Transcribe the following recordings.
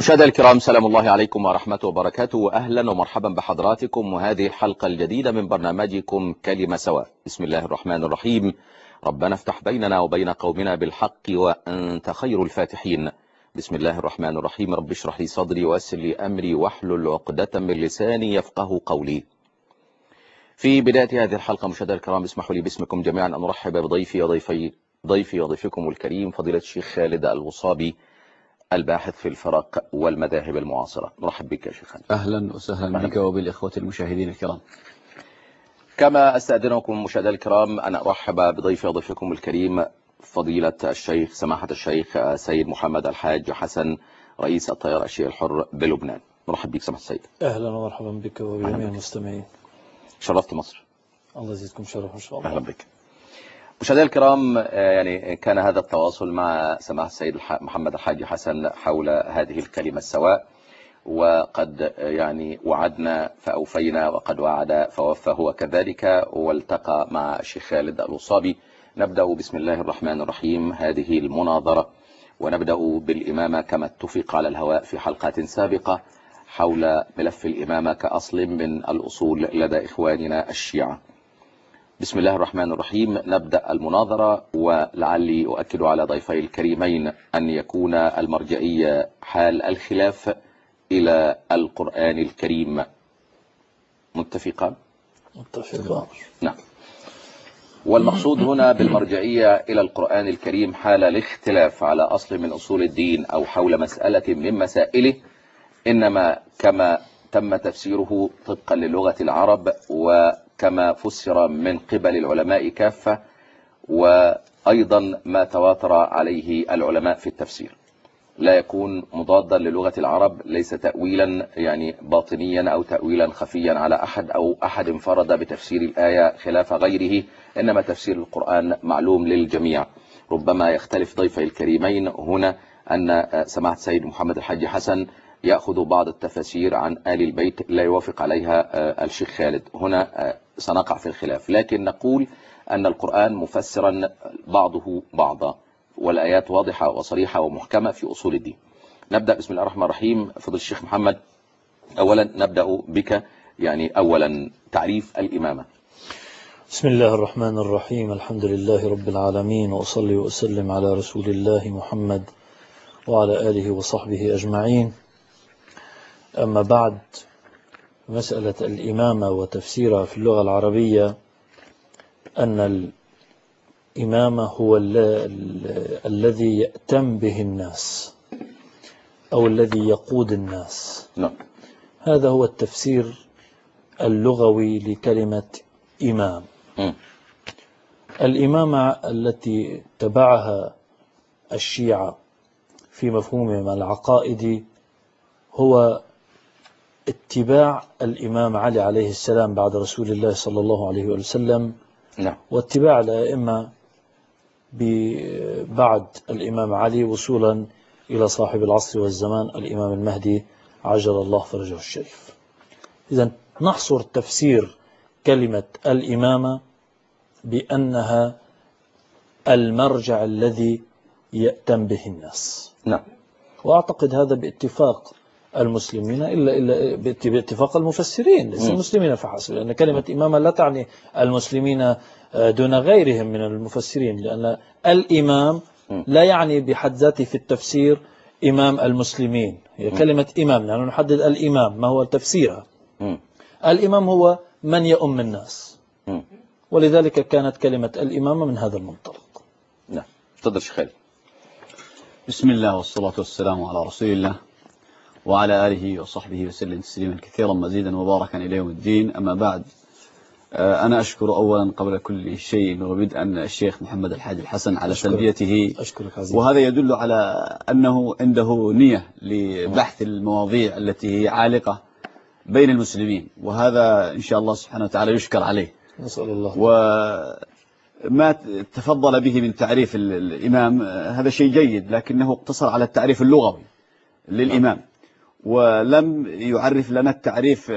مشاهدينا الكرام، سلام الله عليكم ورحمته وبركاته، وأهلا ومرحبا بحضراتكم وهذه الحلقة الجديدة من برنامجكم كلمة سواء. بسم الله الرحمن الرحيم. ربنا افتح بيننا وبين قومنا بالحق وأنت خير الفاتحين. بسم الله الرحمن الرحيم. رب اشرح لي صدري ويسر لي أمري واحلل عقدة من لساني يفقه قولي. في بداية هذه الحلقة مشاهدينا الكرام، اسمحوا لي باسمكم جميعا أن أرحب بضيفي وضيفكم الكريم فضيلة الشيخ خالد الوصابي، الباحث في الفرق والمذاهب المعاصرة. نرحب بك يا شيخنا. أهلا وسهلا بك وبالإخوة المشاهدين الكرام. كما أستأذنكم مشاهدينا الكرام أن أرحب بضيفي وضيفكم الكريم فضيلة الشيخ سماحة الشيخ سيد محمد الحاج حسن، رئيس التيار الشيعي الحر بلبنان. نرحب بك سماحة السيد. أهلا ومرحبا بك وبجميع المستمعين. شرفت مصر. الله يزيدكم شرف إن شاء الله. أهلا بك. مشاهدينا الكرام، يعني كان هذا التواصل مع سماحة السيد محمد الحاج حسن حول هذه الكلمة السواء، وقد يعني وعدنا فأوفينا وقد وعد فوفى هو كذلك، والتقى مع الشيخ خالد الوصابي. نبدأ بسم الله الرحمن الرحيم هذه المناظرة، ونبدأ بالإمامة كما اتفق على الهواء في حلقات سابقة حول ملف الإمامة كأصل من الأصول لدى إخواننا الشيعة. بسم الله الرحمن الرحيم. نبدأ المناظرة، ولعلي أؤكد على ضيفي الكريمين أن يكون المرجعية حال الخلاف إلى القرآن الكريم. متفقان؟ متفقان. نعم. والمقصود هنا بالمرجعية إلى القرآن الكريم حال الاختلاف على أصل من أصول الدين أو حول مسألة من مسائله، إنما كما تم تفسيره طبقا للغة العرب وكما فسر من قبل العلماء كافة، وأيضا ما تواتر عليه العلماء في التفسير. لا يكون مضادا للغة العرب، ليس تأويلا يعني باطنيا أو تأويلا خفيا على أحد أو أحد انفرد بتفسير الآية خلاف غيره، إنما تفسير القرآن معلوم للجميع. ربما يختلف ضيفي الكريمين هنا أن سماحة السيد محمد الحاج حسن يأخذ بعض التفاسير عن آل البيت لا يوافق عليها الشيخ خالد. هنا سنقع في الخلاف، لكن نقول أن القرآن مفسرا بعضه بعضا، والآيات واضحة وصريحة ومحكمة في أصول الدين. نبدأ بسم الله الرحمن الرحيم. فضل الشيخ محمد، أولا نبدأ بك، يعني أولا تعريف الإمامة. بسم الله الرحمن الرحيم. الحمد لله رب العالمين، وأصلي وأسلم على رسول الله محمد وعلى آله وصحبه أجمعين. أما بعد، مسألة الإمامة وتفسيرها في اللغة العربية أن الإمامة هو الذي يأتم به الناس أو الذي يقود الناس. نعم. هذا هو التفسير اللغوي لكلمة إمام. الإمامة التي تبعها الشيعة في مفهومهم العقائدي هو اتباع الإمام علي عليه السلام بعد رسول الله صلى الله عليه وسلم، واتباع الأئمة بعد الإمام علي وصولا إلى صاحب العصر والزمان الإمام المهدي عجل الله فرجه الشريف. إذن نحصر تفسير كلمة الإمامة بأنها المرجع الذي يأتم به الناس. نعم. وأعتقد هذا باتفاق المسلمين إلا باتفاق المفسرين، ليس المسلمين فحسب، لأن كلمة إمامة لا تعني المسلمين دون غيرهم من المفسرين، لأن الإمام لا يعني بحد ذاته في التفسير إمام المسلمين. هي كلمة إمام لأنه نحدد الإمام ما هو تفسيرها. الإمام هو من يؤم الناس، ولذلك كانت كلمة الإمامة من هذا المنطلق. نعم. تفضل شيخ خالد. بسم الله والصلاة والسلام على رسول الله وعلى آله وصحبه وسلم تسليما كثيرا مزيدا وباركا إلى يوم الدين. أما بعد، أنا أشكر أولا قبل كل شيء وبدءا الشيخ محمد الحاج الحسن على تلبيته، وهذا يدل على أنه عنده نية لبحث المواضيع التي هي عالقة بين المسلمين، وهذا إن شاء الله سبحانه وتعالى يشكر عليه. نسأل الله. وما تفضل به من تعريف الإمام هذا شيء جيد، لكنه اقتصر على التعريف اللغوي للإمام، ولم يعرف لنا التعريف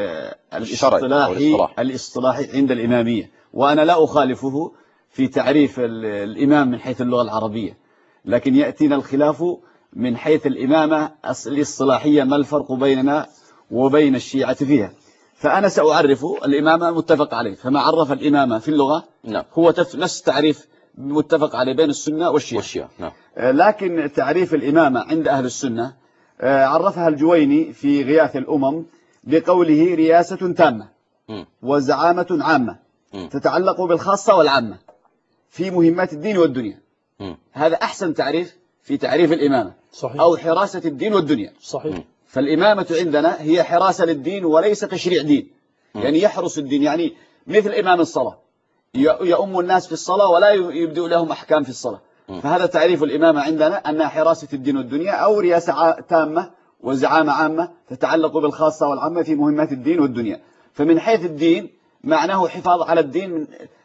الاصطلاحي عند الإمامية. وأنا لا أخالفه في تعريف الإمام من حيث اللغة العربية، لكن يأتينا الخلاف من حيث الإمامة الاصطلاحية ما الفرق بيننا وبين الشيعة فيها. فأنا سأعرف الإمامة متفق عليه، فما عرف الإمامة في اللغة نعم. هو نفس تعريف متفق عليه بين السنة والشيعة. نعم. لكن تعريف الإمامة عند أهل السنة عرفها الجويني في غياث الأمم بقوله رياسة تامة وزعامة عامة تتعلق بالخاصة والعامة في مهمات الدين والدنيا. هذا أحسن تعريف في تعريف الإمامة. صحيح. أو حراسة الدين والدنيا. صحيح. فالإمامة عندنا هي حراسة للدين وليس تشريع دين. يعني يحرس الدين، يعني مثل إمام الصلاة يؤم الناس في الصلاة ولا يبدأ لهم أحكام في الصلاة. فهذا تعريف الإمامة عندنا أنها حراسة الدين والدنيا أو رياسة تامة وزعامة عامة تتعلق بالخاصة والعامة في مهمات الدين والدنيا. فمن حيث الدين معناه حفاظ على الدين،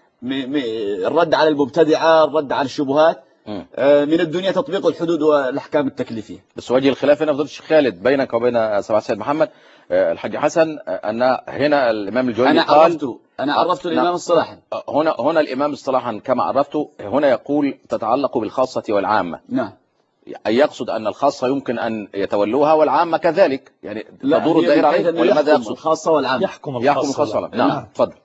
الرد على المبتدعة، الرد على الشبهات. من الدنيا تطبيق الحدود والأحكام التكليفية. بس وجه الخلاف هنا فضيلة الشيخ خالد بينك وبين سماحة السيد محمد الحاج حسن أن هنا الإمام الجويني قال أنا عرفت الإمام اصطلاحا. هنا الإمام اصطلاحا كما عرفته هنا يقول تتعلق بالخاصة والعامة. نعم. أي يقصد أن الخاصة يمكن أن يتولوها والعامة كذلك، يعني تدور الدائرة عليه، ولا ماذا يقصد؟ الخاصة والعامة. يحكم الخاصة والعامة. نعم. تفضل.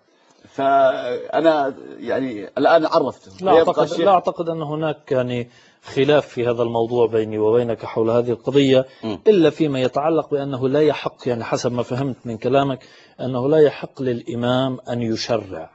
فأنا يعني الآن عرفته. لا أعتقد أن هناك يعني خلاف في هذا الموضوع بيني وبينك حول هذه القضية إلا فيما يتعلق بأنه لا يحق، يعني حسب ما فهمت من كلامك، أنه لا يحق للإمام أن يشرع،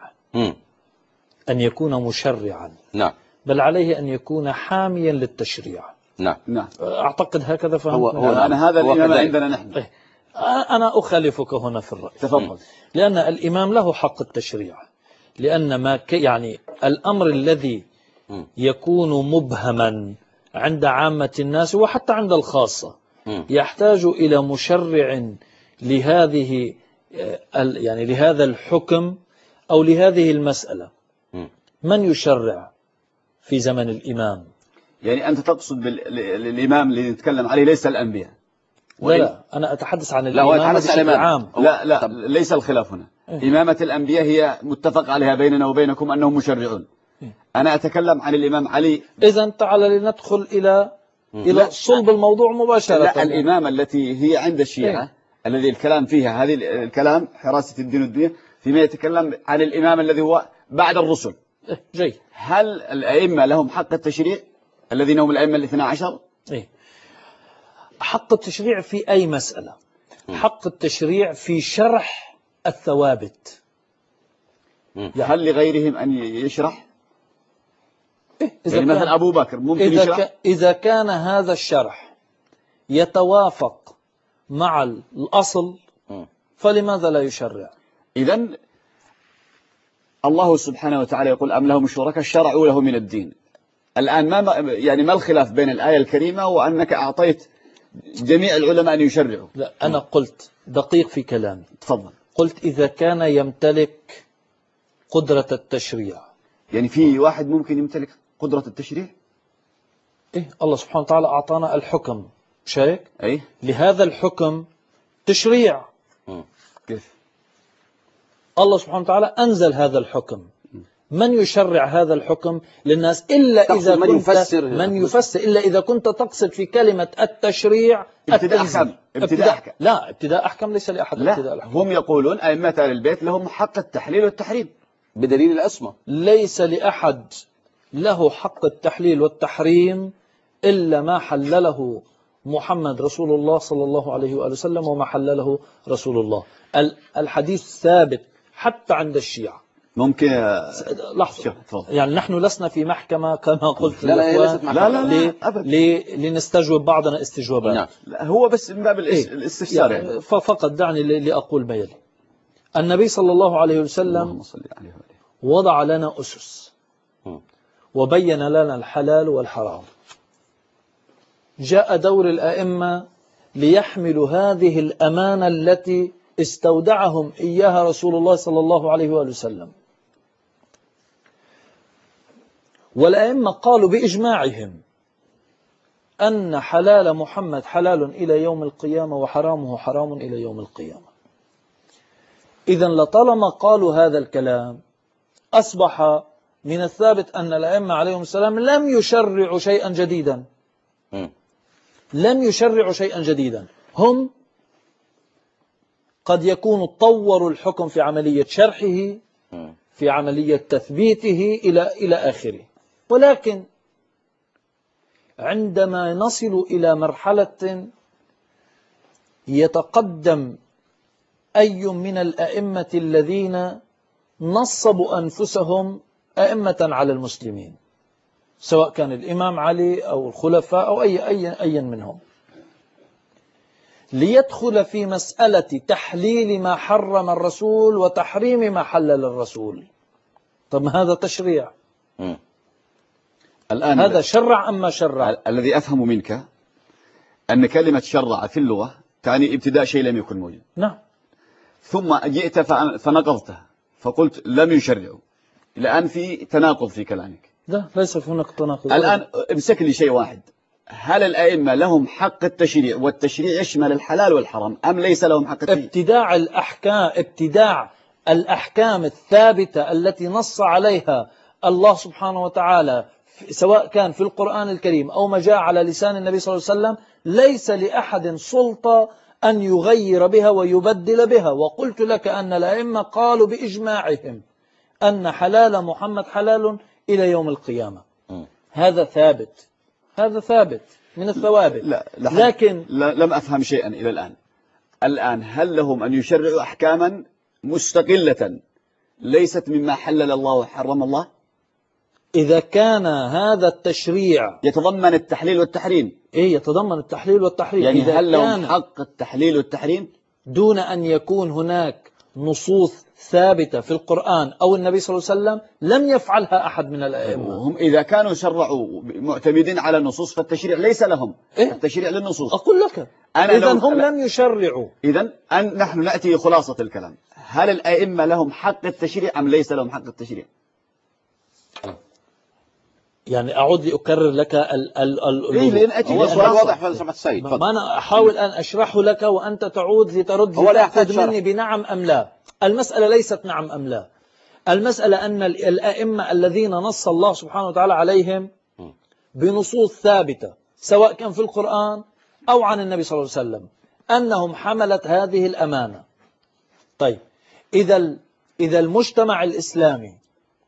أن يكون مشرعا. نعم. بل عليه أن يكون حاميا للتشريع. نعم. أعتقد هكذا فهمت. أنا هذا الإمام عندنا نحن. أنا أخالفك هنا في الرأي. تفضل. لأن الإمام له حق التشريع، لأن يعني الأمر الذي يكون مبهما عند عامة الناس وحتى عند الخاصة يحتاج إلى مشرع لهذه يعني لهذا الحكم أو لهذه المسألة. من يشرع في زمن الإمام؟ يعني أنت تقصد بالإمام اللي نتكلم عليه ليس الأنبياء؟ لا أنا أتحدث عن الإمام بشكل عام. لا ليس الخلاف هنا. إمامة الأنبياء هي متفق عليها بيننا وبينكم أنهم مشرعون. أنا أتكلم عن الإمام علي. إذن تعال لندخل إلى صلب الموضوع مباشرة. لا، الإمامة التي هي عند الشيعة الذي الكلام فيها، هذه الكلام حراسة الدين والدنيا، فيما يتكلم عن الإمام الذي هو بعد الرسل. جيد. هل الأئمة لهم حق التشريع الذين هم الأئمة الاثنى عشر؟ حق التشريع في أي مسألة؟ حق التشريع في شرح الثوابت. هل لغيرهم أن يشرح؟ يعني مثلا أبو بكر ممكن يشرح؟ إذا كان هذا الشرح يتوافق مع الأصل فلماذا لا يشرع؟ إذن الله سبحانه وتعالى يقول أم لهم شركاء شرعوا له من الدين. الآن ما الخلاف بين الآية الكريمة وأنك أعطيت جميع العلماء أن يشرعوا؟ لا، أنا قلت دقيق في كلامي. تفضل. قلت إذا كان يمتلك قدرة التشريع. يعني في واحد ممكن يمتلك قدرة التشريع؟ الله سبحانه وتعالى أعطانا الحكم، مش هيك؟ لهذا الحكم تشريع. كيف؟ الله سبحانه وتعالى أنزل هذا الحكم. من يشرع هذا الحكم للناس إلا إذا من يفسر إلا إذا كنت تقصد في كلمة التشريع ابتداء أحكام. لا، ابتداء أحكام ليس لأحد. لا، هم يقولون أئمة أهل البيت لهم حق التحليل والتحريم بدليل الأسماء. ليس لأحد له حق التحليل والتحريم إلا ما حلله محمد رسول الله صلى الله عليه وآله وسلم وما حلله رسول الله. الحديث ثابت حتى عند الشيعة. ممكن لحظة، يعني نحن لسنا في محكمة كما قلت. لا لنستجوب بعضنا استجوابات. لا، هو بس من باب الاستفسار يعني. فقط دعني لأقول ما يلي. النبي صلى الله عليه وسلم وضع لنا أسس وبين لنا الحلال والحرام. جاء دور الأئمة ليحملوا هذه الأمانة التي استودعهم إياها رسول الله صلى الله عليه وآله وسلم. والأئمة قالوا بإجماعهم أن حلال محمد حلال إلى يوم القيامة وحرامه حرام إلى يوم القيامة. إذن لطالما قالوا هذا الكلام أصبح من الثابت أن الأئمة عليهم السلام لم يشرعوا شيئا جديدا. لم يشرعوا شيئا جديدا. هم قد يكونوا طوروا الحكم في عملية شرحه، في عملية تثبيته إلى آخره، ولكن عندما نصل إلى مرحلة يتقدم أي من الأئمة الذين نصبوا أنفسهم أئمة على المسلمين، سواء كان الإمام علي أو الخلفاء أو أي منهم، ليدخل في مسألة تحليل ما حرم الرسول وتحريم ما حلل الرسول. طب هذا تشريع؟ الآن هذا شرع أم ما شرع؟ الذي أفهم منك أن كلمة شرع في اللغة تعني ابتداء شيء لم يكن موجود. نعم. ثم جئت فنقضته فقلت لم يشرعوا. الآن في تناقض في كلامك. لا، ليس هناك تناقض. الآن امسك لي شيء واحد، هل الأئمة لهم حق التشريع والتشريع يشمل الحلال والحرام أم ليس لهم حق التشريع؟ ابتداع الأحكام الثابتة التي نص عليها الله سبحانه وتعالى، سواء كان في القرآن الكريم أو ما جاء على لسان النبي صلى الله عليه وسلم، ليس لأحد سلطة أن يغير بها ويبدل بها. وقلت لك أن الأئمة قالوا بإجماعهم أن حلال محمد حلال إلى يوم القيامة. هذا ثابت، هذا ثابت من الثوابت. لكن لم أفهم شيئا إلى الآن. الآن هل لهم أن يشرعوا أحكاما مستقلة ليست مما حلل الله وحرم الله؟ إذا كان هذا التشريع يتضمن التحليل والتحريم. يتضمن التحليل والتحريم. يعني هل لهم حق التحليل والتحريم دون أن يكون هناك نصوص ثابتة في القرآن أو النبي صلى الله عليه وسلم لم يفعلها أحد من الأئمة. هم إذا كانوا شرعوا معتمدين على النصوص فالتشريع ليس لهم. التشريع للنصوص. أقول لك إذا هم لم يشرعوا. إذا نحن نأتي خلاصة الكلام، هل الأئمة لهم حق التشريع أم ليس لهم حق التشريع؟ يعني أعود لأكرر لك لأن أتي واضح فلسفة السيد. ما أنا أحاول أن أشرحه لك وأنت تعود لترد لتأخذ مني بنعم أم لا. المسألة ليست نعم أم لا، المسألة أن الأئمة الذين نص الله سبحانه وتعالى عليهم بنصوص ثابتة سواء كان في القرآن أو عن النبي صلى الله عليه وسلم أنهم حملت هذه الأمانة. طيب إذا المجتمع الإسلامي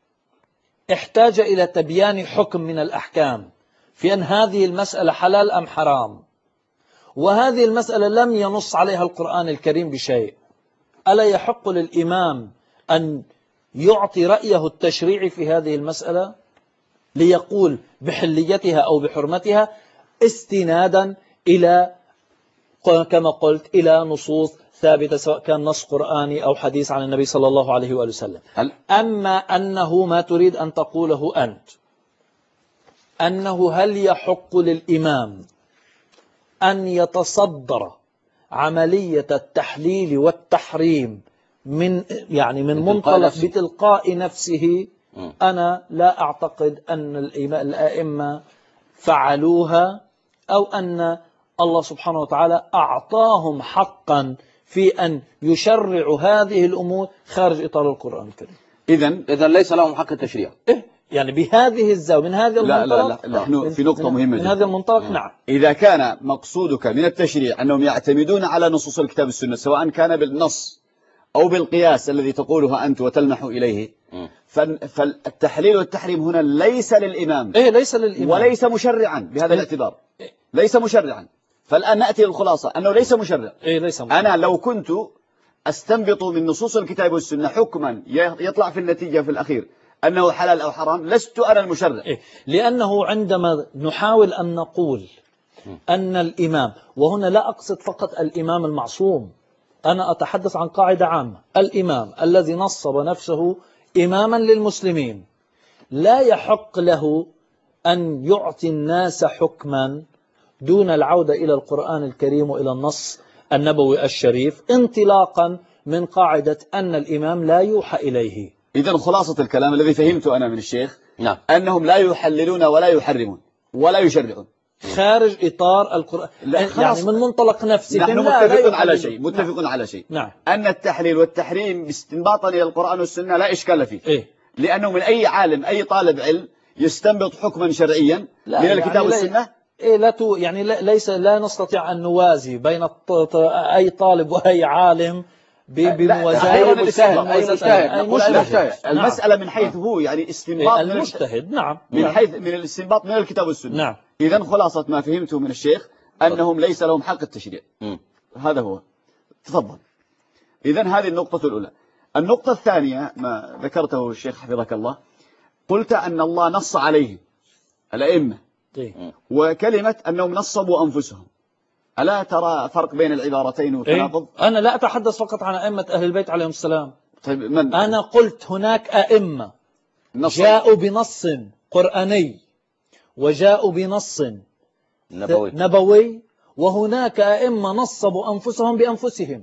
احتاج إلى تبيان حكم من الأحكام في أن هذه المسألة حلال أم حرام، وهذه المسألة لم ينص عليها القرآن الكريم بشيء، ألا يحق للإمام أن يعطي رأيه التشريعي في هذه المسألة ليقول بحليتها أو بحرمتها استنادا إلى، كما قلت، إلى نصوص ثابتة سواء كان نص قرآني أو حديث عن النبي صلى الله عليه وآله وسلم. أما أنه ما تريد أن تقوله أنت أنه هل يحق للإمام أن يتصدر عملية التحليل والتحريم من منطلق بتلقاء نفسه، أنا لا أعتقد أن الأئمة فعلوها أو أن الله سبحانه وتعالى أعطاهم حقا في أن يشرعوا هذه الأمور خارج إطار القرآن الكريم. إذن ليس لهم حق التشريع. يعني بهذه الزاوية من هذا المنطلق. لا نحن في نقطة مهمة من هذا المنطلق. نعم. إذا كان مقصودك من التشريع أنهم يعتمدون على نصوص الكتاب والسنة سواء كان بالنص أو بالقياس الذي تقوله أنت وتلمح إليه، فالتحليل والتحريم هنا ليس للإمام. ليس للإمام وليس مشرعا بهذا الاعتبار. ليس مشرعا. فالآن نأتي للخلاصة أنه ليس مشرع. ليس مشرع. أنا لو كنت أستنبط من نصوص الكتاب والسنة حكما يطلع في النتيجة في الأخير أنه حلال أو حرام، لست أنا المشرع. لأنه عندما نحاول أن نقول أن الإمام، وهنا لا أقصد فقط الإمام المعصوم، أنا أتحدث عن قاعدة عامة، الإمام الذي نصب نفسه إماما للمسلمين لا يحق له أن يعطي الناس حكما دون العودة إلى القرآن الكريم وإلى النص النبوي الشريف، انطلاقا من قاعدة أن الإمام لا يوحى إليه. إذن خلاصة الكلام الذي فهمته أنا من الشيخ نعم. أنهم لا يحللون ولا يحرمون ولا يشرعون خارج إطار القرآن. يعني من منطلق نفسي نحن متفقون على شيء، متفقون على شيء. نعم. أن التحليل والتحريم باستنباطا إلى القرآن والسنة لا إشكال فيه. لأنه من أي عالم أي طالب علم يستنبط حكما شرعيا من الكتاب والسنة إيه يعني ليس لا نستطيع أن نوازي بين أي طالب وأي عالم بموازاة أي مجتهد. المسألة من حيث هو يعني استنباط المجتهد. نعم. من حيث من الاستنباط من الكتاب والسنة. نعم. إذن خلاصة ما فهمته من الشيخ أنهم ليس لهم حق التشريع. هذا هو. تفضل. إذن هذه النقطة الأولى. النقطة الثانية ما ذكرته الشيخ حفظك الله، قلت أن الله نص عليهم الأئمة، وكلمة أنهم نصبوا أنفسهم. ألا ترى فرق بين العبارتين وتناقض؟ أنا لا أتحدث فقط عن أئمة أهل البيت عليهم السلام. طيب من؟ أنا قلت هناك أئمة جاءوا بنص قرآني وجاءوا بنص نبوي، وهناك أئمة نصبوا أنفسهم بأنفسهم.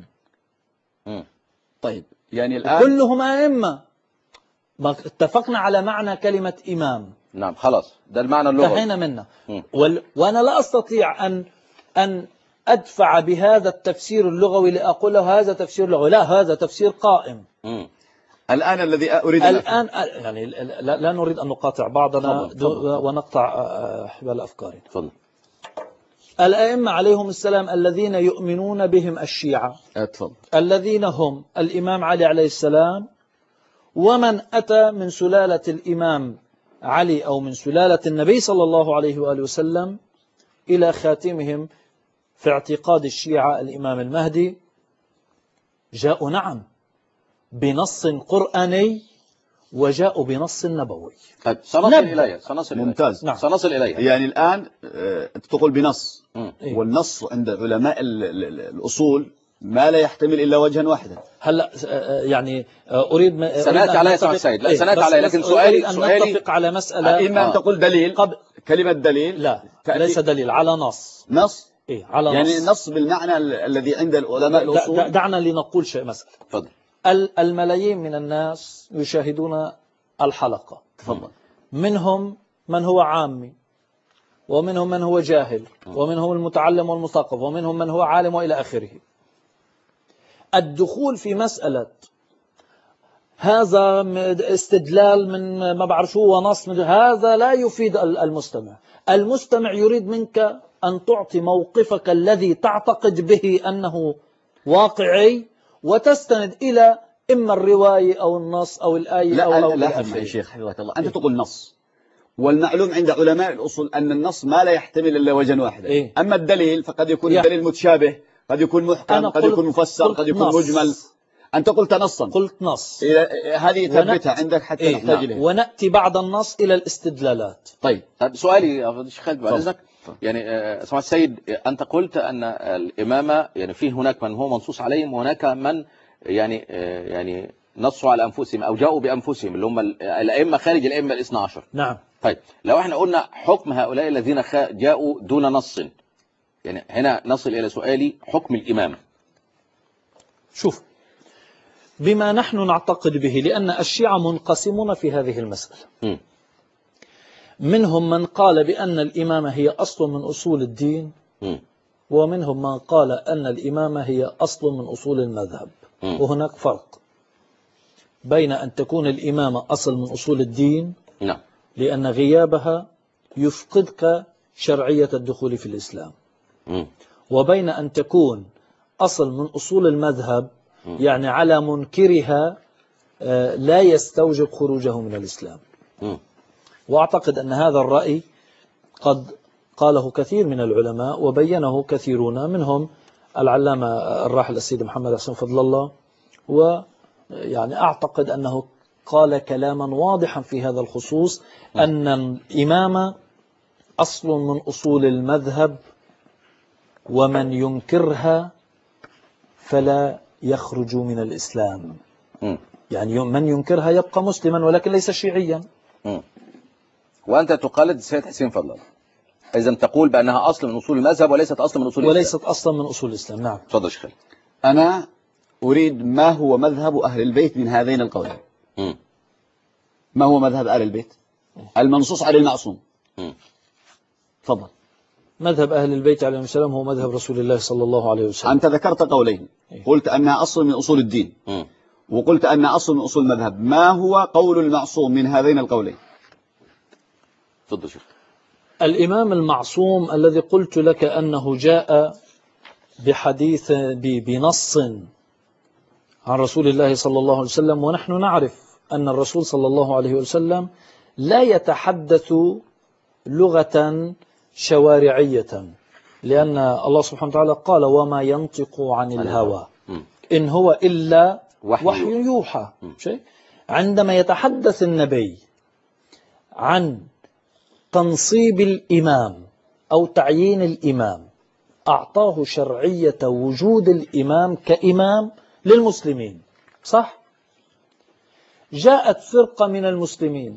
طيب يعني الآن كلهم أئمة. ما اتفقنا على معنى كلمة إمام. نعم خلاص، ده المعنى اللغوي انتهينا منه. وأنا لا أستطيع أن أدفع بهذا التفسير اللغوي لأقول له هذا تفسير لغوي. لا، هذا تفسير قائم. الآن الذي أريد الآن يعني لا نريد أن نقاطع بعضنا ونقطع حبال أفكارنا. تفضل. الأئمة عليهم السلام الذين يؤمنون بهم الشيعة، الذين هم الإمام علي عليه السلام ومن أتى من سلالة الإمام علي أو من سلالة النبي صلى الله عليه وآله وسلم إلى خاتمهم في اعتقاد الشيعة الإمام المهدي، جاءوا نعم بنص قرآني وجاءوا بنص نبوي. سنصل إليه. ممتاز. نعم. سنصل إليه. يعني الآن تقول بنص، والنص عند علماء الأصول ما لا يحتمل إلا وجها واحدا. هلا يعني أريد سنأتي على سماحة السيد. لا سنأتي على، لكن سؤالي أن نتفق على مسألة. إما أن تقول دليل كلمة دليل. لا ليس دليل، على نص. على نص. يعني نص بالمعنى الذي عند العلماء الأصول. دعنا لنقول شيء مثلا. تفضل. الملايين من الناس يشاهدون الحلقة. تفضل. منهم من هو عامي، ومنهم من هو جاهل، ومنهم المتعلم والمثقف، ومنهم من هو عالم وإلى آخره. الدخول في مسألة هذا استدلال من ما بعرف شو ونص، هذا لا يفيد المستمع. المستمع يريد منك أن تعطي موقفك الذي تعتقد به أنه واقعي، وتستند إلى إما الرواية أو النص أو الآية أو لا يا شيخ حفظك الله، أنت تقول نص، والمعلوم عند علماء الأصول أن النص ما لا يحتمل إلا وجها واحدا. أما الدليل فقد يكون الدليل متشابه، قد يكون محكم، قد يكون مفسر، قد يكون مجمل. أنت قلت نصا. قلت نص. هذه ثبتها عندك حتى نحتاج إليها. ونأتي بعد النص إلى الاستدلالات. طيب سؤالي يا شيخ خالد بعد إذنك، يعني سماحة السيد، أنت قلت أن الإمامة يعني فيه هناك من هو منصوص عليهم، وهناك من يعني نصوا على أنفسهم أو جاءوا بأنفسهم، اللي هم الأئمة خارج الأئمة الاثنى عشر. نعم. طيب لو احنا قلنا حكم هؤلاء الذين جاءوا دون نص، يعني هنا نصل إلى سؤالي حكم الإمامة. شوف، بما نحن نعتقد به، لأن الشيعة منقسمون في هذه المسألة. منهم من قال بأن الإمامة هي أصل من أصول الدين، ومنهم من قال أن الإمامة هي أصل من أصول المذهب. وهناك فرق بين أن تكون الإمامة أصل من أصول الدين، لأن غيابها يفقدك شرعية الدخول في الإسلام، وبين أن تكون أصل من أصول المذهب، يعني على منكرها لا يستوجب خروجه من الإسلام. وأعتقد أن هذا الرأي قد قاله كثير من العلماء وبينه كثيرون، منهم العلامة الراحل السيد محمد حسن فضل الله، ويعني أعتقد أنه قال كلاما واضحا في هذا الخصوص، أن الإمامة أصل من أصول المذهب، ومن ينكرها فلا يخرج من الإسلام. يعني من ينكرها يبقى مسلما ولكن ليس شيعيا. وأنت تقلد السيد حسين فضل الله، إذا تقول بأنها أصل من أصول المذهب وليست أصل من أصول الإسلام. وليست أصلا من أصول الإسلام. نعم. تفضل شيخ. أنا أريد ما هو مذهب أهل البيت من هذين القولين. ما هو مذهب أهل البيت المنصوص على المعصوم؟ تفضل. مذهب أهل البيت عليهم السلام هو مذهب رسول الله صلى الله عليه وسلم. أنت ذكرت قولين، قلت أنها أصل من أصول الدين، وقلت أنها أصل من أصول المذهب. ما هو قول المعصوم من هذين القولين؟ تفضل شيخ. الإمام المعصوم الذي قلت لك أنه جاء بحديث بنص عن رسول الله صلى الله عليه وسلم، ونحن نعرف أن الرسول صلى الله عليه وسلم لا يتحدث لغة شوارعية، لأن الله سبحانه وتعالى قال وما ينطق عن الهوى إن هو إلا وحي يوحى. عندما يتحدث النبي عن تنصيب الإمام أو تعيين الإمام أعطاه شرعية وجود الإمام كإمام للمسلمين، صح؟ جاءت فرقة من المسلمين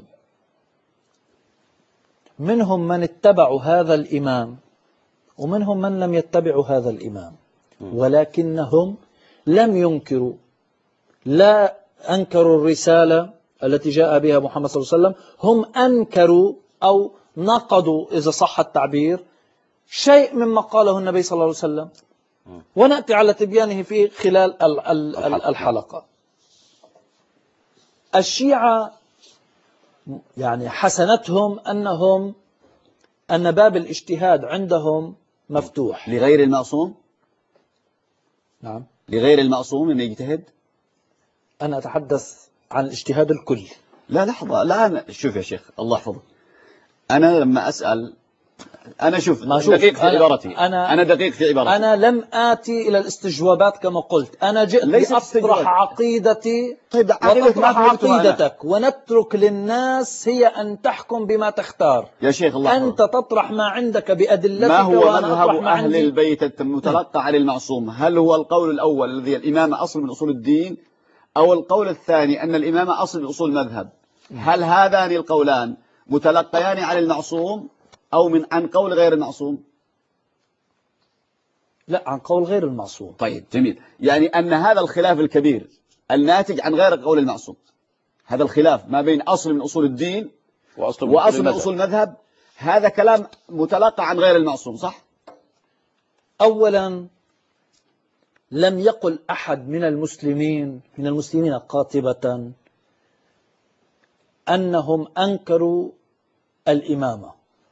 منهم من اتبعوا هذا الإمام ومنهم من لم يتبعوا هذا الإمام، ولكنهم لم ينكروا، لا أنكروا الرسالة التي جاء بها محمد صلى الله عليه وسلم، هم أنكروا أو نقضوا إذا صح التعبير شيء مما قاله النبي صلى الله عليه وسلم، ونأتي على تبيانه في خلال الحلقة. الشيعة يعني حسنتهم أن باب الاجتهاد عندهم مفتوح لغير المعصوم. نعم، لغير المعصوم أن يجتهد. أنا أتحدث عن الاجتهاد الكلي. لا لحظة، لا شوف يا شيخ الله يحفظك، أنا لما أسأل أنا شوف دقيق في عبارتي، أنا دقيق في عبارتي، أنا لم آتي إلى الاستجوابات كما قلت، أنا جئت لأطرح عقيدتي. طيب وتطرح عقيدتك ونترك للناس هي أن تحكم بما تختار. يا شيخ الله أنت تطرح ما عندك بأدلتك، ما هو مذهب ما أهل البيت المتلقى عن المعصوم؟ هل هو القول الأول الذي الإمامة أصل من أصول الدين، أو القول الثاني أن الإمامة أصل من أصول المذهب؟ هل هذان القولان متلقيان عن المعصوم أو عن قول غير المعصوم؟ لا، عن قول غير المعصوم. طيب جميل، يعني أن هذا الخلاف الكبير الناتج عن غير قول المعصوم، هذا الخلاف ما بين أصل من أصول الدين وأصل من أصول المذهب، هذا كلام متلقى عن غير المعصوم، صح؟ أولا لم يقل أحد من المسلمين قاطبة أنهم أنكروا الإمامة،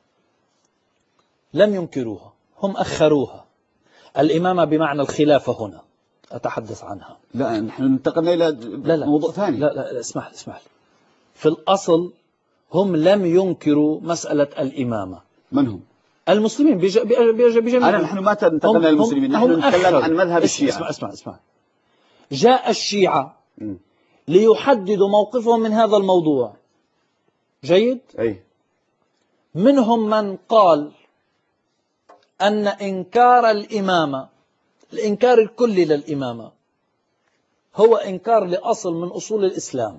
لم ينكروها، هم أخروها. الإمامة بمعنى الخلافة هنا أتحدث عنها. لا نحن انتقلنا إلى موضوع ثاني. لا اسمح لي. في الأصل هم لم ينكروا مسألة الإمامة. من هم؟ المسلمين بجميع. نحن ما انتقلنا للمسلمين، نحن نتكلم عن مذهب الشيعة. اسمع. جاء الشيعة ليحددوا موقفهم من هذا الموضوع. جيد؟ أي. منهم من قال أن إنكار الإمامة، الإنكار الكلي للإمامة، هو إنكار لأصل من أصول الإسلام.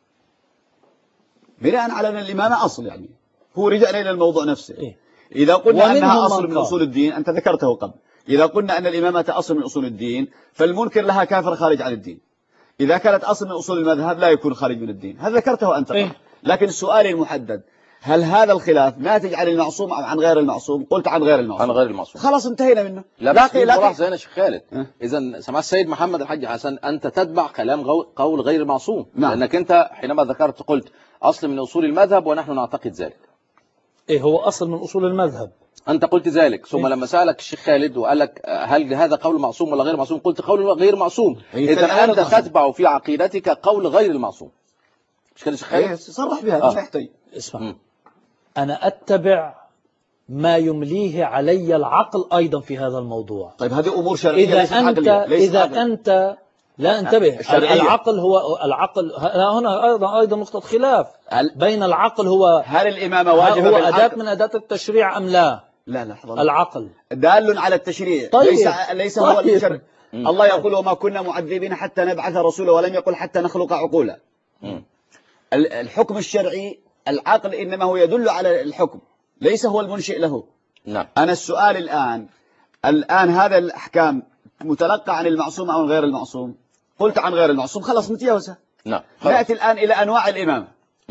بناء على أن الإمامة أصل، يعني هو رجعنا إلى الموضوع نفسه. إيه؟ إذا قلنا أنها أصل من أصول الدين، أنت ذكرته قبل، إذا قلنا أن الإمامة أصل من أصول الدين فالمنكر لها كافر خارج عن الدين. إذا كانت أصل من أصول المذهب لا يكون خارج من الدين، هذا ذكرته أنت. إيه؟ لكن السؤال المحدد، هل هذا الخلاف ناتج عن المعصوم أو عن غير المعصوم؟ قلت عن غير المعصوم. عن غير المعصوم. خلاص انتهينا منه. لا ملاحظة هنا شيخ خالد. إذا سمعت السيد محمد الحاج حسن أنت تتبع كلام قول غير المعصوم. نعم. لأنك أنت حينما ذكرت قلت أصل من أصول المذهب ونحن نعتقد ذلك. إيه هو أصل من أصول المذهب. أنت قلت ذلك، ثم لما سألك الشيخ خالد وقال لك هل هذا قول معصوم ولا غير معصوم؟ قلت قول غير معصوم. إذا أنت تتبع في عقيدتك قول غير المعصوم. مش كده الشيخ خالد؟ صرح بها مش يحتاج. اسمع. أنا أتبع ما يمليه علي العقل أيضا في هذا الموضوع. طيب هذه أمور شرعية. إذا أنت لا انتبه، العقل هو العقل. هنا أيضا نقطة خلاف بين العقل، هو هل الإمامة واجبة هو أداة من أداة التشريع أم لا؟ لا لحظة. العقل دال على التشريع. طيب. ليس هو الشرع. الله يقول وما كنا معذبين حتى نبعث رسولا، ولم يقل حتى نخلق عقولا. الحكم الشرعي العقل إنما هو يدل على الحكم، ليس هو المنشئ له. نعم. أنا السؤال الآن هذا الأحكام متلقى عن المعصوم أو غير المعصوم؟ قلت عن غير المعصوم، خلاص متجاوزة. نعم. نأتي الآن إلى أنواع الإمامة.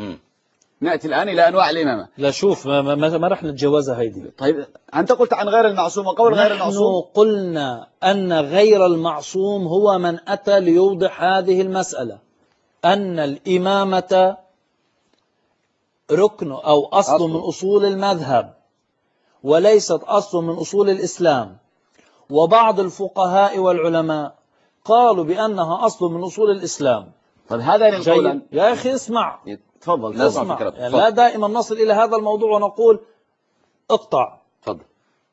لا شوف ما رح نتجاوزها هيدي. طيب أنت قلت عن غير المعصوم وقول غير المعصوم. نحن قلنا أن غير المعصوم هو من أتى ليوضح هذه المسألة، أن الإمامة ركن أو أصل من أصول المذهب، وليست أصل من أصول الإسلام، وبعض الفقهاء والعلماء قالوا بأنها أصل من أصول الإسلام. طيب هذا جيد يا أخي اسمع، تفضل. اسمع. يعني لا دائما نصل إلى هذا الموضوع ونقول اقطع. تفضل.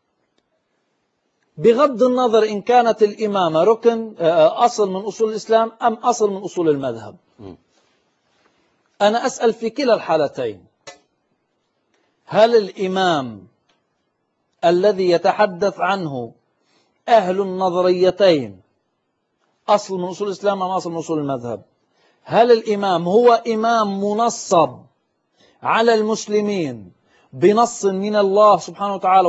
بغض النظر إن كانت الإمامة ركن أصل من أصول الإسلام أم أصل من أصول المذهب، أنا أسأل في كلا الحالتين، هل الإمام الذي يتحدث عنه أهل النظريتين أصل من أصول الإسلام أم أصل من أصول المذهب؟ هل الإمام هو إمام منصب على المسلمين بنص من الله سبحانه وتعالى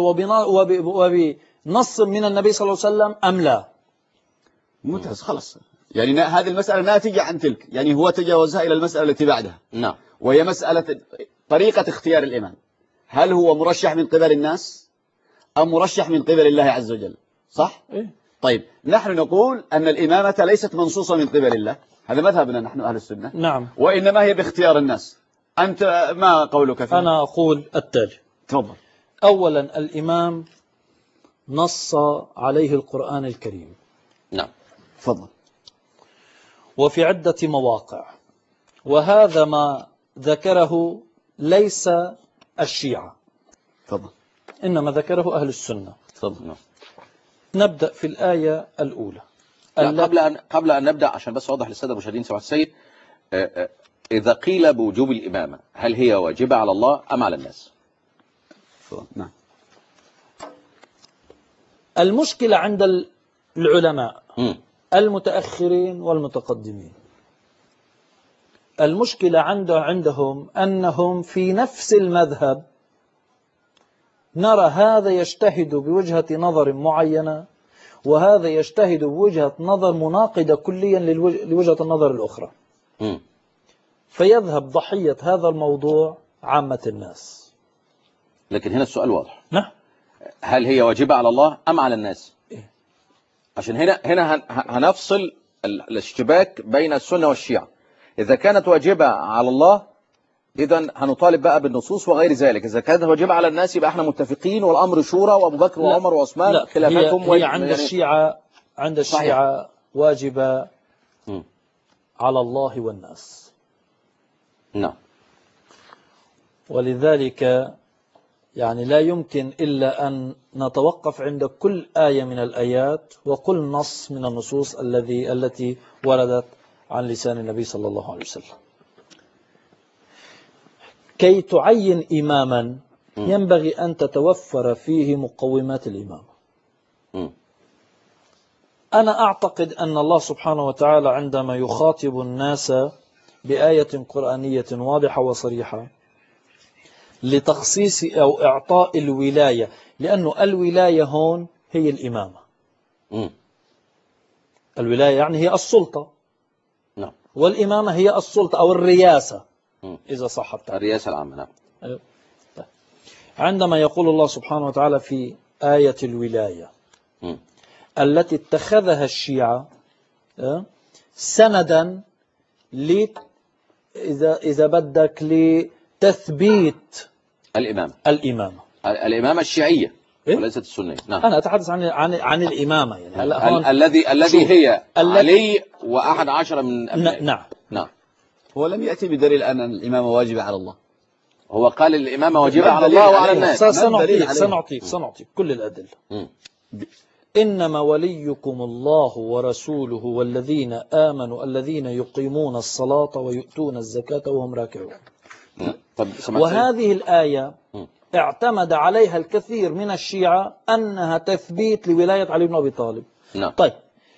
وبنص من النبي صلى الله عليه وسلم أم لا؟ ممتاز، خلاص. يعني هذه المسألة ناتجة عن تلك، يعني هو تجاوزها إلى المسألة التي بعدها. نعم. وهي مسألة طريقة اختيار الإمام، هل هو مرشح من قبل الناس أم مرشح من قبل الله عز وجل؟ صح؟ إيه؟ طيب نحن نقول أن الإمامة ليست منصوصة من قبل الله، هذا مذهبنا نحن أهل السنة. نعم. وإنما هي باختيار الناس. أنت ما قولك فيه؟ أنا أقول التالي. تفضل. أولا الإمام نص عليه القرآن الكريم. نعم. تفضل. وفي عدة مواقع، وهذا ما ذكره ليس الشيعة، تفضل. إنما ذكره أهل السنة. تفضل. نعم. نبدأ في الآية الأولى. قبل أن نبدأ، عشان بس أوضح للسادة المشاهدين سماحة السيد، إذا قيل بوجوب الإمامة هل هي واجبة على الله أم على الناس؟ نعم. المشكلة عند العلماء المتأخرين والمتقدمين، المشكلة عندهم أنهم في نفس المذهب نرى هذا يجتهد بوجهة نظر معينة وهذا يجتهد بوجهة نظر مناقضة كليا لوجهة النظر الأخرى، فيذهب ضحية هذا الموضوع عامة الناس. لكن هنا السؤال واضح. نعم. هل هي واجبة على الله أم على الناس؟ عشان هنا هنفصل الاشتباك بين السنة والشيعة. إذا كانت واجبة على الله إذا هنطالب بقى بالنصوص وغير ذلك، إذا كانت واجبة على الناس يبقى احنا متفقين والأمر شورى وأبو بكر وعمر وعثمان خلافاتهم. هي عند الشيعة واجبة على الله والناس. نعم. ولذلك يعني لا يمكن إلا أن نتوقف عند كل آية من الآيات وكل نص من النصوص التي وردت عن لسان النبي صلى الله عليه وسلم. كي تعين إماما ينبغي أن تتوفر فيه مقومات الإمامة. أنا أعتقد أن الله سبحانه وتعالى عندما يخاطب الناس بآية قرآنية واضحة وصريحة لتخصيص أو إعطاء الولاية، لأن الولاية هون هي الإمامة. الولاية يعني هي السلطة. نعم. والإمامة هي السلطة أو الرياسة إذا صحت الرياسة العامة. نعم. عندما يقول الله سبحانه وتعالى في آية الولاية التي اتخذها الشيعة سندا إذا بدك لتثبيت الإمامة الشيعية وليست السنية. نعم. أنا أتحدث عن الإمامة يعني الذي هي علي وأحد عشر من أبنائه. نعم. نعم. هو لم يأتي بدليل أن الإمامة واجبة على الله. هو قال الإمامة واجبة على الله وعلى الناس. سنعطيك كل الأدلة. إنما وليكم الله ورسوله والذين آمنوا الذين يقيمون الصلاة ويؤتون الزكاة وهم راكعون. وهذه الآية اعتمد عليها الكثير من الشيعة أنها تثبيت لولاية علي بن أبي طالب. نعم. طيب،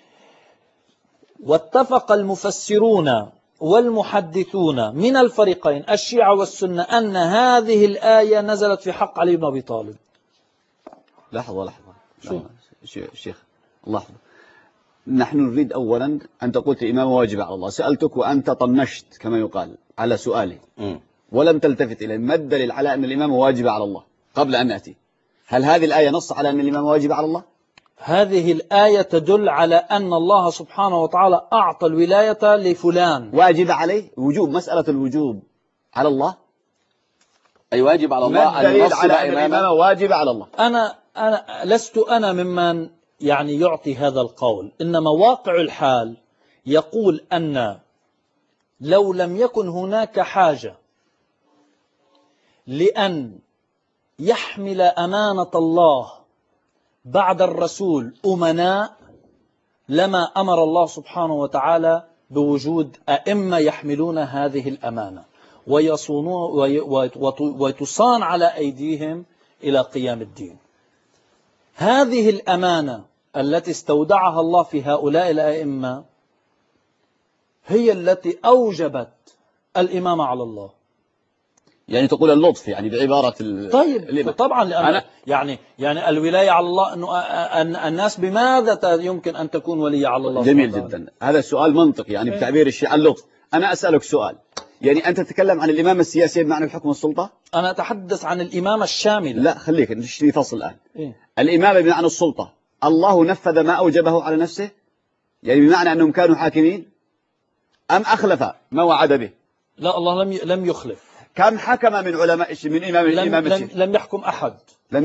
واتفق المفسرون والمحدثون من الفريقين الشيعة والسنة أن هذه الآية نزلت في حق علي بن أبي طالب. لحظة شيخ، لحظة. نحن نريد أولا أن تقول الإمامة واجبة على الله. سألتك وأنت طنشت كما يقال على سؤالي ولم تلتفت إليه. ما الدليل على أن الإمامة واجبة على الله قبل أن نأتي؟ هل هذه الآية نص على أن الإمامة واجبة على الله؟ هذه الآية تدل على أن الله سبحانه وتعالى أعطى الولاية لفلان. واجب عليه وجوب، مسألة الوجوب على الله. أي واجب على ما الله أن الدليل ينصب على أن إماما؟ الإمامة واجبة على الله؟ أنا لست أنا ممن يعني يعطي هذا القول، إنما واقع الحال يقول أن لو لم يكن هناك حاجة لأن يحمل أمانة الله بعد الرسول أمناء لما أمر الله سبحانه وتعالى بوجود أئمة يحملون هذه الأمانة وتصان على أيديهم إلى قيام الدين. هذه الأمانة التي استودعها الله في هؤلاء الأئمة هي التي أوجبت الإمامة على الله. يعني تقول اللطف يعني بعبارة طيب طبعا لأن يعني الولاية على الله أن الناس بماذا يمكن أن تكون ولية على الله؟ جميل جدا، هذا السؤال منطقي يعني بتعبير الشيعة اللطف. أنا أسألك سؤال، يعني أنت تتكلم عن الإمامة السياسية بمعنى الحكم والسلطة؟ أنا أتحدث عن الإمامة الشاملة. لا خليك نشتري فصل الآن. إيه؟ الإمامة بمعنى السلطة، الله نفذ ما أوجبه على نفسه، يعني بمعنى أنهم كانوا حاكمين أم أخلف ما وعد به؟ لا، الله لم يخلف. كم حكم من علماء من إمام الإمامة؟ لم يحكم أحد.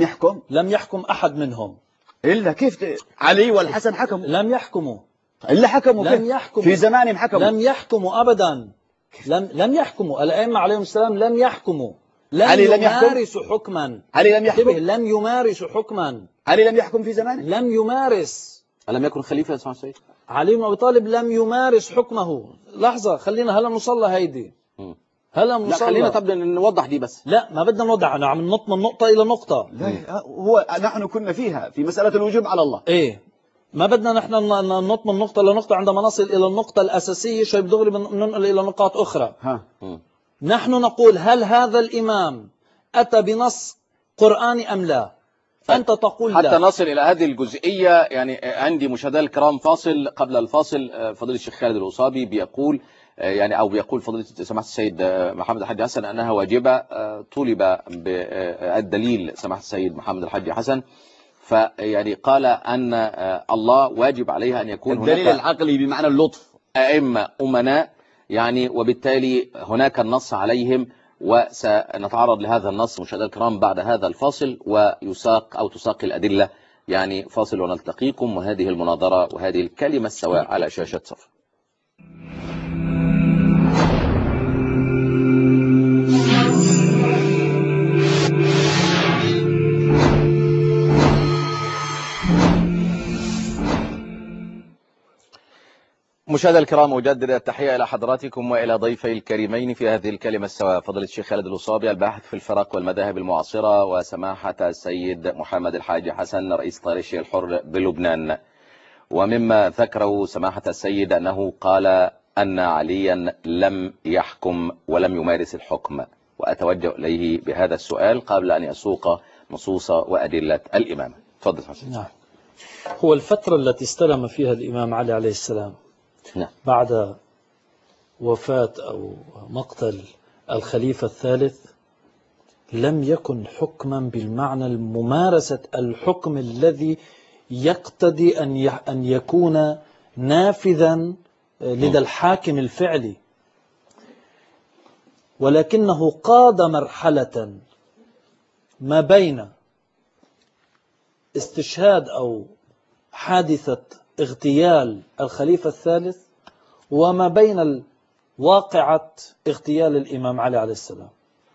لم يحكم أحد منهم. إلا كيف علي والحسن حكموا؟ لم يحكموا. إلا حكموا لم يحكموا في زمانهم حكموا. لم يحكموا أبدا. لم يحكموا الأئمة عليهم السلام، لم يحكموا. علي لم يمارسوا حكما. علي لم يحكم. لم يمارسوا حكما. علي لم يحكم في زمانه. لم يمارس. ألم يكن خليفة يا سيد؟ علي بن أبي طالب لم يمارس حكمه. لحظة، خلينا هلا نوصل هيدي. هلا لا خلينا طب نوضح دي بس. لا ما بدنا نوضح، أنا عم ننط من نقطة إلى نقطة. لا هو نحن كنا فيها في مسألة الوجوب على الله. إيه ما بدنا نحن ننط من نقطة لنقطة، عندما نصل إلى النقطة الأساسية شيء بدغري ننقل إلى نقاط أخرى. نحن نقول هل هذا الإمام أتى بنص قرآني أم لا؟ أنت تقول حتى لا. نصل إلى هذه الجزئية. يعني عندي مشاهدينا الكرام فاصل. قبل الفاصل فضيلة الشيخ خالد الوصابي بيقول بيقول فضيلة سماحة السيد محمد الحاج حسن أنها واجبة. طولب بالدليل سماحة السيد محمد الحاج حسن، فيعني قال أن الله واجب عليها أن يكون الدليل هناك العقلي بمعنى اللطف أئمة أمناء، يعني وبالتالي هناك النص عليهم. وسنتعرض لهذا النص مشاهدينا الكرام بعد هذا الفاصل، تساق الأدلة. يعني فاصل ونلتقيكم، وهذه المناظرة وهذه الكلمة السواء على شاشة صفر. مشاهدينا الكرام، أجدد التحية إلى حضراتكم وإلى ضيفي الكريمين في هذه الكلمة السواء، فضيلة الشيخ خالد الوصابي الباحث في الفرق والمذاهب المعاصرة، وسماحة السيد محمد الحاج حسن رئيس طائرة الشيعة الحر بلبنان. ومما ذكره سماحة السيد أنه قال أن عليا لم يحكم ولم يمارس الحكم، وأتوجه إليه بهذا السؤال قبل أن يسوق نصوص وأدلة الإمامة. تفضل حسن. نعم. هو الفترة التي استلم فيها الإمام علي عليه السلام بعد وفاة أو مقتل الخليفة الثالث لم يكن حكما بالمعنى الممارسة الحكم الذي يقتضي أن يكون نافذا لدى الحاكم الفعلي، ولكنه قاد مرحلة ما بين استشهاد أو حادثة اغتيال الخليفة الثالث وما بين واقعة اغتيال الإمام علي عليه السلام.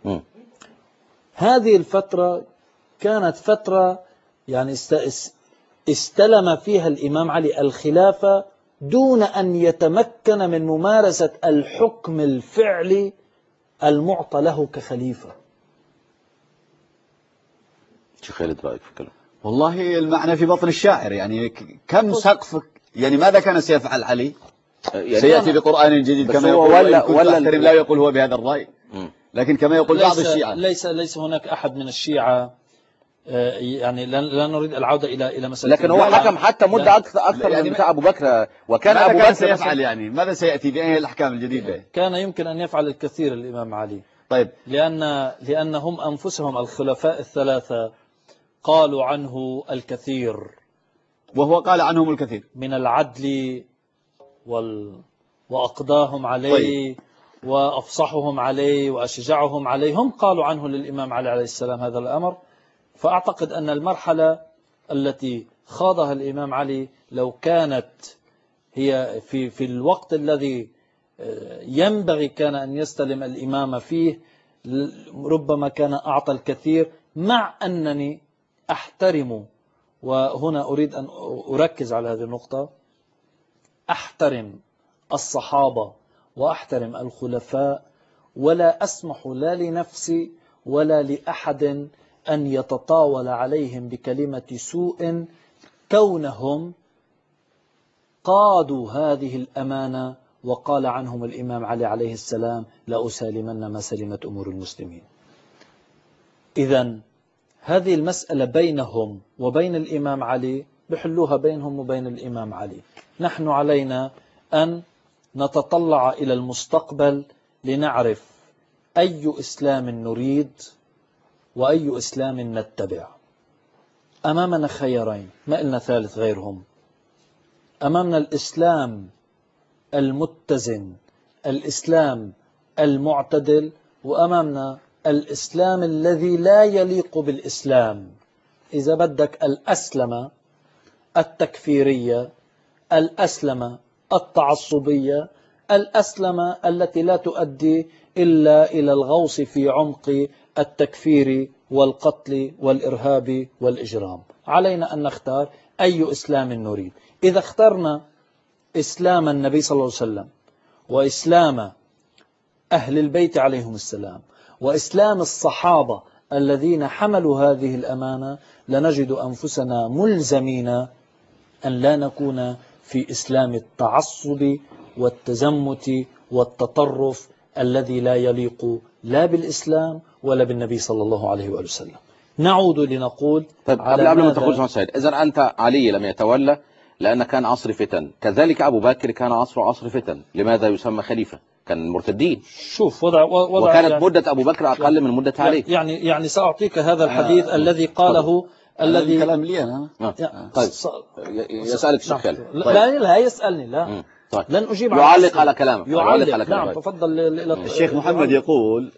هذه الفترة كانت فترة يعني استلم فيها الإمام علي الخلافة دون أن يتمكن من ممارسة الحكم الفعلي المعطى له كخليفة. شيخ خالد رأيك في الكلام؟ والله المعنى في بطن الشاعر، يعني كم سقفك، يعني ماذا كان سيفعل علي؟ يعني سيأتي بقرآن جديد كما يقول ولا لا يقول هو بهذا الرأي، لكن كما يقول بعض الشيعة ليس هناك أحد من الشيعة، يعني لا نريد العودة إلى مسألة، لكن هو حكم حتى مدة أكثر يعني من بتاع أبو بكر. وكان أبو بكر سيفعل، يعني ماذا سيأتي بأي الأحكام الجديدة؟ كان يمكن أن يفعل الكثير الإمام علي. طيب، لأنهم أنفسهم الخلفاء الثلاثة قالوا عنه الكثير، وهو قال عنهم الكثير من العدل وأقضاهم عليه. طيب. وأفصحهم عليه وأشجعهم عليه، هم قالوا عنه للإمام علي عليه السلام هذا الأمر. فأعتقد أن المرحلة التي خاضها الإمام علي لو كانت هي في الوقت الذي ينبغي كان أن يستلم الإمامة فيه، ربما كان أعطى الكثير، مع أنني أحترم، وهنا أريد أن أركز على هذه النقطة، أحترم الصحابة وأحترم الخلفاء، ولا أسمح لا لنفسي ولا لأحد أن يتطاول عليهم بكلمة سوء، كونهم قادوا هذه الأمانة. وقال عنهم الإمام علي عليه السلام: لأسالمن ما سلمت أمور المسلمين. إذن هذه المسألة بينهم وبين الإمام علي بحلوها بينهم وبين الإمام علي. نحن علينا أن نتطلع إلى المستقبل لنعرف أي إسلام نريد وأي إسلام نتبع. أمامنا خيارين، ما إلنا ثالث غيرهم. أمامنا الإسلام المتزن، الإسلام المعتدل، وأمامنا الإسلام الذي لا يليق بالإسلام. إذا بدك الأسلمة التكفيرية، الأسلمة التعصبية، الأسلمة التي لا تؤدي إلا إلى الغوص في عمق التكفير والقتل والإرهاب والإجرام. علينا أن نختار أي إسلام نريد. إذا اخترنا إسلام النبي صلى الله عليه وسلم، وإسلام أهل البيت عليهم السلام، وإسلام الصحابة الذين حملوا هذه الأمانة، لنجد أنفسنا ملزمين أن لا نكون في إسلام التعصب والتزمت والتطرف الذي لا يليق لا بالإسلام ولا بالنبي صلى الله عليه وآله وسلم. نعود لنقول طيب قبل ما تقول سمع سعيد، إذن أنت علي لم يتولى لأن كان عصر فتن، كذلك أبو بكر كان عصر فتن، لماذا يسمى خليفة؟ كان مرتدين. شوف وضع وكانت يعني مدة أبو بكر أقل من مدة علي. يعني سأعطيك هذا الحديث الذي قاله الذي كلام لي أنا. طيب يسألك الشيخ خالد. لا يسألني، لا طيب. لن أجيب يعلق على كلامك. يعلق على كلامك. نعم تفضل. الشيخ محمد يقول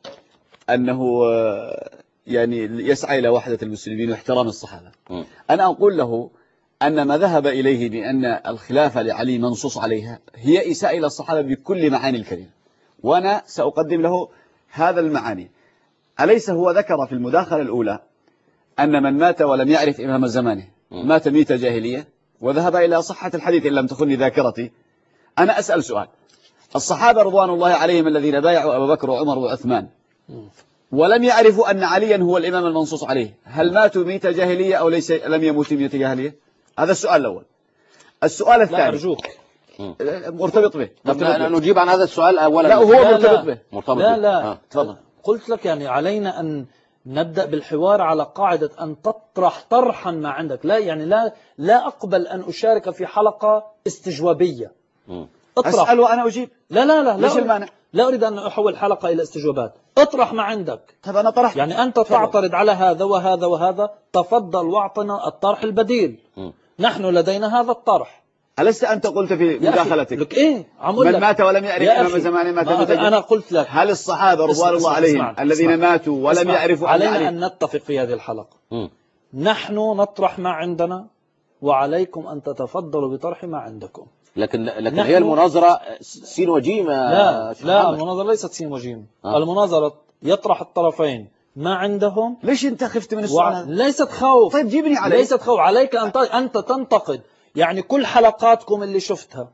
أنه يعني يسعى إلى وحدة المسلمين واحترام الصحابة. أنا أقول له أن ما ذهب إليه بأن الخلافة لعلي منصوص عليها هي إساءة إلى الصحابة بكل معاني الكلمة، وأنا سأقدم له هذا المعاني. أليس هو ذكر في المداخلة الأولى أن من مات ولم يعرف إمام زمانه مات ميتة جاهلية، وذهب إلى صحة الحديث إن لم تخني ذاكرتي. أنا أسأل سؤال: الصحابة رضوان الله عليهم الذين بايعوا أبا بكر وعمر وعثمان ولم يعرفوا أن عليا هو الإمام المنصوص عليه، هل ماتوا ميتة جاهلية أو لم يموتوا ميتة جاهلية؟ هذا السؤال الأول. السؤال الثاني، لا أرجوك، مرتبط به. نجيب عن هذا السؤال أولا. لا هو مرتبط به. لا تفضل. قلت لك يعني علينا أن نبدأ بالحوار على قاعدة أن تطرح طرحا ما عندك. لا يعني لا أقبل أن أشارك في حلقة استجوابية. أسأل وأنا أجيب. لا ليش المانع؟ لا أريد أن أحول حلقة إلى استجوابات. اطرح ما عندك. طب أنا طرحت. يعني أنت تعترض على هذا وهذا وهذا، تفضل واعطنا الطرح البديل. نحن لدينا هذا الطرح. ألست أنت قلت في مداخلتك لك إيه؟ من مات ولم يعرف إمام زمانه مات متجاهلا؟ أنا قلت لك هل الصحابة رضوان الله عليهم الذين ماتوا ولم يعرفوا علينا أن نتفق في هذه الحلقة. نحن نطرح ما عندنا وعليكم أن تتفضلوا بطرح ما عندكم. لكن هي المناظرة سين وجيم. لا المناظرة ليست سين وجيم. المناظرة يطرح الطرفين ما عندهم. ليش أنت خفت من السؤال؟ ليست خوف. طيب جيبني عليك. ليست خوف عليك أنت تنتقد. يعني كل حلقاتكم اللي شفتها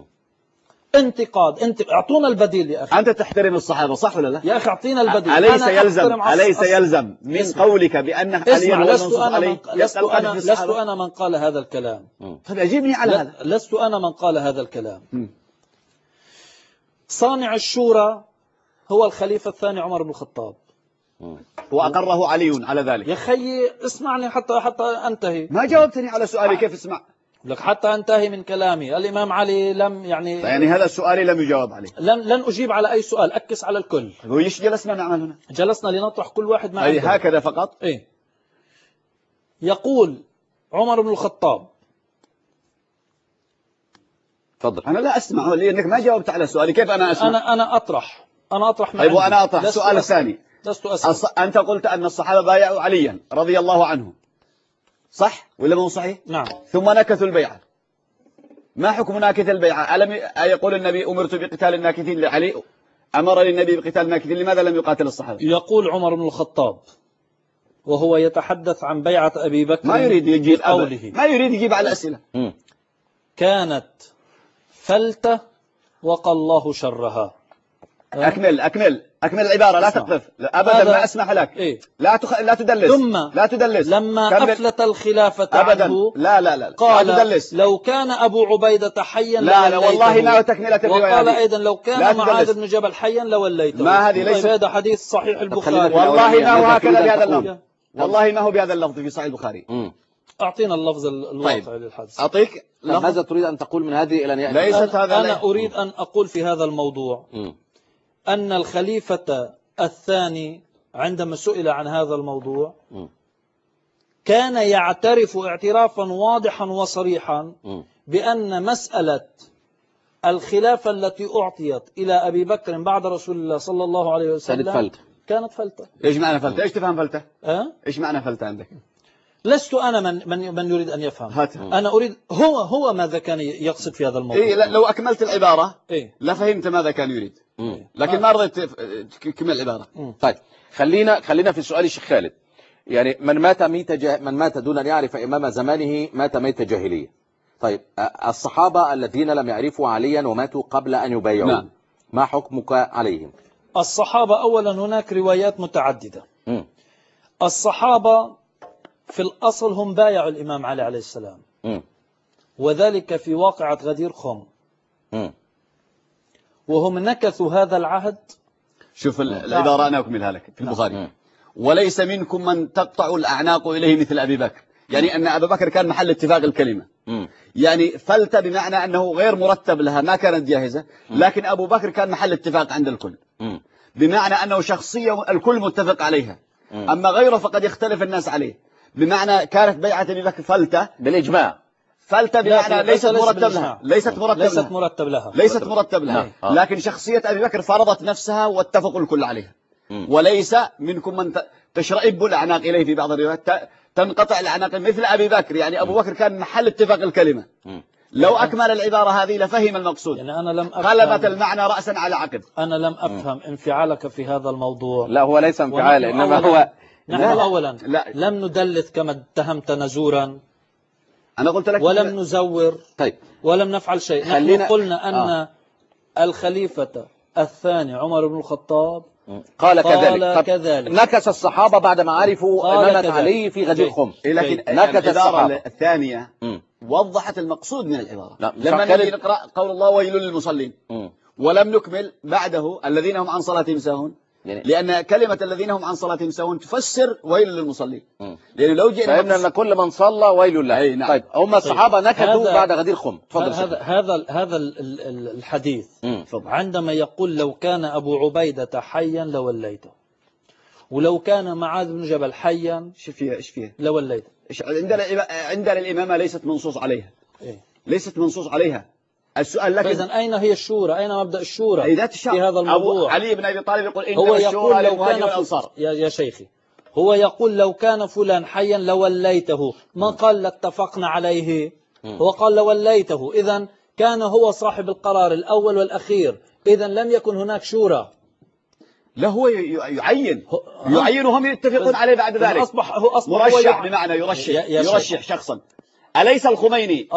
انتقاد. اعطونا البديل يا أخي. أنت تحترم الصحابة صح ولا لا؟ يا أخي اعطينا البديل. أليس يلزم من قولك بأن علي هو المنصوص عليه؟ لست أنا من قال هذا الكلام. طيب أجيبني على هذا. لست أنا من قال هذا الكلام. صانع الشورى هو الخليفة الثاني عمر بن الخطاب، وأقره علي على ذلك. يا خيي اسمعني حتى أنتهي. ما جاوبتني على سؤالي. كيف اسمع لك حتى أنتهي من كلامي؟ الإمام علي لم يعني هذا السؤال لم يجاوب عليه. لن أجيب على أي سؤال. أكس على الكل. وإيش جلسنا نعمل هنا؟ جلسنا لنطرح كل واحد ما عنده. هكذا فقط. إيه؟ يقول عمر بن الخطاب: تفضل. أنا لا أسمع لأنك ما جاوبت على سؤالي. كيف أنا أسمع؟ أنا أطرح من طيب عندي. وأنا أطرح لست السؤال أسأل. الثاني. لست أسأل. أنت قلت أن الصحابة بايعوا عليا رضي الله عنه، صح ولا مو صحيح؟ نعم. ثم نكثوا البيعة. ما حكم ناكث البيعة؟ ألم يقول النبي أمرت بقتال الناكثين لعلي؟ أمرني النبي بقتال الناكثين، لماذا لم يقاتل الصحابة؟ يقول عمر بن الخطاب وهو يتحدث عن بيعة أبي بكر ما يريد يجيب بقوله ما يريد يجيب على الأسئلة. كانت فلتة وقى الله شرها. أكمل العبارة، لا تقف أبدا، ما أسمح لك. إيه؟ لا تدلس. ثم لا تدلس. لما أفلت الخلافة أبدا عنه لا قال لا تدلس. لو كان أبو عبيدة حيا لا والله ما تكملة الرواية. وقال أيضا لو كان معاذ بن جبل حيا لوليته. ما هذه ليست. هذا حديث صحيح البخاري. والله ما هو هكذا بهذا اللفظ. والله ما هو بهذا اللفظ في صحيح البخاري. أعطينا اللفظ الواقع طيب. للحدث. أعطيك ماذا تريد أن تقول من هذه إلى أن يأتي؟ ليست هذا. أنا أريد أن أقول في هذا الموضوع أن الخليفة الثاني عندما سئل عن هذا الموضوع كان يعترف اعترافا واضحا وصريحا بأن مسألة الخلافة التي أعطيت إلى أبي بكر بعد رسول الله صلى الله عليه وسلم كانت فلتة. إيش معنى فلتة؟ إيش تفهم فلتة؟ إيش معنى فلتة عندك؟ لست أنا من يريد أن يفهم. أنا أريد هو ماذا كان يقصد في هذا الموضوع. إيه لو أكملت العبارة إيه؟ لفهمت ماذا كان يريد. لكن ما رضيت تكمل العبارة. طيب خلينا في سؤال الشيخ خالد. يعني من مات دون أن يعرف إمام زمانه مات ميت جاهلية. طيب الصحابة الذين لم يعرفوا عليا وماتوا قبل أن يبايعوا، نعم. ما حكمك عليهم؟ الصحابة أولا هناك روايات متعددة. الصحابة في الأصل هم بايعوا الإمام علي عليه السلام، وذلك في واقعة غدير خم، وهم نكثوا هذا العهد. شوف العبارة أنا أكملها لك في البخاري. وليس منكم من تقطع الأعناق إليه مثل أبي بكر، يعني أن أبا بكر كان محل اتفاق الكلمة. يعني فلت بمعنى أنه غير مرتب لها، ما كانت جاهزة، لكن أبو بكر كان محل اتفاق عند الكل، بمعنى أنه شخصية الكل متفق عليها، أما غيره فقد يختلف الناس عليه. بمعنى كانت بيعة أبي بكر فلتة بالإجماع. فلتة بمعنى ليست مرتب لها. لكن شخصية أبي بكر فرضت نفسها واتفقوا الكل عليها. وليس منكم من تشرئب الأعناق إليه في بعض الروايات، تنقطع الأعناق مثل أبي بكر، يعني أبو بكر كان محل اتفاق الكلمة. لو أكمل العبارة هذه لفهم المقصود. يعني أنا لم قلبت المعنى رأسا على عقب. أنا لم أفهم انفعالك في هذا الموضوع. لا هو ليس انفعال، إنما هو نحن أولا لم ندلث كما اتهمتنا زورا، أنا قلت لك ولم نزور. طيب. ولم نفعل شيء. نحن قلنا أن الخليفة الثاني عمر بن الخطاب قال كذلك. نكس الصحابة بعد ما عرفوا إمامة علي في غدير خم. لكن نكس العبارة الثانية وضحت المقصود من العبارة. لما نقرأ قول الله ويل للمصلين ولم نكمل بعده الذين هم عن صلاتهم ساهون، لأن كلمة الذين هم عن صلاتهم ساهون تفسر ويل للمصلين. لأنه لو جئنا فهمنا أن كل من صلى ويل له. نعم. طيب هم الصحابة نكثوا بعد غدير خم. هذا الحديث عندما يقول لو كان أبو عبيدة حيا لوليته، ولو كان معاذ بن جبل حيا إيش فيها لوليته. عندنا الإمامة ليست منصوص عليها. ليست منصوص عليها. السؤال لك إذن أين هي الشورى؟ أين مبدأ الشورى في هذا الموضوع؟ علي بن أبي طالب يقول إن هو الشورى للمهاجر والأنصار. يا شيخي هو يقول لو كان فلان حيا لوليته، ما قال لاتفقنا عليه، هو قال لوليته. إذن كان هو صاحب القرار الأول والأخير، إذن لم يكن هناك شورى. لا هو يعين وهم يتفقون عليه بعد ذلك. أصبح مرشح بمعنى يرشح شخصا. أليس الخميني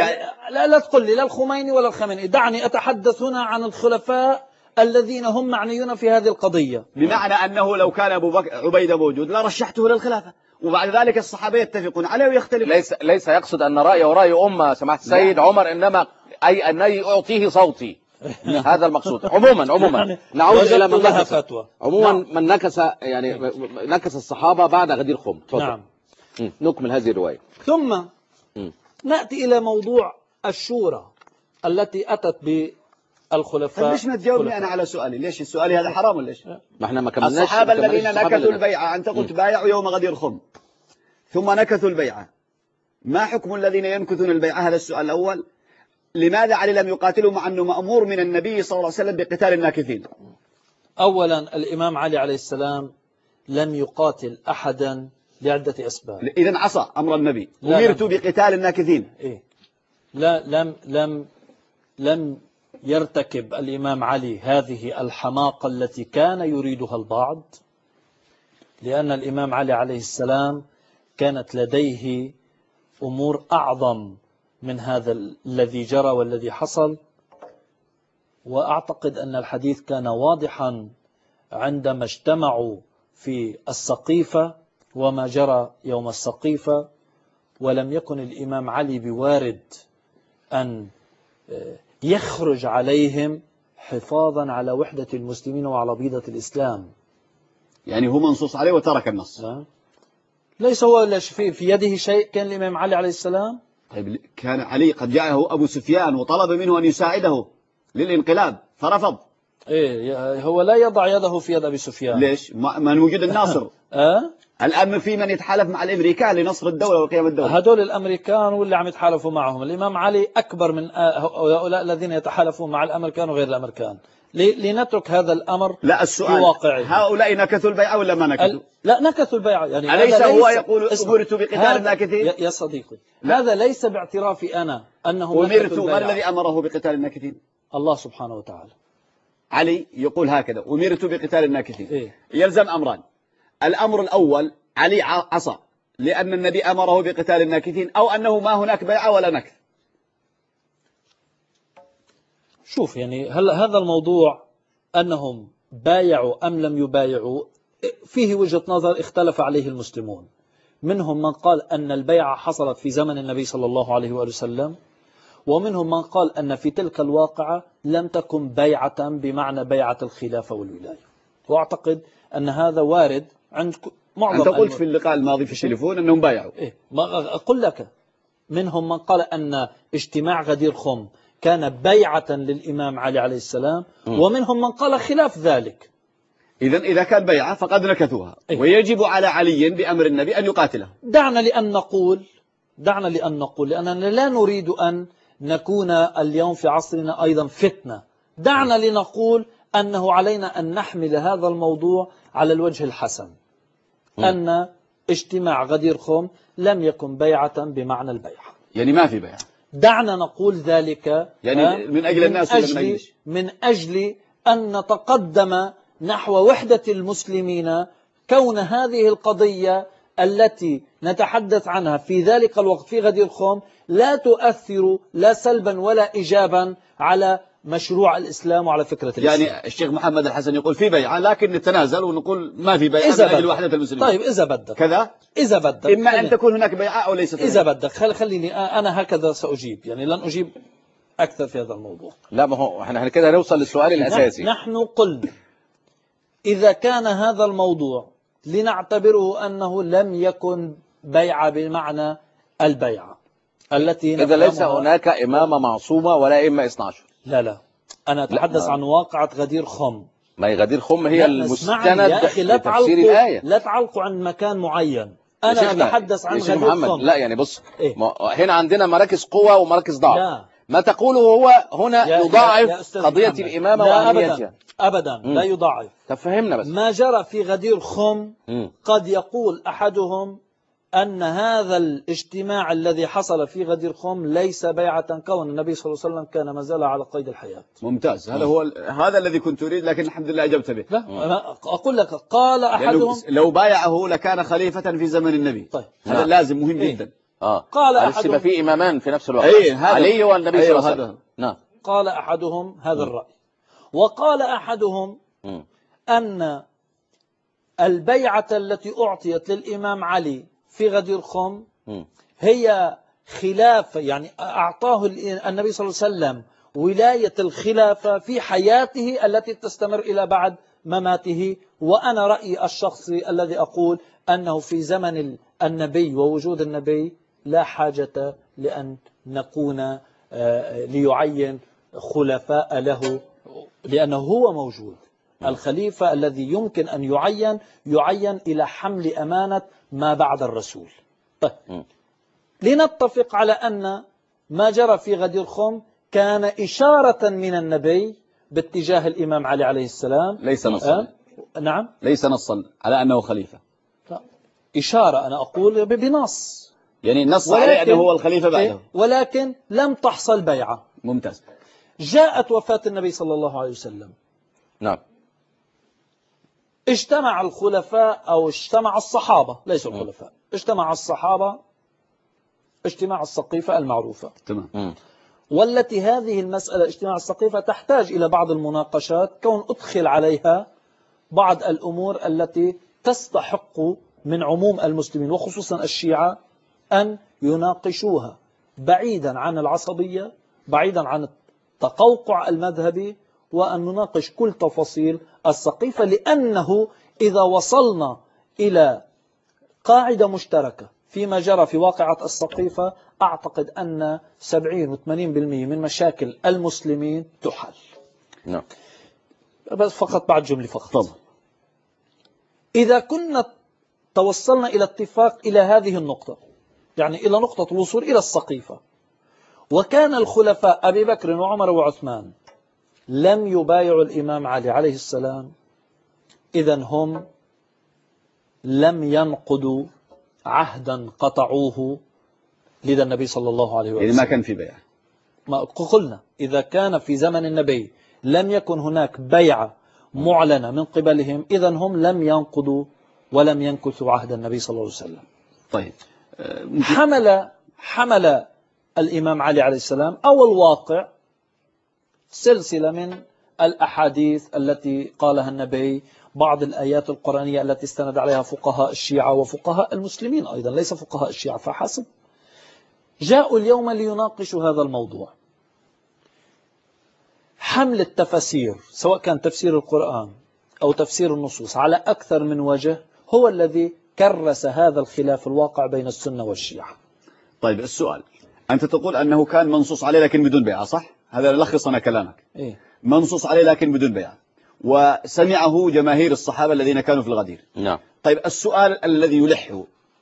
لا تقل لي لا الخميني ولا الخميني، دعني أتحدث هنا عن الخلفاء الذين هم معنيون في هذه القضية. بمعنى أنه لو كان أبو بكر عبيدة موجود لرشحته للخلافة، وبعد ذلك الصحابة يتفقون عليه ويختلف. ليس يقصد أن رأي ورأي أمة سماحة السيد عمر، إنما أي أنني أعطيه صوتي. هذا المقصود. عموما نعود إلى من نكس. عموما من نكس، يعني نكس الصحابة بعد غدير خم. نعم. نكمل هذه الرواية. ثم نأتي إلى موضوع الشورى التي أتت بالخلفاء. ليش ما تجاوبني أنا على سؤالي؟ ليش سؤالي هذا حرام ولا ليش؟ ما احنا ما كملناش. الصحابة الذين نكثوا البيعة، أنت قلت بايعوا يوم غدير خم ثم نكثوا البيعة، ما حكم الذين ينكثون البيعة؟ هذا السؤال الأول. لماذا علي لم يقاتله مع أنه مأمور من النبي صلى الله عليه وسلم بقتال الناكثين؟ أولا الإمام علي عليه السلام لم يقاتل أحدا لعدة أسباب. إذن عصى أمر النبي، لا، أمرت بقتال الناكثين. إيه؟ لا، لم يرتكب الإمام علي هذه الحماقة التي كان يريدها البعض، لأن الإمام علي عليه السلام كانت لديه أمور أعظم من هذا الذي جرى والذي حصل. وأعتقد أن الحديث كان واضحا عندما اجتمعوا في السقيفة وما جرى يوم السقيفة، ولم يكن الإمام علي بوارد أن يخرج عليهم حفاظا على وحدة المسلمين وعلى بيضة الإسلام. يعني هو منصوص عليه وترك النص. ليس هو في يده شيء. كان الإمام علي عليه السلام، طيب كان علي قد جاءه أبو سفيان وطلب منه أن يساعده للانقلاب فرفض. إيه، هو لا يضع يده في يد أبي سفيان. ليش؟ من وجود الناصر. الآن في من يتحالف مع الأمريكان لنصر الدولة وقيام الدولة. هدول الأمريكان واللي عم يتحالفوا معهم. الإمام علي أكبر من هؤلاء الذين يتحالفون مع الأمريكان وغير الأمريكان. لنترك هذا الأمر. لا، السؤال واقعي. هؤلاء نكثوا البيعة ولا ما نكثوا؟ لا، نكثوا البيعة. يعني أليس هو يقول أمرت بقتال الناكثين؟ يا صديقي، هذا ليس باعترافي أنا أنه أمرت. من الذي أمره بقتال الناكثين؟ الله سبحانه وتعالى. علي يقول هكذا: أمرت بقتال الناكثين. إيه؟ يلزم أمران. الأمر الأول، علي عصى لأن النبي أمره بقتال الناكثين، أو أنه ما هناك بيعة ولا نكث. شوف، يعني هذا الموضوع أنهم بايعوا أم لم يبايعوا فيه وجهة نظر اختلف عليه المسلمون. منهم من قال أن البيعة حصلت في زمن النبي صلى الله عليه وآله وسلم، ومنهم من قال أن في تلك الواقعة لم تكن بيعة بمعنى بيعة الخلافة والولاية. وأعتقد أن هذا وارد عند معظم. أنت قلت في اللقاء الماضي في التليفون أنهم بايعوا. إيه؟ ما أقول لك، منهم من قال أن اجتماع غدير خم كان بيعة للإمام علي عليه السلام، ومنهم من قال خلاف ذلك. إذا كان بيعة فقد نكثوها. إيه؟ ويجب على علي بأمر النبي أن يقاتله. دعنا لأن نقول لأننا لا نريد أن نكون اليوم في عصرنا أيضا فتنة. دعنا لنقول أنه علينا أن نحمل هذا الموضوع على الوجه الحسن، أن اجتماع غدير خم لم يكن بيعة بمعنى البيعة. يعني ما في بيعة. دعنا نقول ذلك، يعني من أجل الناس من أجل أن نتقدم نحو وحدة المسلمين. كون هذه القضية التي نتحدث عنها في ذلك الوقت في غدير خم لا تؤثر لا سلبا ولا إيجابا على مشروع الإسلام وعلى فكرة الإسلام. يعني الشيخ محمد الحسن يقول في بيعة، لكن نتنازل ونقول ما في بيعة من أجل وحدة المسلمين. طيب إذا بدك كذا، إذا بدك إما أن تكون هناك بيعة أو ليست. إذا بدك خليني أنا هكذا سأجيب، يعني لن أجيب أكثر في هذا الموضوع. لا، ما هو احنا كده هنوصل للسؤال الأساسي. نحن قلنا إذا كان هذا الموضوع لنعتبره أنه لم يكن بيعة بمعنى البيعة التي إذا ليس هناك إمامة معصومة ولا إمة 12. لا، أنا أتحدث عن واقعة غدير خم. ما هي غدير خم هي المستند يا أخي، لتفسير الآية. لا تعلقوا عن مكان معين. أنا أتحدث عن غدير محمد خم. لا، يعني بص، إيه؟ هنا عندنا مراكز قوة ومراكز ضعف. لا. ما تقوله هو هنا يضاعف قضية الإمامة وأهميتها. أبدا لا يضاعف. تفهمنا بس. ما جرى في غدير خم قد يقول أحدهم أن هذا الاجتماع الذي حصل في غدير خم ليس بيعة، كون النبي صلى الله عليه وسلم كان ما زال على قيد الحياة. ممتاز، هذا الذي كنت أريد، لكن الحمد لله أجبت به. لا، أقول لك قال أحدهم لو بايعه لكان خليفة في زمن النبي. طيب. هذا لازم مهم جدا. قال أحدهم يبقى في إمامان في نفس الوقت. علي والنبي صلى الله عليه وسلم. نعم. قال أحدهم هذا الرأي، وقال أحدهم أن البيعة التي أعطيت للإمام علي في غدير خم هي خلافة، يعني أعطاه النبي صلى الله عليه وسلم ولاية الخلافة في حياته التي تستمر إلى بعد مماته. وأنا رأيي الشخصي الذي أقول أنه في زمن النبي ووجود النبي لا حاجة لأن نكون ليعين خلفاء له، لأنه هو موجود. الخليفة الذي يمكن أن يعين إلى حمل أمانة ما بعد الرسول. طيب، لنتفق على أن ما جرى في غدير خم كان إشارة من النبي باتجاه الإمام علي عليه السلام، ليس نصا. نعم، ليس نصا على أنه خليفة. لا. إشارة، أنا أقول بنص، يعني نص عليه أنه هو الخليفة بعده، ولكن لم تحصل بيعة. ممتاز. جاءت وفاة النبي صلى الله عليه وسلم، نعم. اجتمع الخلفاء أو اجتمع الصحابة، ليس الخلفاء، اجتمع الصحابة اجتماع السقيفة المعروفة. تمام. والتي هذه المسألة اجتماع السقيفة تحتاج إلى بعض المناقشات، كون أدخل عليها بعض الأمور التي تستحق من عموم المسلمين وخصوصا الشيعة أن يناقشوها بعيدا عن العصبية، بعيدا عن التقوقع المذهبي، وأن نناقش كل تفاصيل السقيفة، لأنه إذا وصلنا إلى قاعدة مشتركة فيما جرى في واقعة السقيفة، أعتقد أن 70 و 80% من مشاكل المسلمين تحل. نعم. بس فقط بعد جملة فقط. طبعا. إذا كنا توصلنا إلى اتفاق إلى هذه النقطة، يعني إلى نقطة الوصول إلى السقيفة، وكان الخلفاء أبي بكر وعمر وعثمان لم يبايعوا الإمام علي عليه السلام، إذن هم لم ينقضوا عهدا قطعوه لدى النبي صلى الله عليه وسلم. يعني ما كان في بيع. ما قلنا إذا كان في زمن النبي لم يكن هناك بيعة معلنة من قبلهم، إذن هم لم ينقضوا ولم ينكثوا عهد النبي صلى الله عليه وسلم. طيب. حمل الإمام علي عليه السلام أو الواقع سلسلة من الأحاديث التي قالها النبي، بعض الآيات القرآنية التي استند عليها فقهاء الشيعة وفقهاء المسلمين أيضا، ليس فقهاء الشيعة فحسب. جاءوا اليوم ليناقشوا هذا الموضوع. حمل التفاسير سواء كان تفسير القرآن أو تفسير النصوص على أكثر من وجه هو الذي كرس هذا الخلاف الواقع بين السنة والشيعة. طيب السؤال، أنت تقول أنه كان منصوص عليه لكن بدون بيعة، صح؟ هذا يلخص أنا كلامك. إيه؟ منصوص عليه لكن بدون بيعة، وسمعه جماهير الصحابة الذين كانوا في الغدير. نعم. طيب السؤال الذي يلحه،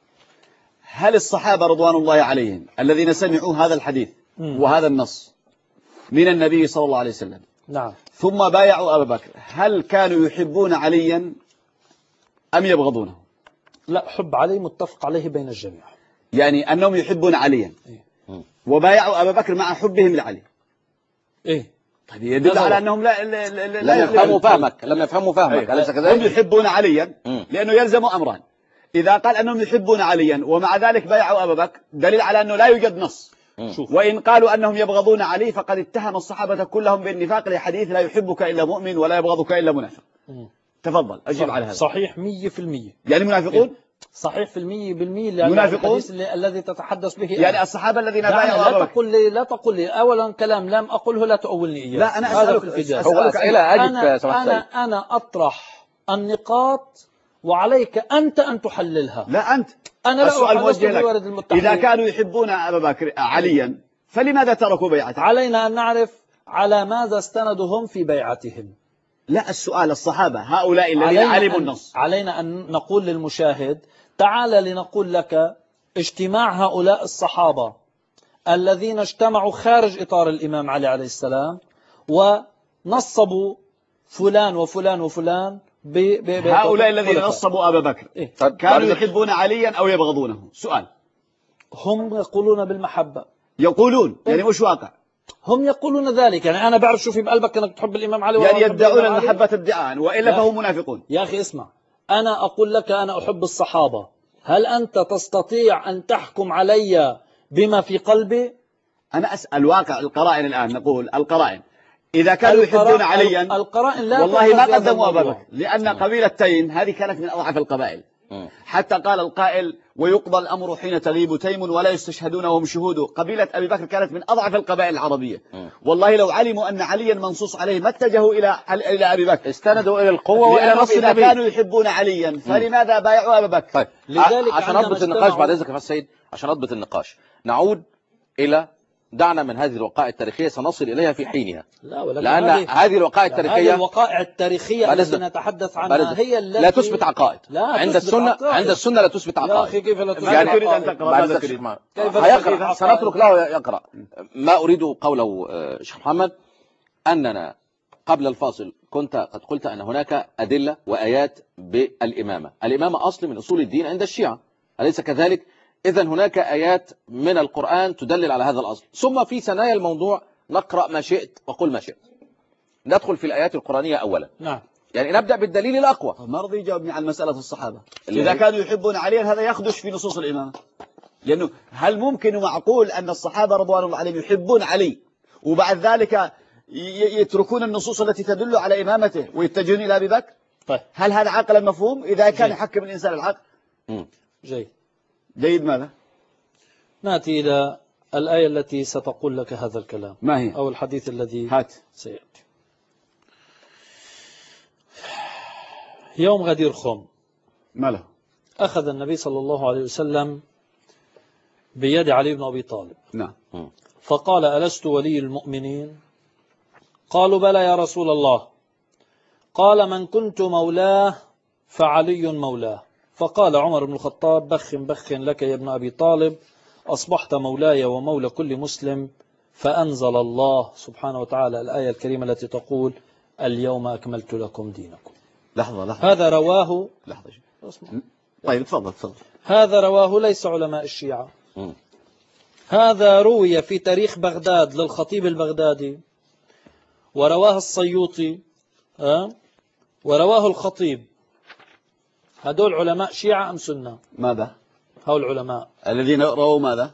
هل الصحابة رضوان الله عليهم الذين سمعوا هذا الحديث وهذا النص من النبي صلى الله عليه وسلم، نعم، ثم بايعوا أبا بكر، هل كانوا يحبون عليا أم يبغضونه؟ لا، حب علي متفق عليه بين الجميع. يعني أنهم يحبون عليا إيه؟ وبايعوا أبا بكر مع حبهم لعلي. إيه؟ طيب يدل على أنهم لم يفهموا فهمك، لم يفهموا فهمك، أليس كذلك؟ هم يحبون عليا لأنه يلزم أمران. إذا قال أنهم يحبون عليا ومع ذلك بايعوا أبا بكر، دليل على أنه لا يوجد نص. وإن قالوا أنهم يبغضون علي فقد اتهم الصحابة كلهم بالنفاق لحديث لا يحبك إلا مؤمن ولا يبغضك إلا منافق. تفضل أجيب على هذا. صحيح 100%. يعني منافقون؟ صحيح في 100%. لأن منافقون الذي تتحدث به يعني الصحابة الذين بايعوا أبا بكر. لا تقول لي أولا كلام لم أقوله لا تؤولني إياه. لا أنا أسألك هو أسئلة أجب. أنا أطرح النقاط وعليك أنت أن تحللها. لا أنت. أنا لا السؤال موجه لك. إذا كانوا يحبون أبا بكر عليا فلماذا تركوا بيعته؟ علينا أن نعرف على ماذا استندوا هم في بيعتهم. لا، السؤال الصحابة هؤلاء الذين علموا النص. علينا أن نقول للمشاهد تعال لنقول لك اجتماع هؤلاء الصحابة الذين اجتمعوا خارج إطار الإمام علي عليه السلام ونصبوا فلان وفلان وفلان هؤلاء الذين نصبوا أبا بكر إيه؟ كانوا يحبون عليا أو يبغضونه؟ سؤال. هم يقولون بالمحبة. يقولون يعني مش واقع. هم يقولون ذلك. يعني أنا بعرف شو في بقلبك أنك تحب الإمام علي، يعني يدعون المحبة ادعاء وإلا فهم منافقون. يا أخي اسمع، أنا أقول لك أنا أحب الصحابة، هل أنت تستطيع أن تحكم علي بما في قلبي؟ أنا أسأل واقع القرائن الآن، نقول القرائن إذا كانوا يحبون عليا القرائن لا والله ما قدموا أبا بكر، لأن قبيلة تيم هذه كانت من أضعف القبائل، حتى قال القائل ويقضى الأمر حين تغيب تيم ولا يستشهدون وهم شهود. قبيلة أبي بكر كانت من أضعف القبائل العربية. والله لو علموا أن عليا منصوص عليه ما اتجهوا إلى أبي بكر، استندوا إلى القوة وإلى نص إذا النبي. كانوا يحبون عليا فلماذا بايعوا أبا بكر؟ طيب لذلك عشان أضبط النقاش بعد إذنك يا السيد، عشان أضبط النقاش نعود إلى دعنا من هذه الوقائع التاريخية سنصل إليها في حينها، لا، ولكن لأن هذه الوقائع هذه التاريخية الوقائع التاريخية التي نتحدث عنها هي التي لا تثبت عقائد. لا عند تثبت السنة عقائد. عند السنة لا تثبت يا عقائد. أخي كيف لا تثبت يعني تريد أن عقائد؟ تقرأ؟ بعد ماذا ذلك تريد؟ كيف هيقرأ، عقائد؟ سنترك له يقرأ. ما أريد قوله شيخ محمد أننا قبل الفاصل كنت قد قلت أن هناك أدلة وآيات بالإمامة. الإمامة أصل من أصول الدين عند الشيعة، أليس كذلك؟ إذا هناك آيات من القرآن تدلل على هذا الأصل. ثم في ثنايا الموضوع نقرأ ما شئت وقل ما شئت. ندخل في الآيات القرآنية أولا. نعم. يعني نبدأ بالدليل الأقوى. ما رضي يجاوبني عن مسألة الصحابة. إذا كانوا يحبون عليا هذا يخدش في نصوص الإمامة، لأنه هل ممكن ومعقول أن الصحابة رضوان الله عليهم يحبون علي وبعد ذلك يتركون النصوص التي تدل على إمامته ويتجهون إلى أبي بكر؟ طيب. هل هذا عقلا مفهوم إذا كان يحكم الإنسان العقل؟ جيد. جيد. ماذا؟ نأتي إلى الآية التي ستقول لك هذا الكلام. ما هي؟ أو الحديث الذي هات. سيأتي. يوم غدير خم ما له؟ أخذ النبي صلى الله عليه وسلم بيد علي بن أبي طالب. نعم. فقال: ألست ولي المؤمنين؟ قالوا: بلى يا رسول الله. قال: من كنت مولاه فعلي مولاه. فقال عمر بن الخطاب: بخ بخ لك يا ابن أبي طالب، أصبحت مولاي ومولى كل مسلم. فأنزل الله سبحانه وتعالى الآية الكريمة التي تقول: اليوم أكملت لكم دينكم. لحظة. هذا رواه لحظة. طيب تفضل. هذا رواه ليس علماء الشيعة، هذا روي في تاريخ بغداد للخطيب البغدادي، ورواه السيوطي، ورواه الخطيب. هدول علماء شيعة أم سنة؟ ماذا؟ هؤلاء العلماء الذين رووا ماذا؟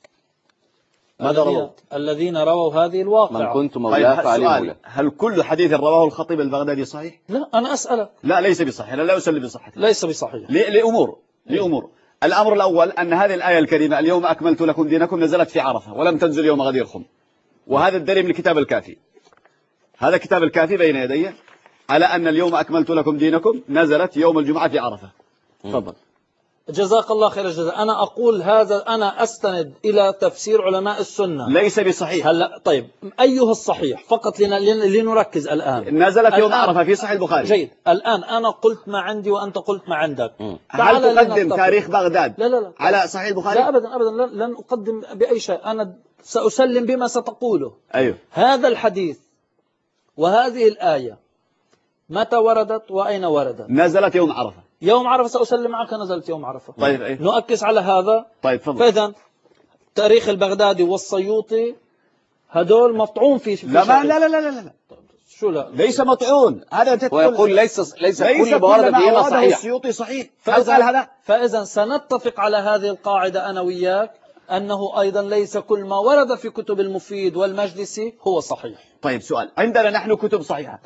ماذا رووا؟ الذين رووا هذه الواقعة. من كنت مولاه فعلي مولاه. هل كل حديث رواه الخطيب البغدادي صحيح؟ لا، أنا أسألك. لا، ليس بصحيح. أنا لا أسلم بصحته. ليس بصحيح. لأمور. الأمر الأول أن هذه الآية الكريمة اليوم أكملت لكم دينكم نزلت في عرفة ولم تنزل يوم غدير خم، وهذا الدليل من الكتاب الكافي. هذا كتاب الكافي بين يدي على أن اليوم أكملت لكم دينكم نزلت يوم الجمعة في عرفة. تفضل. جزاك الله خير الجزاء. أنا أقول هذا، أنا أستند إلى تفسير علماء السنة. ليس بصحيح. هلا طيب، أيها الصحيح؟ فقط لنركز الآن. نزلت يوم عرفة في صحيح البخاري. جيد. الآن أنا قلت ما عندي وأنت قلت ما عندك. هل تقدم تاريخ بغداد لا على صحيح البخاري؟ لا أبدا أبدا، لن أقدم بأي شيء. أنا سأسلم بما ستقوله. أيوه. هذا الحديث وهذه الآية متى وردت وأين وردت؟ نزلت يوم عرفة. يوم عرفة. سأسلم معك نزلت يوم عرفة. طيب. أيه. نؤكس على هذا. طيب تفضل. فإذا تاريخ البغدادي والسيوطي هدول مطعون في لا لا لا لا لا. شو لا؟ ليس مطعون. هذا ويقول ليس كل ما ورد فيهما صحيح. السيوطي صحيح. فإذا سنتفق على هذه القاعدة أنا وياك أنه أيضا ليس كل ما ورد في كتب المفيد والمجلسي هو صحيح. طيب سؤال، عندنا نحن كتب صحيحة،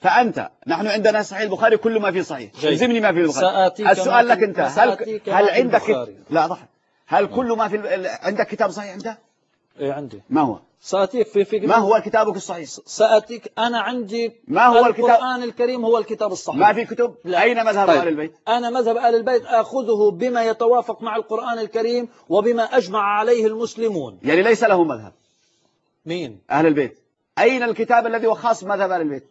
نحن عندنا صحيح البخاري كل ما فيه صحيح. الزمني ما فيه البخاري. السؤال لك أنت، هل عندك لا ضحك، هل كل ما في عندك كتاب صحيح أنت؟ إيه عندي. ما هو؟ سأتيك في ما هو كتابك الصحيح؟ سأتيك أنا عندي. ما هو القرآن الكريم هو الكتاب الصحيح. ما في كتب؟ لا. أين مذهب أهل البيت؟ أنا مذهب أهل البيت آخذه بما يتوافق مع القرآن الكريم وبما أجمع عليه المسلمون. يعني ليس له مذهب. مين؟ أهل البيت. أين الكتاب الذي هو خاص مذهب أهل البيت؟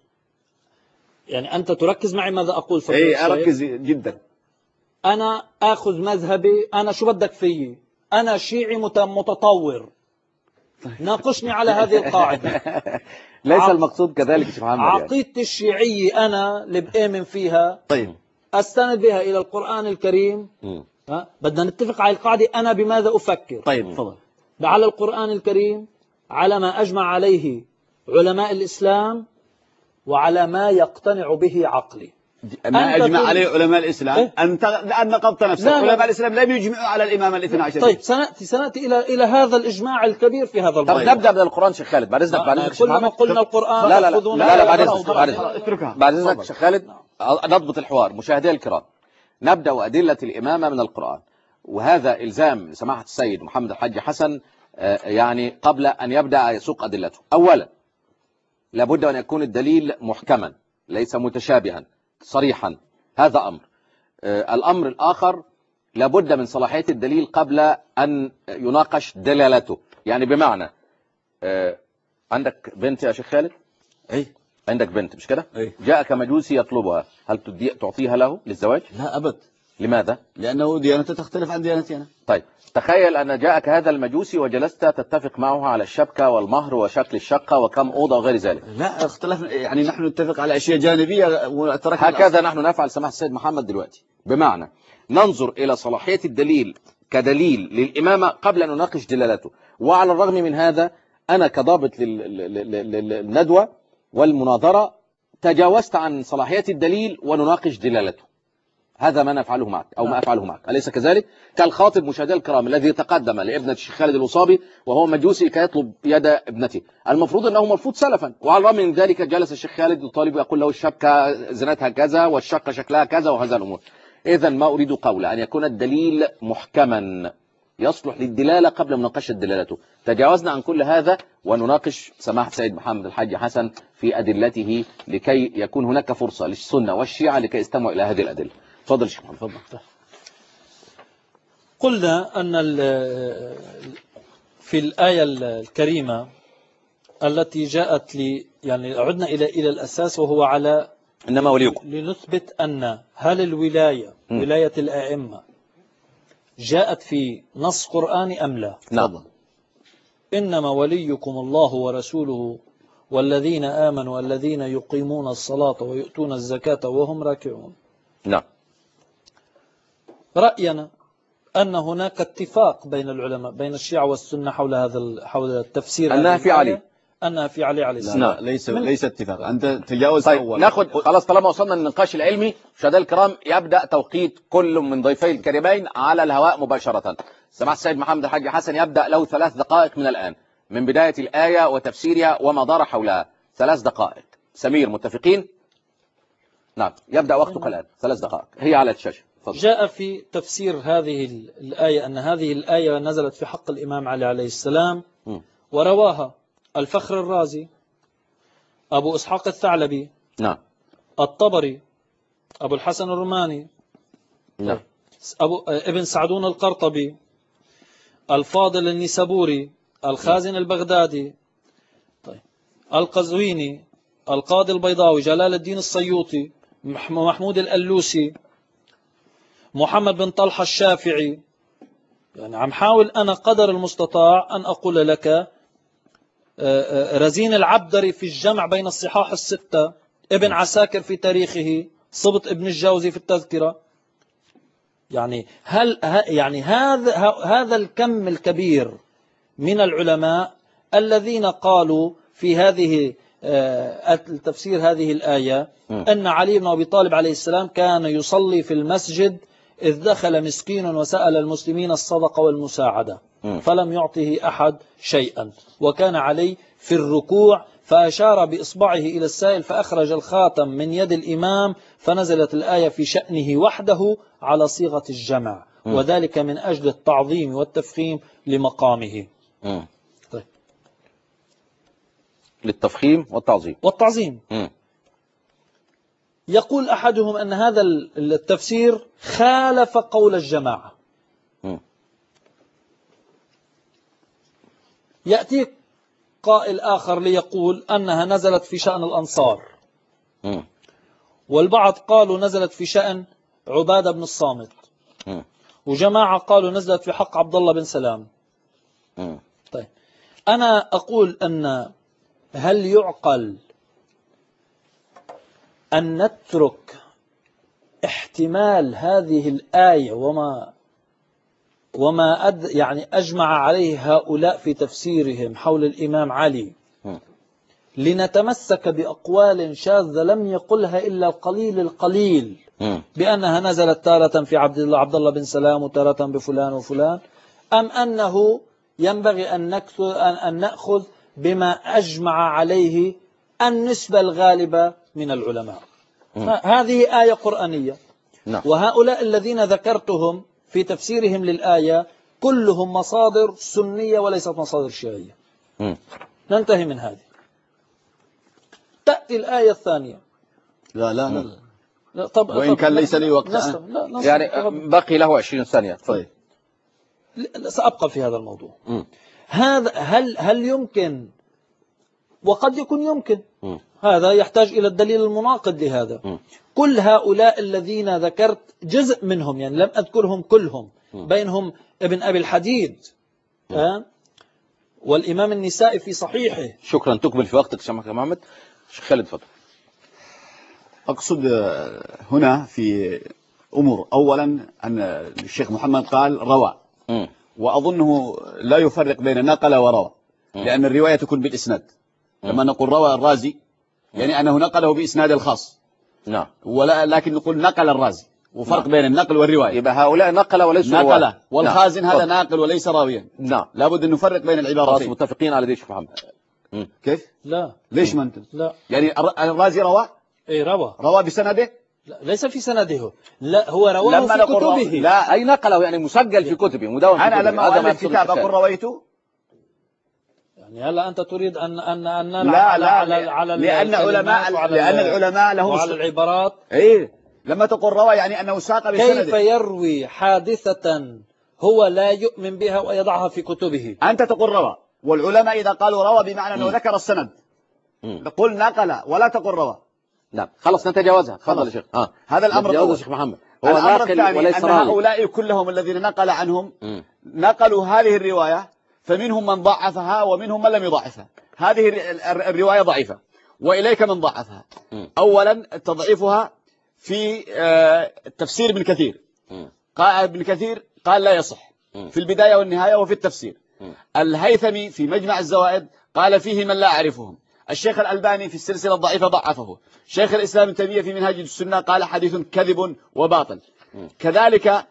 يعني أنت تركز معي ماذا أقول؟ إيه أركز جدا. أنا أخذ مذهبي. أنا شو بدك فيي؟ أنا شيعي متطور. ناقشني على هذه القاعدة. ليس المقصود كذلك شيخ محمد. عقيدتي الشيعية أنا اللي بآمن فيها. طيب. أستند بها إلى القرآن الكريم. بدنا نتفق على القاعدة. أنا بماذا أفكر؟ طيب تفضل. على القرآن الكريم، على ما أجمع عليه علماء الإسلام، وعلى ما يقتنع به عقلي. ما أجمع عليه علماء الإسلام. إيه؟ أنت الآن نقضت نفسك. علماء الإسلام لم يجمعوا على الإمام الاثنى عشر. طيب سنأتي إلى هذا الإجماع الكبير في هذا الموضوع. طب نبدأ من القرآن شيخ خالد بعد إذنك. كلما قلنا القرآن لا بعد إذنك اتركها بعد إذنك شيخ خالد. نضبط الحوار. مشاهدي الكرام، نبدأ أدلة الإمامة من القرآن، وهذا إلزام لسماحة السيد محمد الحاج حسن يعني قبل أن يبدأ يسوق أدلته. أولا لابد أن يكون الدليل محكما ليس متشابها صريحا، هذا أمر. الأمر الآخر لابد من صلاحية الدليل قبل أن يناقش دلالته. يعني بمعنى عندك بنت يا شيخ خالد؟ أي عندك بنت مش كده؟ أي. جاءك مجوسي يطلبها، هل تعطيها له للزواج؟ لا أبد، لماذا؟ لأنه ديانته تختلف عن ديانتي أنا. طيب تخيل أن جاءك هذا المجوسي وجلست تتفق معه على الشبكة والمهر وشكل الشقة وكم أوضة وغير ذلك. لا اختلف، يعني نحن نتفق على أشياء جانبية وتركنا هكذا نحن نفعل سماحة السيد محمد دلوقتي، بمعنى ننظر إلى صلاحية الدليل كدليل للإمامة قبل أن نناقش دلالته. وعلى الرغم من هذا أنا كضابط للندوة والمناظرة تجاوزت عن صلاحية الدليل ونناقش دلالته. هذا ما نفعله معك أو ما أفعله معك، أليس كذلك؟ كالخاطب مشاهدي الكرام الذي تقدم لابنة الشيخ خالد الوصابي وهو مجوسي كي يطلب يد ابنته، المفروض أنه مرفوض سلفا، وعلى الرغم من ذلك جلس الشيخ خالد يطالب ويقول له الشبكة زنتها كذا والشقة شكلها كذا وهذا الأمور. إذا ما أريد قوله أن يكون الدليل محكما يصلح للدلالة قبل مناقشة دلالته. تجاوزنا عن كل هذا ونناقش سماحة سيد محمد الحاج حسن في أدلته لكي يكون هناك فرصة للسنة والشيعة لكي يستمعوا إلى هذه الأدلة. تفضل شيخ محمد. تفضل. قلنا أن في الآية الكريمة التي جاءت يعني عدنا إلى الأساس، وهو على إنما وليكم، لنثبت أن هل الولاية ولاية الأئمة جاءت في نص قرآني أم لا؟ نعم. إنما وليكم الله ورسوله والذين آمنوا والذين يقيمون الصلاة ويؤتون الزكاة وهم راكعون. نعم. رأينا أن هناك اتفاق بين العلماء بين الشيعة والسنة حول التفسير أنها في علي، أنها في علي عليه السلام. لا ليس اتفاق، أنت تجاوز. طيب أول ناخد خلاص طالما وصلنا للنقاش العلمي. مشاهدينا الكرام يبدأ توقيت كل من ضيفي الكريمين على الهواء مباشرة. سماحة السيد محمد الحاج حسن يبدأ له 3 دقائق من الآن من بداية الآية وتفسيرها وما دار حولها. 3 دقائق. سمير متفقين؟ نعم يبدأ وقتك الآن. 3 دقائق هي على الشاشة. فضل. جاء في تفسير هذه الآية أن هذه الآية نزلت في حق الإمام علي عليه السلام، ورواها الفخر الرازي، أبو إسحاق الثعلبي، نعم، الطبري، أبو الحسن الرماني، نعم، ابن سعدون القرطبي، الفاضل النيسابوري، الخازن البغدادي، طيب، القزويني، القاضي البيضاوي، جلال الدين السيوطي، محمود الألوسي، محمد بن طلحة الشافعي. يعني عم حاول أنا قدر المستطاع أن أقول لك رزين العبدري في الجمع بين الصحاح الستة، ابن عساكر في تاريخه، صبت ابن الجوزي في التذكرة. يعني هذا الكم الكبير من العلماء الذين قالوا في هذه التفسير هذه الآية أن علي بن أبي طالب عليه السلام كان يصلي في المسجد إذ دخل مسكين وسأل المسلمين الصدقة والمساعدة فلم يعطه أحد شيئا، وكان علي في الركوع فأشار بإصبعه إلى السائل فأخرج الخاتم من يد الإمام فنزلت الآية في شأنه وحده على صيغة الجمع، وذلك من أجل التعظيم والتفخيم لمقامه. طيب. للتفخيم والتعظيم. يقول أحدهم أن هذا التفسير خالف قول الجماعة. يأتي قائل آخر ليقول أنها نزلت في شأن الأنصار، والبعض قالوا نزلت في شأن عبادة بن الصامت، وجماعة قالوا نزلت في حق عبد الله بن سلام. طيب أنا أقول أن هل يعقل أن نترك احتمال هذه الآية وما يعني أجمع عليه هؤلاء في تفسيرهم حول الإمام علي لنتمسك بأقوال شاذة لم يقلها إلا القليل بأنها نزلت تارة في عبد الله بن سلام وتارة بفلان وفلان، أم أنه ينبغي أن نأخذ بما أجمع عليه النسبة الغالبة من العلماء؟ هذه آية قرآنية، وهؤلاء الذين ذكرتهم في تفسيرهم للآية كلهم مصادر سنية وليست مصادر شيعية. ننتهي من هذه. تأتي الآية الثانية. لا وإن كان ليس لي وقت يعني بقي له 20 ثانية. طيب سأبقى في هذا الموضوع. هذا هل يمكن؟ وقد يكون يمكن. هذا يحتاج إلى الدليل المناقض لهذا. كل هؤلاء الذين ذكرت جزء منهم، يعني لم أذكرهم كلهم، بينهم ابن أبي الحديد والإمام النسائي في صحيحه. شكرا. تكمل في وقتك شيخ محمد. شيخ خالد فضل. أقصد هنا في أمور. أولا أن الشيخ محمد قال روى، وأظنه لا يفرق بين نقل وروى، لأن الرواية تكون بالإسناد. لما نقول روى الرازي يعني أنه نقله بإسناد الخاص، نعم، لكن نقول نقل الرازي، وفرق بين النقل والرواية. يبقى هؤلاء نقل وليسوا رواة. نقل، والخازن هذا ناقل وليس راويا. نعم، لابد أن نفرق بين العبارتين. متفقين على دي شيخ محمد. كيف؟ لا. ليش ما أنت؟ لا. يعني الرازي روى؟ إيه روى. روى بسنده؟ لا، ليس في سنده، لا هو رواه في كتبه. لا، أي نقله يعني مسجل في كتبه، مدون في أنا كتبه. لما أؤلف كتاب أقول رويته. يعني هلا أنت تريد أن لا على لأن العلماء لهم وعلى العبارات. إيه، لما تقول روى يعني أنه ساق بسنده. كيف يروي حادثة هو لا يؤمن بها ويضعها في كتبه؟ أنت تقول روى، والعلماء إذا قالوا روى بمعنى أنه ذكر السند. قل نقل ولا تقول روى. نعم، خلص نتجاوزها. تفضل يا شيخ. هذا الأمر الأول. شيخ محمد، هو الأمر الثاني وليس أن هؤلاء كلهم الذين نقل عنهم نقلوا هذه الرواية، فمنهم من ضعفها ومنهم من لم يضعفها. هذه الرواية ضعيفة، وإليك من ضعفها. أولا تضعيفها في تفسير ابن كثير. قال ابن كثير قال لا يصح في البداية والنهاية وفي التفسير. الهيثمي في مجمع الزوائد قال فيه من لا أعرفهم. الشيخ الألباني في السلسلة الضعيفة ضعفه. شيخ الإسلام ابن تيمية في منهاج السنة قال حديث كذب وباطل. كذلك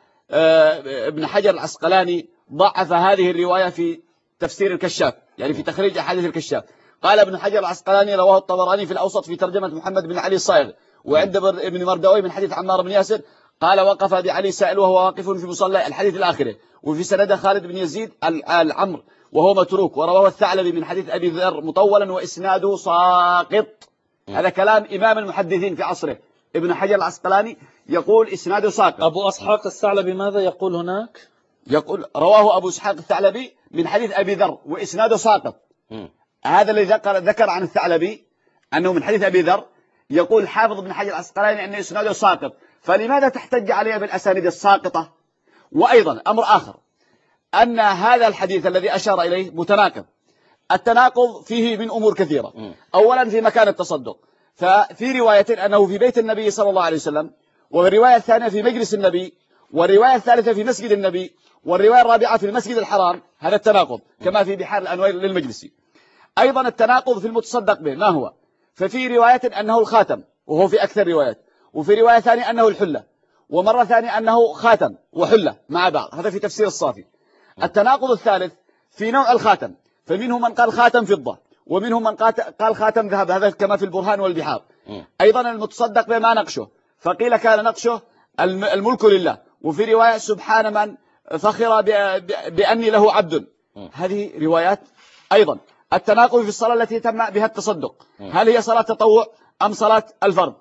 ابن حجر العسقلاني ضعف هذه الرواية في تفسير الكشاف، يعني في تخريج أحاديث الكشاف. قال ابن حجر العسقلاني رواه الطبراني في الأوسط في ترجمة محمد بن علي الصايغ، وعند ابن مردوي من حديث عمار بن ياسر قال وقف بعلي سائل وهو واقف في مصلى الحديث الآخرة، وفي سند خالد بن يزيد العمر وهو متروك، ورواه الثعلبي من حديث أبي ذر مطولا وإسناده ساقط. هذا كلام إمام المحدثين في عصره، ابن حجر العسقلاني يقول إسناده ساقط. أبو أسحاق الثعلبي ماذا يقول هناك؟ يقول رواه أبو إسحاق الثعلبي من حديث أبي ذر وإسناده ساقط. هذا الذي ذكر عن الثعلبي أنه من حديث أبي ذر، يقول حافظ ابن حجر العسقلاني أن إسناده ساقط، فلماذا تحتج عليه بالأسانيد الساقطة؟ وأيضا أمر آخر، أن هذا الحديث الذي أشار إليه متناقض. التناقض فيه من أمور كثيرة. أولا في مكان التصدق، ففي رواية أنه في بيت النبي صلى الله عليه وسلم، والرواية الثانية في مجلس النبي، والرواية الثالثة في مسجد النبي، والرواية الرابعة في المسجد الحرام. هذا التناقض كما في بحار الأنوار للمجلسي. أيضا التناقض في المتصدق به، ما هو؟ ففي رواية أنه الخاتم وهو في أكثر روايات، وفي رواية ثانية أنه الحلة، ومرة ثانية أنه خاتم وحلة مع بعض. هذا في تفسير الصافي. التناقض الثالث في نوع الخاتم، فمنهم من قال خاتم فضة، ومنهم من قال خاتم ذهب، هذا كما في البرهان والبحار. أيضا المتصدق به ما نقشه، فقيل كان نقشه الملك لله، وفي رواية سبحان من فخر بأني له عبد. هذه روايات. أيضا التناقض في الصلاة التي تم بها التصدق، هل هي صلاة تطوع أم صلاة الفرض؟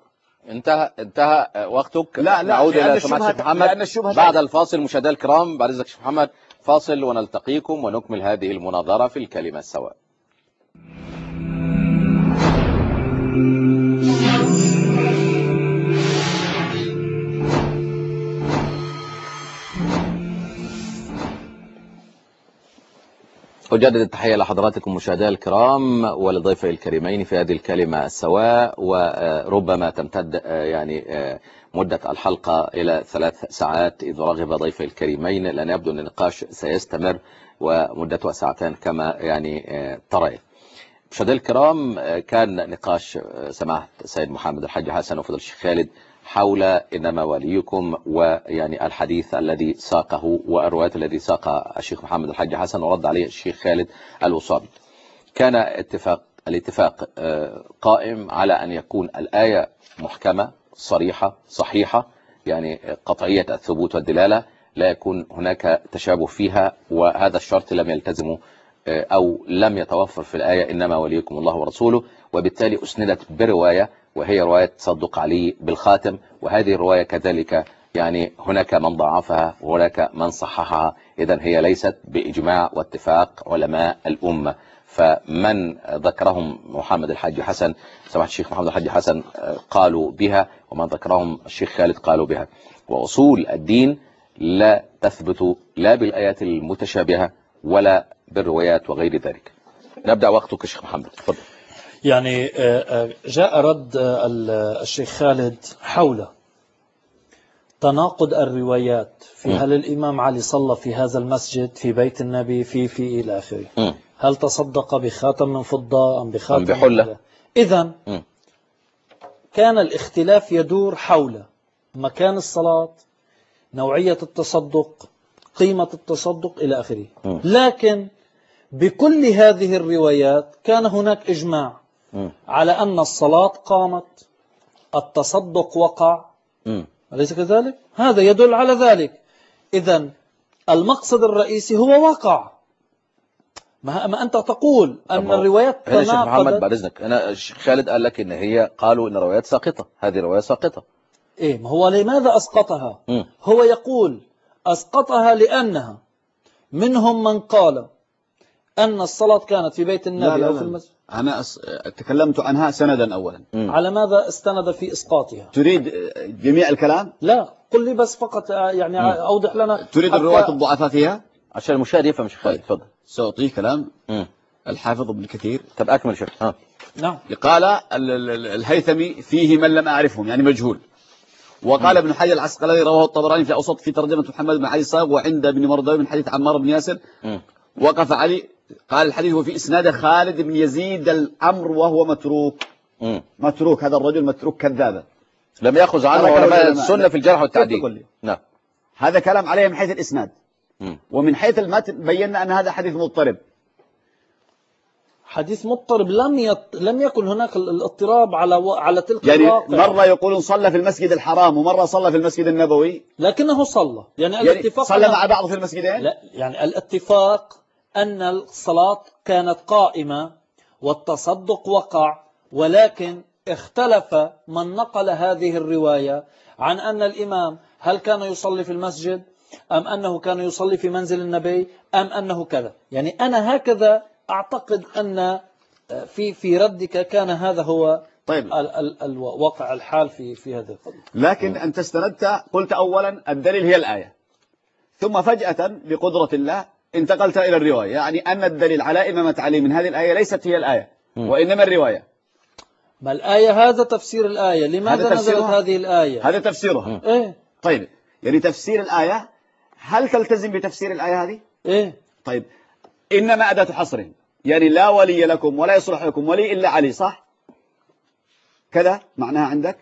انتهى وقتك. لا نعود إلى سماحة الشيخ محمد بعد الفاصل. مشاهدينا الكرام، بعد إذنك شيخ محمد فاصل ونلتقيكم ونكمل هذه المناظرة في الكلمة السواء. أجدد التحية لحضراتكم مشاهدينا الكرام ولضيفي الكريمين في هذه الكلمة السواء، وربما تمتد يعني مدة الحلقة إلى 3 ساعات إذ رغب ضيفي الكريمين، لأن يبدو أن النقاش سيستمر ومدته 2 ساعات كما يعني ترى. مشاهدينا الكرام، كان نقاش سماحة السيد محمد الحاج حسن وفضل الشيخ خالد حول إنما وليكم، ويعني الحديث الذي ساقه والروايات الذي ساقها الشيخ محمد الحاج حسن ورد عليه الشيخ خالد الوصابي. كان الاتفاق قائم على أن يكون الآية محكمة صريحة صحيحة، يعني قطعية الثبوت والدلالة، لا يكون هناك تشابه فيها، وهذا الشرط لم يلتزمه أو لم يتوفر في الآية إنما وليكم الله ورسوله، وبالتالي أسندت برواية وهي رواية تصدق علي بالخاتم، وهذه الرواية كذلك يعني هناك من ضعفها وهناك من صححها، إذن هي ليست بإجماع واتفاق علماء الأمة. فمن ذكرهم محمد الحاج حسن، سماحة الشيخ محمد الحاج حسن، قالوا بها، ومن ذكرهم الشيخ خالد قالوا بها. وأصول الدين لا تثبت لا بالآيات المتشابهة ولا بالروايات وغير ذلك. نبدأ وقتك الشيخ محمد، تفضل. يعني جاء رد الشيخ خالد حول تناقض الروايات في هل الإمام علي صلى في هذا المسجد في بيت النبي في إلى آخره، هل تصدق بخاتم من فضة أم بخاتم بحلة. إذن كان الاختلاف يدور حول مكان الصلاة، نوعية التصدق، قيمة التصدق إلى آخره. لكن بكل هذه الروايات كان هناك إجماع على أن الصلاة قامت، التصدق وقع، أليس كذلك؟ هذا يدل على ذلك. إذن المقصد الرئيسي هو وقع. ما أنت تقول أن الروايات تناقضت. شيخ محمد تناقضت. بعد إذنك، أنا الشيخ خالد قال لك إن هي قالوا إن الروايات ساقطة، هذه رواية ساقطة. إيه، ما هو لماذا أسقطها؟ هو يقول أسقطها لأنها منهم من قال أن الصلاة كانت في بيت النبي أو في المسجد. أنا تكلمت عنها سندا أولا. على ماذا استند في إسقاطها؟ تريد جميع الكلام؟ لا، قل لي بس فقط يعني أوضح لنا. تريد الرواية الضعفاء فيها عشان المشاهد يفهم. شيخ خالد تفضل. سأعطيه كلام الحافظ ابن كثير. طب أكمل شيخ. نعم. قال الهيثمي فيه من لم أعرفهم، يعني مجهول. وقال ابن حجر العسقلاني رواه الطبراني في أوسط في ترجمة محمد بن علي صاغ، وعند ابن مرداوي من حديث عمار بن ياسر. وقف علي قال الحديث وفي إسناد خالد بن يزيد الأمر وهو متروك. متروك، هذا الرجل متروك كذابا، لم يأخذ عنه علماء السنة في الجرح والتعديل. نعم، هذا كلام عليه من حيث الإسناد. ومن حيث المتن بينا أن هذا حديث مضطرب. حديث مضطرب، لم يكن هناك الاضطراب على تلك يعني الواقع. مرة يقولون صلى في المسجد الحرام ومرة صلى في المسجد النبوي، لكنه صلى. يعني الاتفاق صلى مع بعض في المسجدين. لا، يعني الاتفاق أن الصلاة كانت قائمة والتصدق وقع، ولكن اختلف من نقل هذه الرواية عن أن الإمام هل كان يصلي في المسجد أم أنه كان يصلي في منزل النبي أم أنه كذا. يعني أنا هكذا أعتقد أن في ردك كان هذا هو طيب الواقع الحال في هذا القضية. لكن أنت استندت، قلت أولا الدليل هي الآية، ثم فجأة بقدرة الله انتقلت إلى الرواية، يعني أن الدليل على إمامة علي من هذه الآية ليست هي الآية وإنما الرواية. ما الآية؟ هذا تفسير الآية. لماذا نزلت هذه الآية؟ هذا تفسيرها. إيه؟ طيب، يعني تفسير الآية، هل تلتزم بتفسير الآية هذه؟ إيه؟ طيب، إنما أداة حصر، يعني لا ولي لكم ولا يصلح لكم ولي إلا علي، صح؟ كذا معناها عندك؟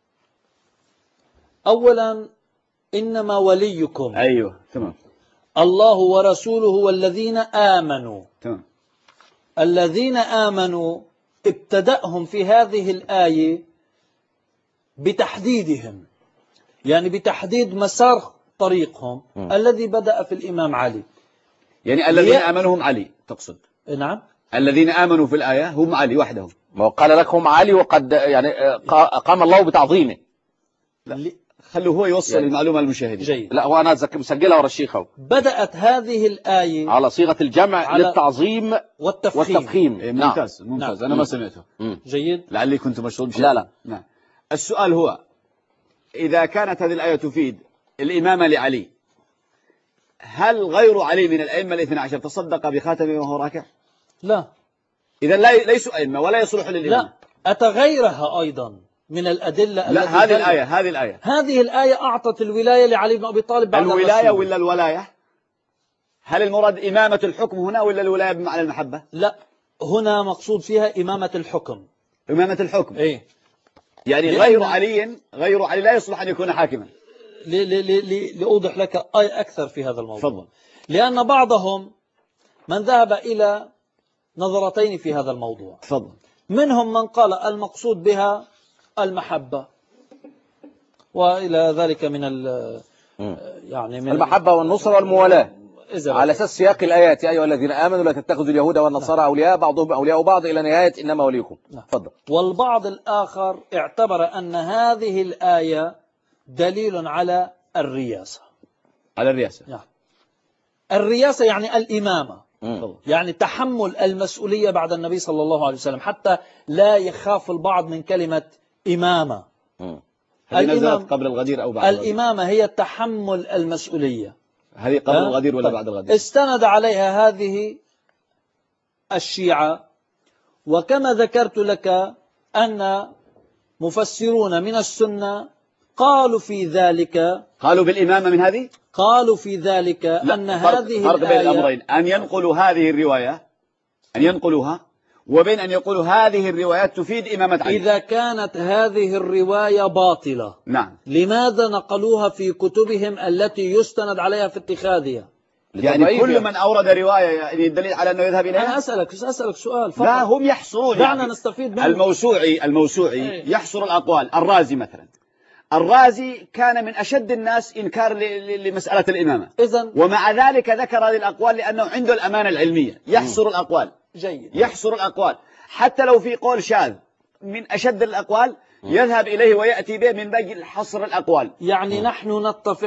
أولا إنما وليكم أيوه، تمام، الله ورسوله والذين آمنوا. تمام. الذين آمنوا ابتدأهم في هذه الآية بتحديدهم، يعني بتحديد مسار طريقهم الذي بدأ في الإمام علي. يعني الذين آمنوا هم علي تقصد؟ نعم، الذين آمنوا في الآية هم علي وحدهم. ما قال لكم علي وقد يعني قام الله بتعظيمه. خلوا هو يوصل يعني المعلومة للمشاهدين. جيد. لا، وأنا مسجلها ورا الشيخ. بدأت هذه الآية على صيغة الجمع للتعظيم والتفخيم. ممتاز ممتاز. نعم. أنا ما سمعته. جيد. لعلي كنت مشغول بشيء. لا. نعم. السؤال هو إذا كانت هذه الآية تفيد الإمامة لعلي، هل غير علي من الأئمة الاثنى عشر تصدق بخاتمه وهو راكع؟ لا. إذا ليسوا أئمة ولا يصلح للإمام. لا، أتغيرها أيضا من الأدلة. لا، هذه الآية أعطت الولاية لعلي بن أبي طالب بعد الولاية ولا الولاية؟ هل المراد إمامة الحكم هنا ولا الولاية بمعنى المحبة؟ لا، هنا مقصود فيها إمامة الحكم. إمامة الحكم. إيه؟ يعني غير علي لا يصلح أن يكون حاكما. لأوضح لك أكثر في هذا الموضوع. تفضل. لأن بعضهم من ذهب إلى نظرتين في هذا الموضوع. تفضل. منهم من قال المقصود بها المحبة، وإلى ذلك من يعني من المحبة والنصرة والموالاة على أساس سياق الآيات: يا أيها الذين آمنوا لا تتخذوا اليهود والنصارى أولياء بعضهم أولياء بعض إلى نهاية إنما وليكم. تفضل. والبعض الآخر اعتبر أن هذه الآية دليل على الرياسة. على الرئاسة. يعني الرياسة يعني الإمامة، تفضل. يعني تحمل المسؤولية بعد النبي صلى الله عليه وسلم، حتى لا يخاف البعض من كلمة إمامة. هل نزلت قبل الغدير أو بعد الغدير؟ الإمامة هي تحمل المسؤولية. هل قبل الغدير ولا طيب. بعد الغدير؟ استند عليها هذه الشيعة، وكما ذكرت لك أن مفسرون من السنة قالوا في ذلك، قالوا بالإمامة من هذه؟ قالوا في ذلك أن هذه فرق بين الآية، الأمرين، أن ينقلوا هذه الرواية، أن ينقلوها، وبين أن يقولوا هذه الروايات تفيد إمامة علي. إذا كانت هذه الرواية باطلة، نعم، لماذا نقلوها في كتبهم التي يستند عليها في اتخاذها؟ يعني كل من أورد رواية يعني الدليل على أنه يذهب إليها. أنا أسألك سؤال فقط. لا، هم يحصرون. دعنا يعني نستفيد منه. الموسوعي يحصر الأقوال. الرازي مثلا، الرازي كان من أشد الناس إنكار لمسألة الإمامة، ومع ذلك ذكر هذه الأقوال لأنه عنده الأمانة العلمية. يحصر الأقوال، جيد، يحصر الأقوال، حتى لو في قول شاذ من أشد الأقوال يذهب إليه ويأتي به من باب حصر الأقوال. يعني نحن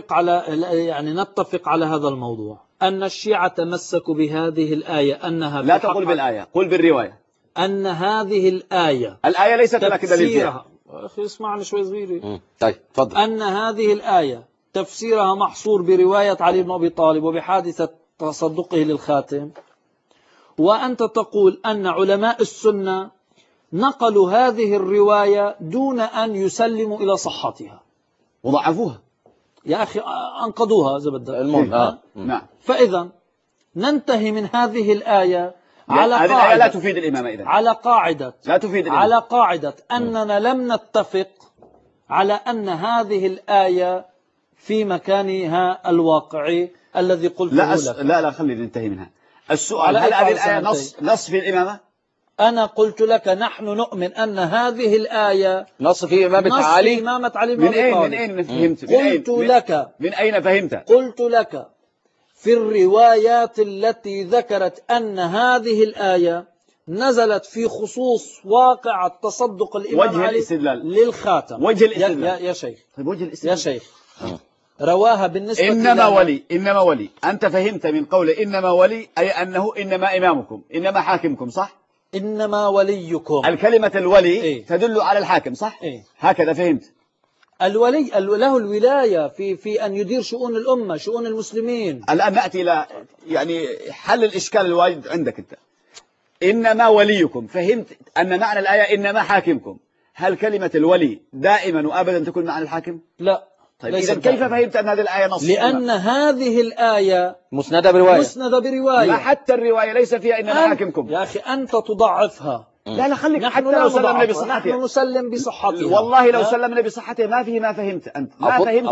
نتفق على هذا الموضوع، أن الشيعة تمسكوا بهذه الآية أنها، لا تقول بالآية، قل بالرواية. أن هذه الآية ليست لك دليل فيها. أخي اسمعني شوي صغيري. طيب تفضل. أن هذه الآية تفسيرها محصور برواية علي بن أبي طالب وبحادثة تصدقه للخاتم، وأنت تقول أن علماء السنة نقلوا هذه الرواية دون أن يسلموا إلى صحتها وضعفوها. يا أخي أنقضوها زبدة المهم. نعم. فإذا ننتهي من هذه الآية على هذه قاعدة، الآية لا تفيد الإمامة إذن. على قاعدة لا تفيد الإمامة. على قاعدة أننا لم نتفق على أن هذه الآية في مكانها الواقعي الذي قلته لك. لا خلينا ننتهي منها. السؤال، هل هذه الآية نص في الإمامة؟ أنا قلت لك نحن نؤمن أن هذه الآية نص في إمامة علي. إمامة علي بن أبي طالب. من أين فهمت؟ من أين فهمت؟ قلت لك في الروايات التي ذكرت أن هذه الآية نزلت في خصوص واقع التصدق الإمام علي للخاتم. وجه الاستدلال يا شيخ، طيب وجه الاستدلال يا شيخ، رواها بالنسبة إنما ولي. أنت فهمت من قول إنما ولي أي أنه إنما إمامكم، إنما حاكمكم، صح؟ إنما وليكم. الكلمة الولي تدل على الحاكم، صح؟ هكذا فهمت. الولي له الولاية في أن يدير شؤون الأمة، شؤون المسلمين. الآن نأتي إلى يعني حل الإشكال الواجد عندك أنت. إنما وليكم، فهمت أن معنى الآية إنما حاكمكم. هل كلمة الولي دائما وأبدا تكون معنى الحاكم؟ لا. طيب إذا كيف فهمت أن هذه الآية نص؟ لأن هذه الآية مسندة برواية. لا، حتى الرواية ليس فيها إنما حاكمكم. يا أخي أنت تضعفها. لا خليك، حتى لو سلمنا بصحتها. نحن نسلم بصحتها. والله لو سلمنا بصحتها ما فيه ما فهمت أنت. ما فهمت.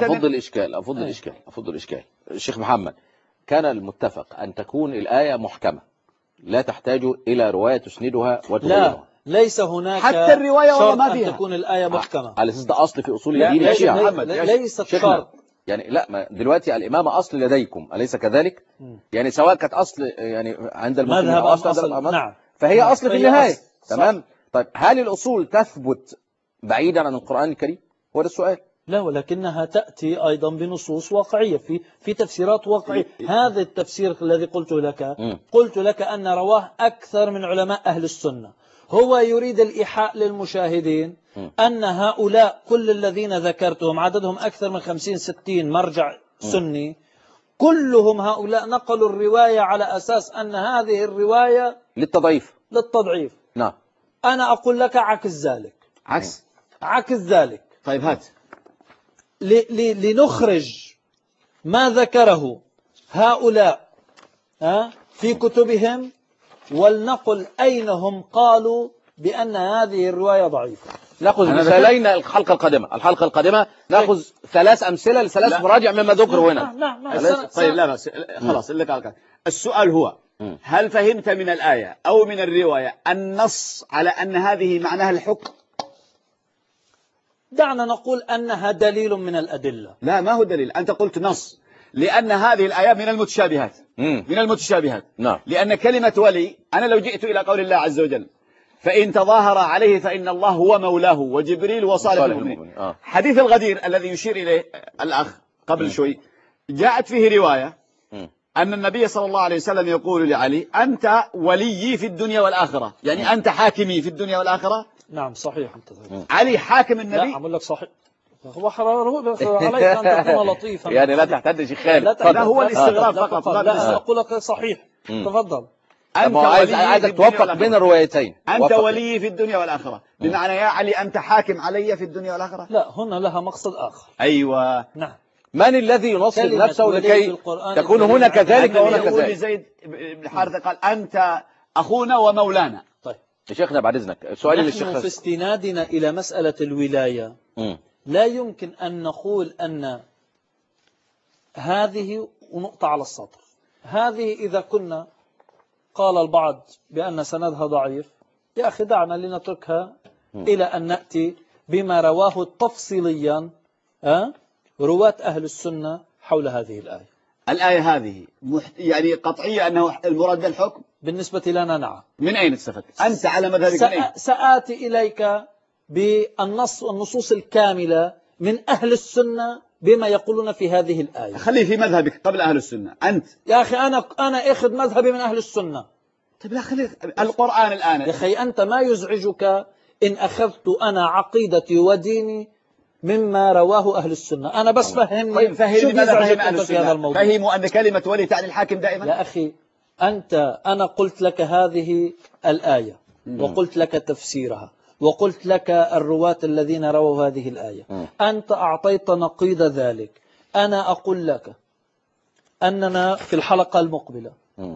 أفضل الإشكال. الشيخ محمد، كان المتفق أن تكون الآية محكمة لا تحتاج إلى رواية تسندها وتغيرها. لا، ليس هناك حتى الرواية شرط ما فيها أن تكون الآية محكمة. على أساس ده أصل في أصول الدين يا شيخ محمد. ليست شرط. يعني لا، ما دلوقتي الإمامة أصل لديكم أليس كذلك؟ يعني سواء كانت أصل يعني عند المسلمين أو أصل، نعم، فهي أصل في النهاية. تمام. طيب هل الأصول تثبت بعيدا عن القرآن الكريم؟ هو ده السؤال. لا، ولكنها تأتي أيضا بنصوص واقعية في تفسيرات واقعية. هذا التفسير الذي قلت لك أن رواه أكثر من علماء أهل السنة. هو يريد الإيحاء للمشاهدين أن هؤلاء كل الذين ذكرتهم عددهم أكثر من 50-60 مرجع سني، كلهم هؤلاء نقلوا الرواية على أساس أن هذه الرواية للتضعيف. نعم. أنا أقول لك عكس ذلك. طيب هات. لنخرج ما ذكره هؤلاء في كتبهم، ولنقل أين هم قالوا بأن هذه الرواية ضعيفة. نأخذ مثالين الحلقة القادمة نأخذ 3 أمثلة ل3 مراجع مما ذكروا هنا. نعم. طيب لا بس خلاص السؤال هو هل فهمت من الآية أو من الرواية النص على أن هذه معناها الحكم؟ دعنا نقول أنها دليل من الأدلة. لا، ما هو دليل. أنت قلت نص، لأن هذه الآية من المتشابهات. نعم. لأن كلمة ولي، أنا لو جئت إلى قول الله عز وجل فإن تظاهر عليه فإن الله هو مولاه وجبريل وصالح المؤمنين، حديث الغدير الذي يشير إليه الأخ قبل شوي جاءت فيه رواية مم. أن النبي صلى الله عليه وسلم يقول لعلي أنت وليي في الدنيا والآخرة، يعني أنت حاكمي في الدنيا والآخرة. نعم صحيح. أنت علي حاكم لا النبي. أقول لك صحيح. عليك أن تكون لطيفا. يعني لا تحتد شيخ خالد. لا هو الاستغراب فقط. لا أقول لك صحيح. تفضل. أنت عايزك توفق بين الروايتين. أنت ولي في الدنيا والآخرة، بمعنى يا علي أنت حاكم علي في الدنيا والآخرة. لا هنا لها مقصد آخر. أيوة. نعم. من الذي ينصب كلمة نفسه ولي لكي في القرآن تكون الكريم هنا كذلك النبي وهنا يقول كذلك؟ لزيد بن حارثة قال أنت أخونا ومولانا. طيب يا شيخنا بعد إذنك سؤالي نحن للشيخ. في استنادنا إلى مسألة الولاية مم. لا يمكن أن نقول أن هذه ونقطة على السطر، هذه إذا كنا قال البعض بأن سندها ضعيف، يا أخي دعنا لنتركها إلى أن نأتي بما رواه تفصيليا رواة أهل السنة حول هذه الآية. الآية هذه يعني قطعية أنه المراد بالحكم؟ بالنسبة لنا نعم. من أين استفدت؟ أنت على مذهبك من أين؟ سآتي إليك بالنصوص الكاملة من أهل السنة بما يقولون في هذه الآية. خلي في مذهبك قبل أهل السنة أنت. يا أخي أنا أخذ مذهبي من أهل السنة. طيب لا خلي القرآن الآن. يا أخي أنت ما يزعجك إن أخذت أنا عقيدتي وديني مما رواه أهل السنة؟ أنا بس فهمني. طيب شو يزعجك أنت في هذا الموضوع؟ فهموا أن كلمة ولي تعني الحاكم دائما. يا أخي أنا قلت لك هذه الآية وقلت لك تفسيرها وقلت لك الرواة الذين رووا هذه الآية. أنت أعطيت نقيض ذلك. أنا أقول لك أننا في الحلقة المقبلة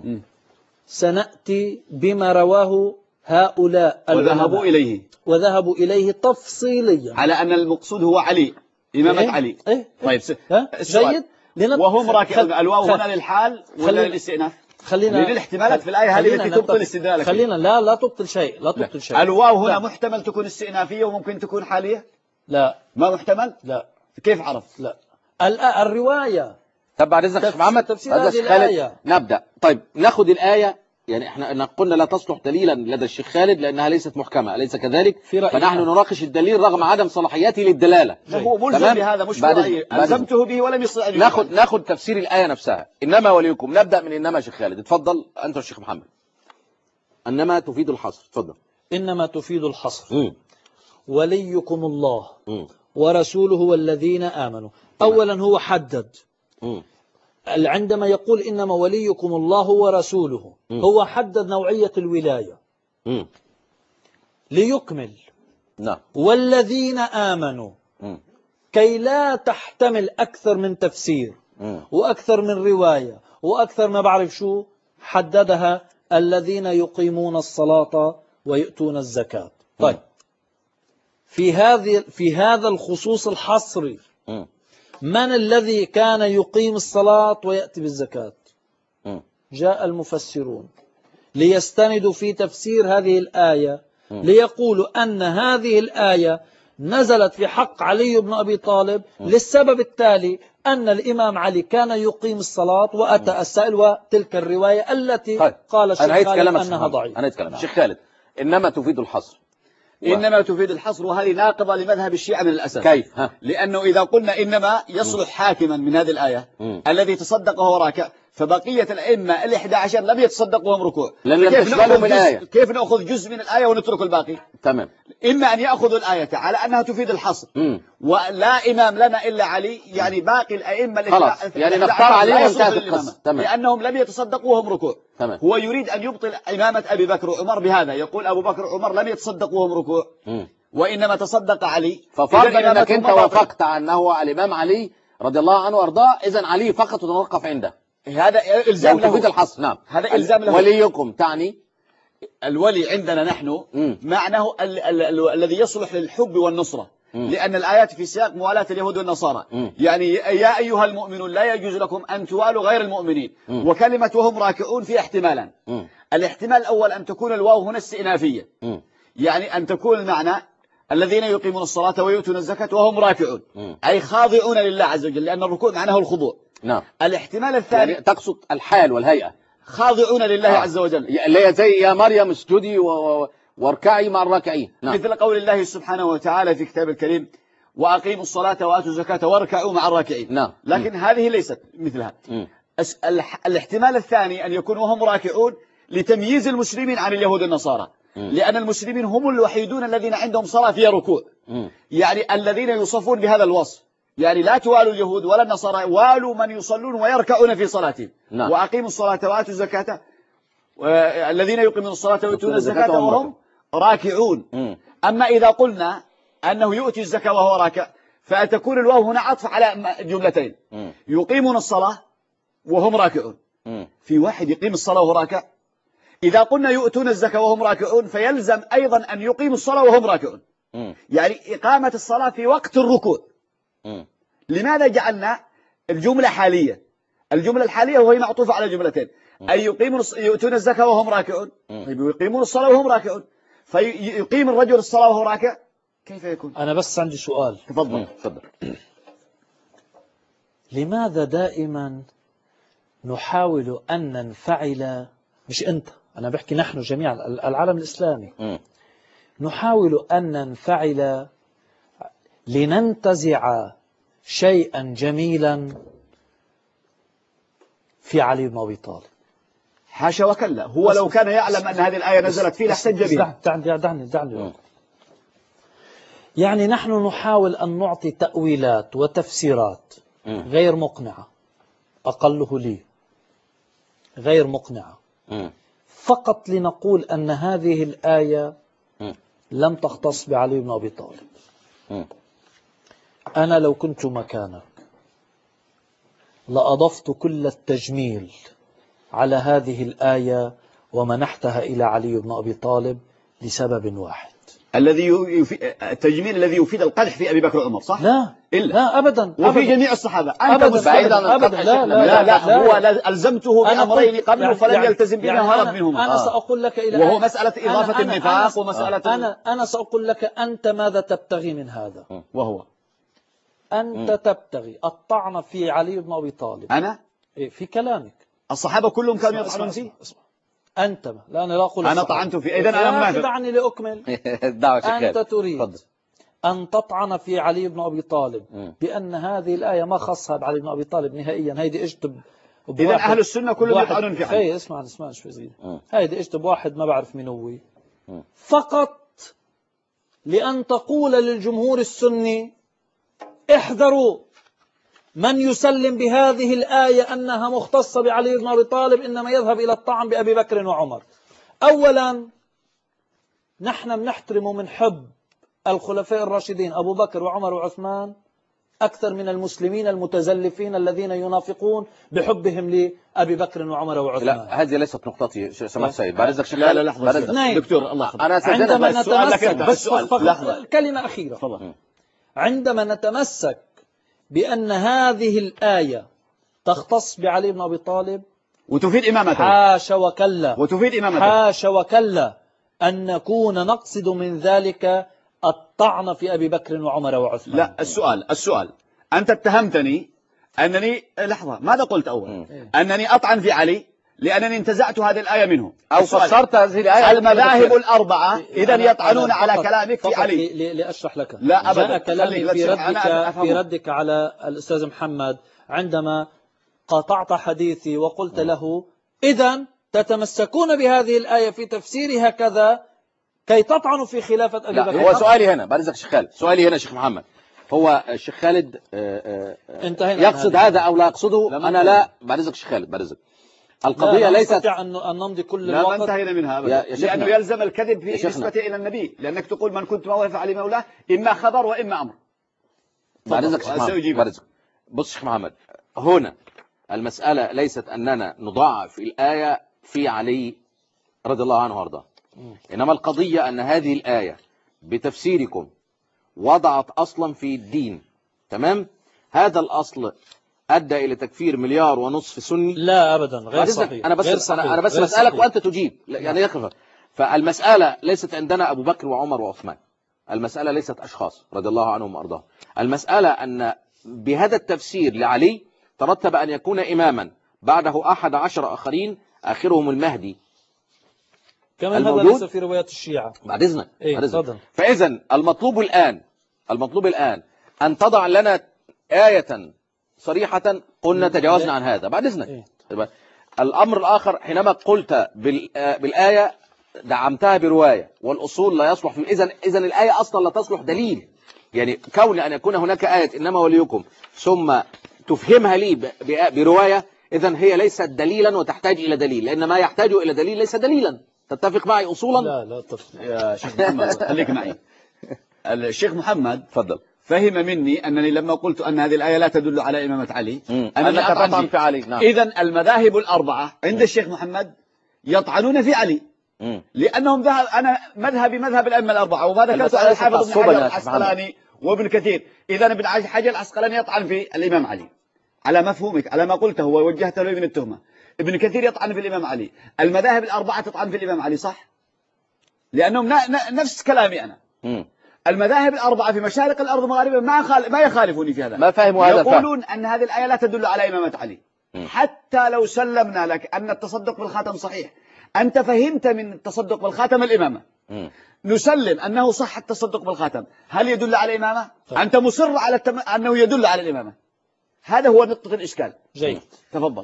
سنأتي بما رواه هؤلاء وذهبوا إليه تفصيليا على أن المقصود هو علي، إمامة علي. طيب جيد. وهم راكعون. الواو هنا للحال ولا للاستئناف؟ خلينا للاحتمالات في الآية هذه التي تبطل استدلالك. خلينا لا تبطل شيء. لا تبطل شيء. الواو هنا محتمل تكون استئنافية وممكن تكون حالية. لا ما محتمل. لا. كيف عرفت؟ لا الرواية. طب بعد إذنك محمد تفسير هذه الآية. نبدأ. طيب ناخذ الآية. يعني احنا قلنا لا تصلح دليلا لدى الشيخ خالد لأنها ليست محكمة، أليس كذلك؟ فنحن نناقش الدليل رغم عدم صلاحيته للدلالة. هو ملزم بهذا مش رأيي، ألزمته به ولم يستطع. ناخذ تفسير الآية نفسها. إنما وليكم. نبدأ من إنما. شيخ خالد اتفضل أنت والشيخ محمد. إنما تفيد الحصر. اتفضل. إنما تفيد الحصر. وليكم الله ورسوله والذين آمنوا. أولا هو حدد. عندما يقول إنما وليكم الله ورسوله هو حدد نوعية الولاية ليكمل. نعم. والذين آمنوا كي لا تحتمل أكثر من تفسير وأكثر من رواية وأكثر ما بعرف شو حددها. الذين يقيمون الصلاة ويؤتون الزكاة. طيب في هذا الخصوص الحصري من الذي كان يقيم الصلاة ويأتي بالزكاة؟ جاء المفسرون ليستندوا في تفسير هذه الآية ليقولوا أن هذه الآية نزلت في حق علي بن أبي طالب للسبب التالي أن الإمام علي كان يقيم الصلاة وأتى السائل وتلك الرواية التي قال الشيخ خالد أنها ضعيفة. أنا أتكلم الشيخ خالد. إنما تفيد الحصر. إنما تفيد الحصر، وهذه ناقضة لمذهب الشيعة من الأساس. كيف؟ لأنه إذا قلنا إنما يصلح حاكما من هذه الآية الذي تصدق وهو راكع، فبقية الأئمة 11 لم يتصدقوا وهم ركوع. كيف نأخذ جزء من الآية ونترك الباقي؟ تمام. إما أن يأخذوا الآية على أنها تفيد الحصر ولا إمام لنا إلا علي، يعني باقي الأئمة خلاص يعني نختار علي وانتهت القصة. لأنهم لم يتصدقوا وهم ركوع. تمام. هو يريد أن يبطل إمامة أبي بكر وعمر بهذا، يقول أبو بكر وعمر لم يتصدقوا وهم ركوع وإنما تصدق علي. ففرضا أنك أنت وافقت أنه الإمام علي رضي الله عنه وأرضاه، إذن علي فقط تتوقف عنده. هذا إلزام له. تفيد الحصر. نعم. هذا إلزام له. وليكم تعني الولي عندنا نحن معناه الذي يصلح للحب والنصرة، لأن الآيات في سياق موالاة اليهود والنصارى. يعني يا أيها المؤمنون لا يجوز لكم أن توالوا غير المؤمنين. وكلمة وهم راكعون في احتمالان. الاحتمال الأول أن تكون الواو هنا استئنافية، يعني أن تكون المعنى الذين يقيمون الصلاة ويؤتون الزكاة وهم راكعون، أي خاضعون لله عز وجل، لأن الركوع معناه الخضوع. نعم. الاحتمال الثاني يعني تقصد الحال والهيئة، خاضعون لله عز وجل، اللي هي زي يا مريم اسجدي واركعي مع الراكعين. نعم. مثل قول الله سبحانه وتعالى في كتاب الكريم: وأقيموا الصلاة وآتوا الزكاة واركعوا مع الراكعين. نعم. لكن هذه ليست مثلها. الاحتمال الثاني أن يكون وهم راكعون لتمييز المسلمين عن اليهود والنصارى، لأن المسلمين هم الوحيدون الذين عندهم صلاة فيها ركوع، يعني الذين يوصفون بهذا الوصف، يعني لا توالوا اليهود ولا النصارى، والوا من يصلون ويركعون في صلاتهم. نعم. وأقيموا الصلاة وآتوا الزكاة، الذين يقيمون الصلاة ويؤتون الزكاة وهم راكعون. أما إذا قلنا أنه يؤتي الزكاة وهو راكع، فتكون الواو هنا عطف على جملتين، يقيمون الصلاة وهم راكعون. في واحد يقيم الصلاة وهو راكع. إذا قلنا يؤتون الزكاة وهم راكعون فيلزم أيضا أن يقيموا الصلاة وهم راكعون، يعني إقامة الصلاة في وقت الركوع. لماذا جعلنا الجملة حالية؟ الجملة الحالية وهي معطوفة على جملتين، أي يؤتون الزكاة وهم راكعون، طيب يقيمون الصلاة وهم راكعون، فيقيم الرجل الصلاة وهو راكع، كيف يكون؟ أنا بس عندي سؤال. تفضل. لماذا دائما نحاول أن ننفعل، مش أنت، أنا بحكي نحن جميعا العالم الإسلامي، نحاول أن ننفعل لننتزع شيئا جميلا في علي بن أبي طالب؟ حاشا وكلا، هو لو كان يعلم أن هذه الآية نزلت فيه لاحتج بها. دعني. يعني نحن نحاول أن نعطي تأويلات وتفسيرات غير مقنعة، أقله لي غير مقنعة، فقط لنقول أن هذه الآية لم تختص بعلي بن أبي طالب. أنا لو كنت مكانك لأضفت كل التجميل على هذه الآية ومنحتها إلى علي بن أبي طالب لسبب واحد، التجميل الذي يفيد القدح في أبي بكر وعمر، صح؟ لا أبدا، وفي جميع الصحابة. أبدا. هو ألزمته بأمرين قبله فلم يلتزم بهما وهرب منهما. أنا سأقول لك إلى وهو مسألة إضافة النفاق ومسألة أنا سأقول لك أنت ماذا تبتغي من هذا، وهو أنت تبتغي الطعن في علي بن أبي طالب. أنا في كلامك الصحابة كلهم كانوا يطعنون فيه. أنت لا، أنا لا أقول أنا طعنت فيه، إذن أنا منافق. دعني لأكمل. أنت تريد أن تطعن في علي بن أبي طالب بأن هذه الآية ما خصها بعلي بن أبي طالب نهائيا. هيدي اجتب إذن أهل السنة كلهم يطعنون في علي. اسمع شوي صغير. هيدي اجتب واحد ما بعرف من هو، فقط لأن تقول للجمهور السني احذروا من يسلم بهذه الآية أنها مختصة بعلي بن أبي طالب إنما يذهب إلى الطعن بأبي بكر وعمر. أولا نحن بنحترم من حب الخلفاء الراشدين أبو بكر وعمر وعثمان أكثر من المسلمين المتزلفين الذين ينافقون بحبهم لأبي بكر وعمر وعثمان. لا، هذه ليست نقطتي. سمحت سيد، بعد إذنك لا لحظة دكتور، الله يحفظك. أنا عندما نتمسك بس كلمة أخيرة، عندما نتمسك بأن هذه الآية تختص بعلي بن أبي طالب وتفيد إمامته، حاشا وكلا أن نكون نقصد من ذلك الطعن في أبي بكر وعمر وعثمان. لا، السؤال أنت اتهمتني أنني لحظة، ماذا قلت أول؟ أنني أطعن في علي لأنني انتزعت هذه الآية منه، أو فسرت هذه الآية. المذاهب الأربعة إذن يطعنون على كلامك في علي. لأشرح لك. لا أبدا. جاء كلامي في ردك على الأستاذ محمد عندما قاطعت حديثي وقلت له إذن تتمسكون بهذه الآية في تفسيرها كذا كي تطعنوا في خلافة أبي بكر. هو سؤالي هنا، بعد إذنك شيخ خالد، سؤالي هنا شيخ محمد، هو الشيخ خالد يقصد هذا أو لا يقصده؟ أنا لا. بعد إذنك شيخ خالد، بعد إذنك. القضية ليست نستطيع أن نمضي كل الوقت. لا، ما انتهينا منها أبدا، لأنه يلزم الكذب في نسبته إلى النبي، لأنك تقول من كنت مولى فعلي مولاه، إما خبر وإما أمر. بعد إذنك شيخ محمد، بص شيخ محمد، هنا المسألة ليست أننا نضاعف الآية في علي رضي الله عنه وارضاه، إنما القضية أن هذه الآية بتفسيركم وضعت أصلا في الدين، تمام؟ هذا الأصل أدى إلى تكفير 1.5 مليار سني. لا أبدا، غير صحيح. أنا بس بسألك وأنت تجيب، يعني يخفى. فالمسألة ليست عندنا أبو بكر وعمر وعثمان، المسألة ليست أشخاص رضي الله عنهم وأرضاهم، المسألة أن بهذا التفسير لعلي ترتب أن يكون إماما بعده 11 آخرين آخرهم المهدي. كمان هذا ليس في روايات الشيعة. بعد إذنك. فإذا المطلوب الآن أن تضع لنا آية صريحة قلنا تجاوزنا عن هذا بعد إذنك. إيه. الأمر الآخر حينما قلت بالآية دعمتها برواية والأصول لا يصلح في إذن الآية أصلا لا تصلح دليل. يعني كون أن يكون هناك آية إنما وليكم ثم تفهمها لي برواية، إذن هي ليست دليلا وتحتاج إلى دليل، لأن ما يحتاج إلى دليل ليس دليلا. تتفق معي أصولا؟ لا تفهم يا شيخ محمد خليك معي. الشيخ محمد تفضل. فهم مني أنني لما قلت أن هذه الآية لا تدل على إمامة علي أنك تطعن في علي. نعم. إذن المذاهب الأربعة عند الشيخ محمد يطعنون في علي، لأنهم أنا مذهبي مذهب الأئمة الأربعة، وما ذكرت على الحافظ ابن حجر العسقلاني وابن كثير. إذا ابن حجر العسقلاني يطعن في الإمام علي على مفهومك، على ما قلته ووجهت له من التهمة. ابن كثير يطعن في الإمام علي. المذاهب الأربعة تطعن في الإمام علي، صح؟ لأنهم نفس كلامي أنا. المذاهب الأربعة في مشارق الأرض ومغاربها ما يخالفوني في هذا، ما فهموا هذا الفهم. يقولون أن هذه الآية لا تدل على إمامة علي. حتى لو سلمنا لك أن التصدق بالخاتم صحيح، أنت فهمت من التصدق بالخاتم الإمامة، نسلم أنه صح التصدق بالخاتم، هل يدل على الإمامة؟ أنت مصر على أنه يدل على الإمامة. هذا هو نقطة الإشكال. جيد. تفضل.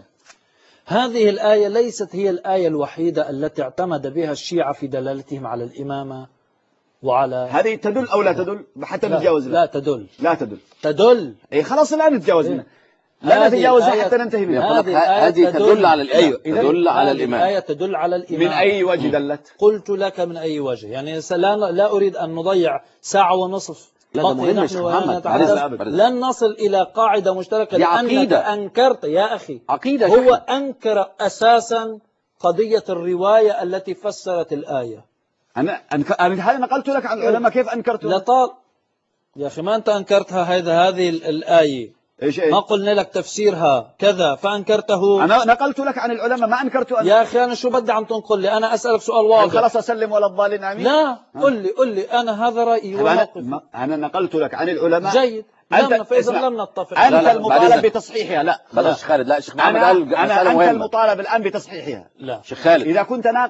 هذه الآية ليست هي الآية الوحيدة التي اعتمد بها الشيعة في دلالتهم على الإمامة وعلى هذه تدل أو لا تدل حتى نتجاوز؟ لا تدل. لا تدل. تدل. إيه خلاص الآن نتجاوز منها. لا نتجاوزها حتى ننتهي منها. هذه تدل على الإمام. أيوه. تدل على الإمام. الآية تدل على الإمام. من أي وجه دلت؟ قلت لك من أي وجه. يعني لا أريد أن نضيع ساعة ونصف. لا ده مهم يا شيخ محمد. لن نصل إلى قاعدة مشتركة لأنك أنكرت يا أخي. عقيدة. هو أنكر أساسا قضية الرواية التي فسرت الآية. أنا هذا نقلت لك عن العلماء كيف أنكرتها. لا طال يا أخي ما أنت أنكرتها هذه الآية. إيش ما قلنا لك تفسيرها كذا فأنكرته. أنا نقلت لك عن العلماء ما أنكرته أنا. يا أخي أنا شو بدي عم تنقل لي؟ أنا أسألك سؤال واضح. خلاص أسلم ولا الضالين آمين. لا قل لي أنا هذا رأيي وموقفي. أنا نقلت لك عن العلماء. جيد. فإذا لم نتفق. أنت المطالب بتصحيحها. لا خلاص شيخ خالد. لا شيخ محمد قال أنت المطالب الآن بتصحيحها. لا شيخ خالد إذا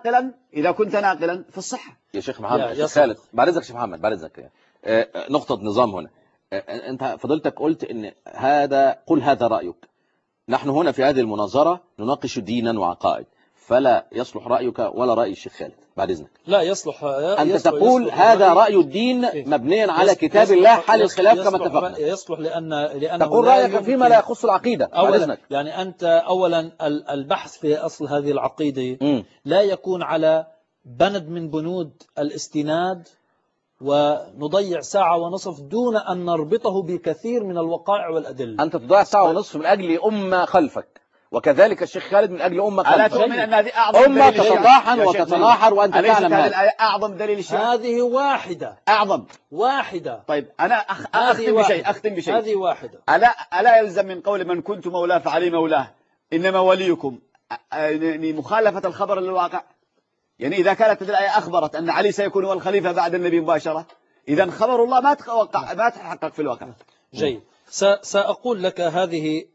كنت ناقلا في الصحة يا شيخ محمد. شيخ خالد بعد إذنك شيخ محمد بعد إذنك نقطة نظام هنا. أنت فضلتك قلت إن قل هذا رأيك. نحن هنا في هذه المناظرة نناقش دينا وعقائد، فلا يصلح رأيك ولا رأي الشيخ خالد بعد إذنك. لا يصلح. أنت تقول هذا رأي الدين مبنيا على كتاب الله حال الخلاف كما اتفقنا. يصلح لأنه تقول رأيك فيما لا يخص العقيدة بعد إذنك. يعني أنت أولا البحث في أصل هذه العقيدة لا يكون على بند من بنود الاستناد ونضيع ساعة ونصف دون أن نربطه بكثير من الوقائع والأدلة. أنت تضيع ساعة ونصف من أجل أمة خلفك، وكذلك الشيخ خالد من أجل أمة خلفك. ألا تؤمن أن هذه أعظم أمة تتطاحن وتتناحر وأنت تعلم هذه الآية أعظم دليل الشيعة؟ هذه واحدة. أعظم واحدة. طيب أنا أختم بشيء. هذه واحدة. ألا يلزم من قول من كنت مولاه فعلي مولاه إنما وليكم مخالفة الخبر للواقع؟ يعني إذا كانت الآية أخبرت أن علي سيكون هو الخليفة بعد النبي مباشرة، إذا خبر الله ما تحقق في الواقع. جيد. سأقول لك هذه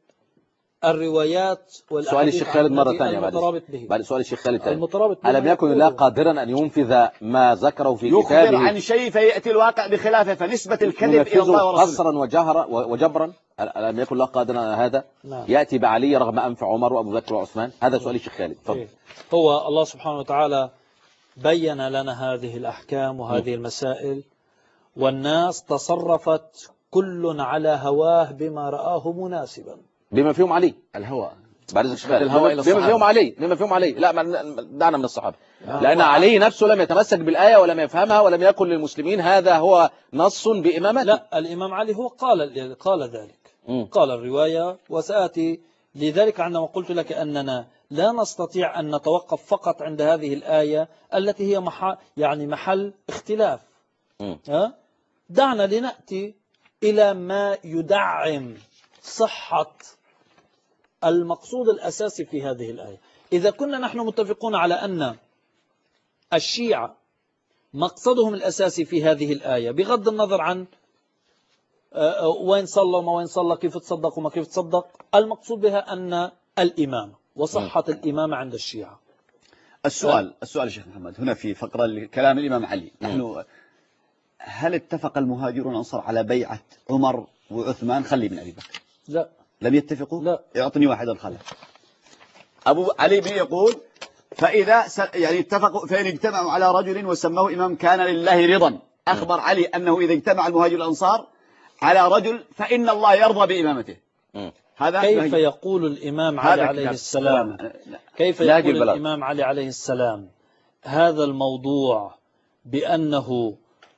الروايات والأحاديث. سؤال الشيخ خالد مرة ثانية بعد سؤال الشيخ خالد ألم يكن الله قادرا أن ينفذ ما ذكره في كتابه؟ يخبر عن شيء فيأتي الواقع بخلافه، فنسبة الكذب إلى الله ورسوله قصرا وجبرا. ألم يكن الله قادرا على هذا؟ نعم. يأتي بعلي رغم أنف عمر وأبو بكر وعثمان. هذا سؤال الشيخ خالد. هو الله سبحانه وتعالى بين لنا هذه الأحكام وهذه المسائل، والناس تصرفت كل على هواه بما رآه مناسبا، بما فيهم علي. الهوى بعد الهوى بما فيهم علي. لا دعنا من الصحابة، لأن علي نفسه لم يتمسك بالآية ولم يفهمها ولم يكن للمسلمين هذا هو نص بإمامته. لا الإمام علي هو قال ذلك. قال الرواية وسآتي. لذلك عندما قلت لك أننا لا نستطيع أن نتوقف فقط عند هذه الآية التي هي محل اختلاف. دعنا لنأتي إلى ما يدعم صحة المقصود الأساسي في هذه الآية. إذا كنا نحن متفقون على أن الشيعة مقصدهم الأساسي في هذه الآية بغض النظر عن وين صلى وما وين صلى، كيف تصدق وما كيف تصدق، المقصود بها أن الإمامة وصحة الإمامة عند الشيعة. السؤال شيخ محمد هنا في فقرة كلام الإمام علي. نحن هل اتفق المهاجرون الأنصار على بيعة عمر وعثمان خلي من أبي بكر. لا لم يتفقوا؟ لا. يعطني واحدا خلف. أبو علي بن يقول فإذا يعني اتفقوا فإن اجتمعوا على رجل وسموه إمام كان لله رضا. أخبر علي أنه إذا اجتمع المهاجر الأنصار على رجل فإن الله يرضى بإمامته. هذا كيف يقول الإمام علي عليه السلام كيف يقول الإمام علي عليه السلام هذا الموضوع بأنه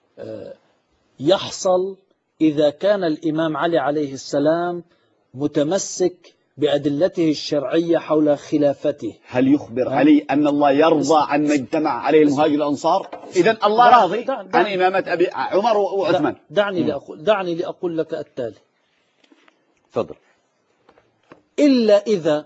يحصل إذا كان الإمام علي عليه السلام متمسك بأدلته الشرعية حول خلافته؟ هل يخبر علي أن الله يرضى عن ما اجتمع عليه المهاجر الأنصار؟ إذن الله راضي عن إمامة أبي عمر وعثمان. دعني لأقول لك التالي. تفضل. إلا إذا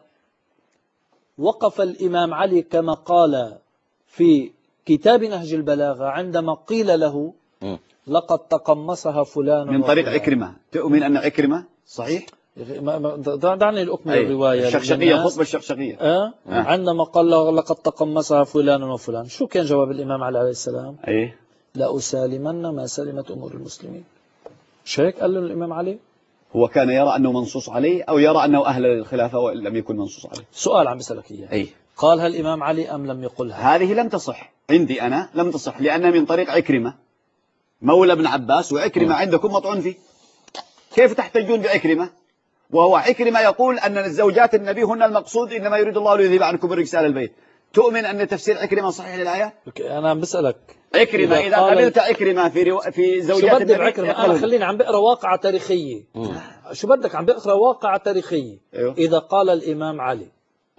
وقف الإمام علي كما قال في كتاب نهج البلاغة عندما قيل له لقد تقمصها فلان من طريق عكرمة. تؤمن أن عكرمة صحيح؟ دعني الأكمل الرواية. الشقشقية، خطبة الشقشقية. عندما قال له لقد تقمصها فلان وفلان، شو كان جواب الإمام علي عليه السلام؟ لا أسالمن ما سلمت أمور المسلمين. مش هيك قال له الإمام علي؟ هو كان يرى أنه منصوص عليه أو يرى أنه أهل للخلافة وإن لم يكن منصوص عليه؟ سؤال عم بسألك إياه. قالها الإمام علي أم لم يقلها؟ هذه لم تصح عندي أنا، لم تصح لأنها من طريق عكرمة مولى ابن عباس، وعكرمة عندكم مطعون فيه. كيف تحتجون بعكرمة وهو عكرمة يقول أن الزوجات النبي هن المقصود إنما يريد الله ليذهب عنكم الرجس أهل البيت؟ تؤمن أن تفسير عكرمة صحيح للآية؟ أنا عم بسألك عكرمة إذا قبلت عكرمة في زوجات النبي. أنا خليني عم بقرأ واقعة تاريخية. شو بدك؟ عم بقرأ واقعة تاريخية. إذا قال الإمام علي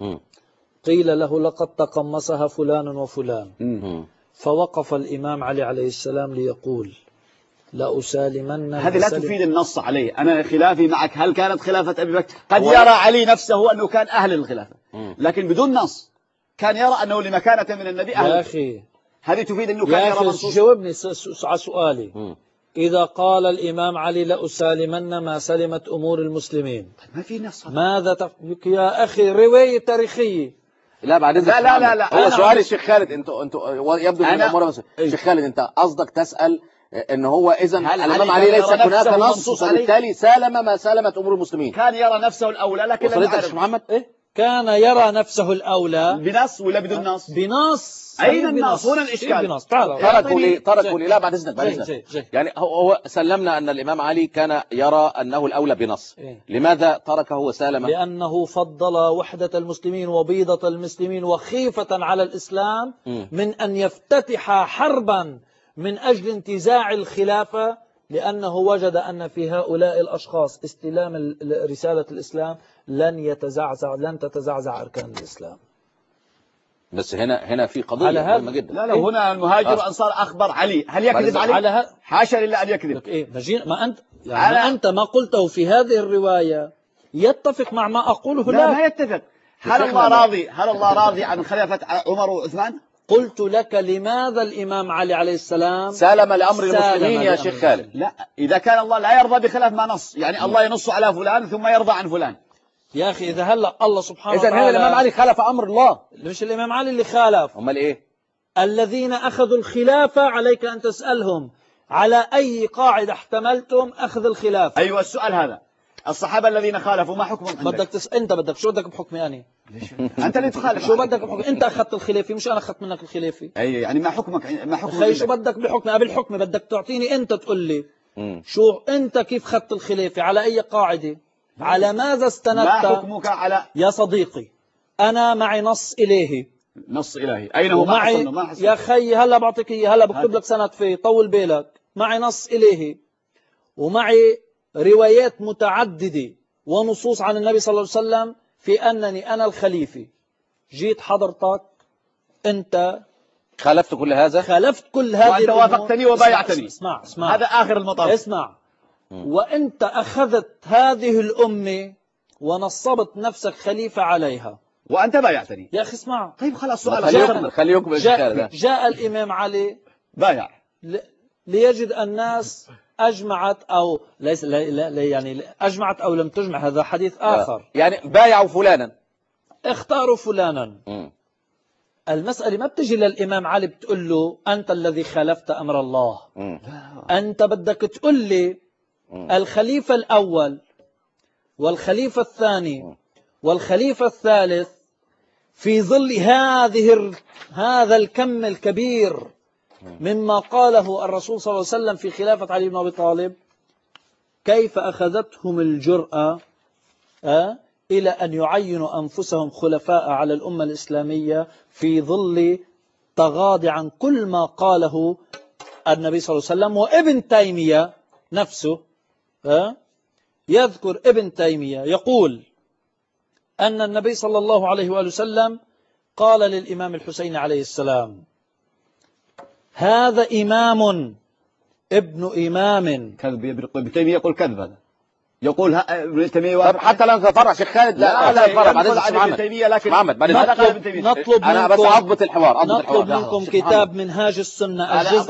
قيل له لقد تقمصها فلان وفلان، فوقف الإمام علي عليه السلام ليقول لا أسالمن. هذه لا تفيد النص عليه. أنا خلافي معك، هل كانت خلافة أبي بكر؟ قد يرى علي نفسه أنه كان أهل الخلافة لكن بدون نص. كان يرى أنه لمكانة من النبي أهل. يا أخي هذه تفيد أنه كان يرى منصوص. جاوبني على سؤالي. إذا قال الإمام علي لا أسالمن ما سلمت أمور المسلمين، ما في نص. ماذا تفعل يا أخي؟ رواية تاريخية. لا بعد لا لا لا لا. هو سؤال الشيخ خالد، انتوا يبدو ان الامور بس الشيخ خالد انت قصدك تسأل ان هو اذا الامام علي ليس هناك نص وبالتالي سالم ما سالمت امور المسلمين. كان يرى نفسه الاولى لكن لم يعرف. محمد كان يرى نفسه الاولى بنص ولا بدون نص؟ بنص. اين النص؟ هنا الاشكال. تركوا لي لا بعد اذنك يعني هو سلمنا ان الامام علي كان يرى انه الاولى بنص. لماذا تركه وسالم؟ لانه فضل وحدة المسلمين وبيضة المسلمين وخيفة على الاسلام من ان يفتتح حربا من اجل انتزاع الخلافة، لانه وجد ان في هؤلاء الاشخاص استلام رسالة الاسلام لن تتزعزع اركان الاسلام. بس هنا في قضية مهمة جدا. لا هنا المهاجر الأنصار أخبر علي. هل يكذب علي؟ حاشا لله أن يكذب. ما أنت ما قلته في هذه الرواية يتفق مع ما أقوله. لا ما يتفق. هل الله راضي عن خلافة عمر وعثمان؟ قلت لك لماذا الإمام علي عليه السلام سالم لأمر المسلمين يا شيخ خالد؟ لا، إذا كان الله لا يرضى بخلاف ما نص، يعني الله ينص على فلان ثم يرضى عن فلان. يا أخي إذا هلأ الله سبحانه وتعالى، إذا هنا الإمام علي خالف أمر الله. مش الإمام علي اللي خالف. أمال إيه؟ الذين أخذوا الخلافة عليك أن تسألهم على أي قاعدة احتملتم أخذ الخلافة. أيوة السؤال هذا. الصحابة الذين خالفوا ما حكمهم؟ أنت بدك شو بدك بحكمي أنا؟ أنت اللي تخالف. شو بدك بحكمي؟ أنت أخذت الخلافة مش أنا أخذت منك الخلافة. أي يعني ما حكمك؟ ما حكمك؟ أخي شو بدك بحكمي؟ قبل حكمي بدك تعطيني أنت تقول لي شو أنت كيف أخذت الخلافة على أي قاعدة؟ على ماذا استندت؟ ما حكمك على؟ يا صديقي أنا معي نص إلهي. نص إلهي أين هو؟ معي يا خي هلا بعطيك إياه، هلا بكتب لك سند فيه، طول بالك. معي نص إلهي ومعي روايات متعددة ونصوص عن النبي صلى الله عليه وسلم في أنني أنا الخليفة. جيت حضرتك أنت خالفت كل هذا، خالفت كل هذه وأنت وافقتني وبايعتني. اسمع هذا آخر المطاف. اسمع وأنت أخذت هذه الأمة ونصبت نفسك خليفة عليها وأنت بايعتني. يا أخي اسمع. طيب خلاص سؤال. خليكم جاء الإمام علي بايع ليجد الناس أجمعت أو ليس يعني أجمعت أو لم تجمع، هذا حديث آخر. يعني بايعوا فلانا، اختاروا فلانا. المسألة ما بتجي للإمام علي بتقول له أنت الذي خالفت أمر الله. أنت بدك تقول لي الخليفة الأول والخليفة الثاني والخليفة الثالث في ظل هذا الكم الكبير مما قاله الرسول صلى الله عليه وسلم في خلافة علي بن أبي طالب، كيف أخذتهم الجرأة إلى أن يعينوا أنفسهم خلفاء على الأمة الإسلامية في ظل تغاضي عن كل ما قاله النبي صلى الله عليه وسلم. وابن تيمية نفسه يذكر ابن تيمية يقول أن النبي صلى الله عليه وآله وسلم قال للإمام الحسين عليه السلام: هذا إمام ابن إمام. كذب. ابن تيمية يقول كذب هذا، يقول ابن تيمية. طب حتى لن تتفرع شيخ خالد، لا تتفرع بعد ابن تيمية، لكن محمد نطلب أنا بس أضبط الحوار، نطلب منكم كتاب منهاج السنة الجزء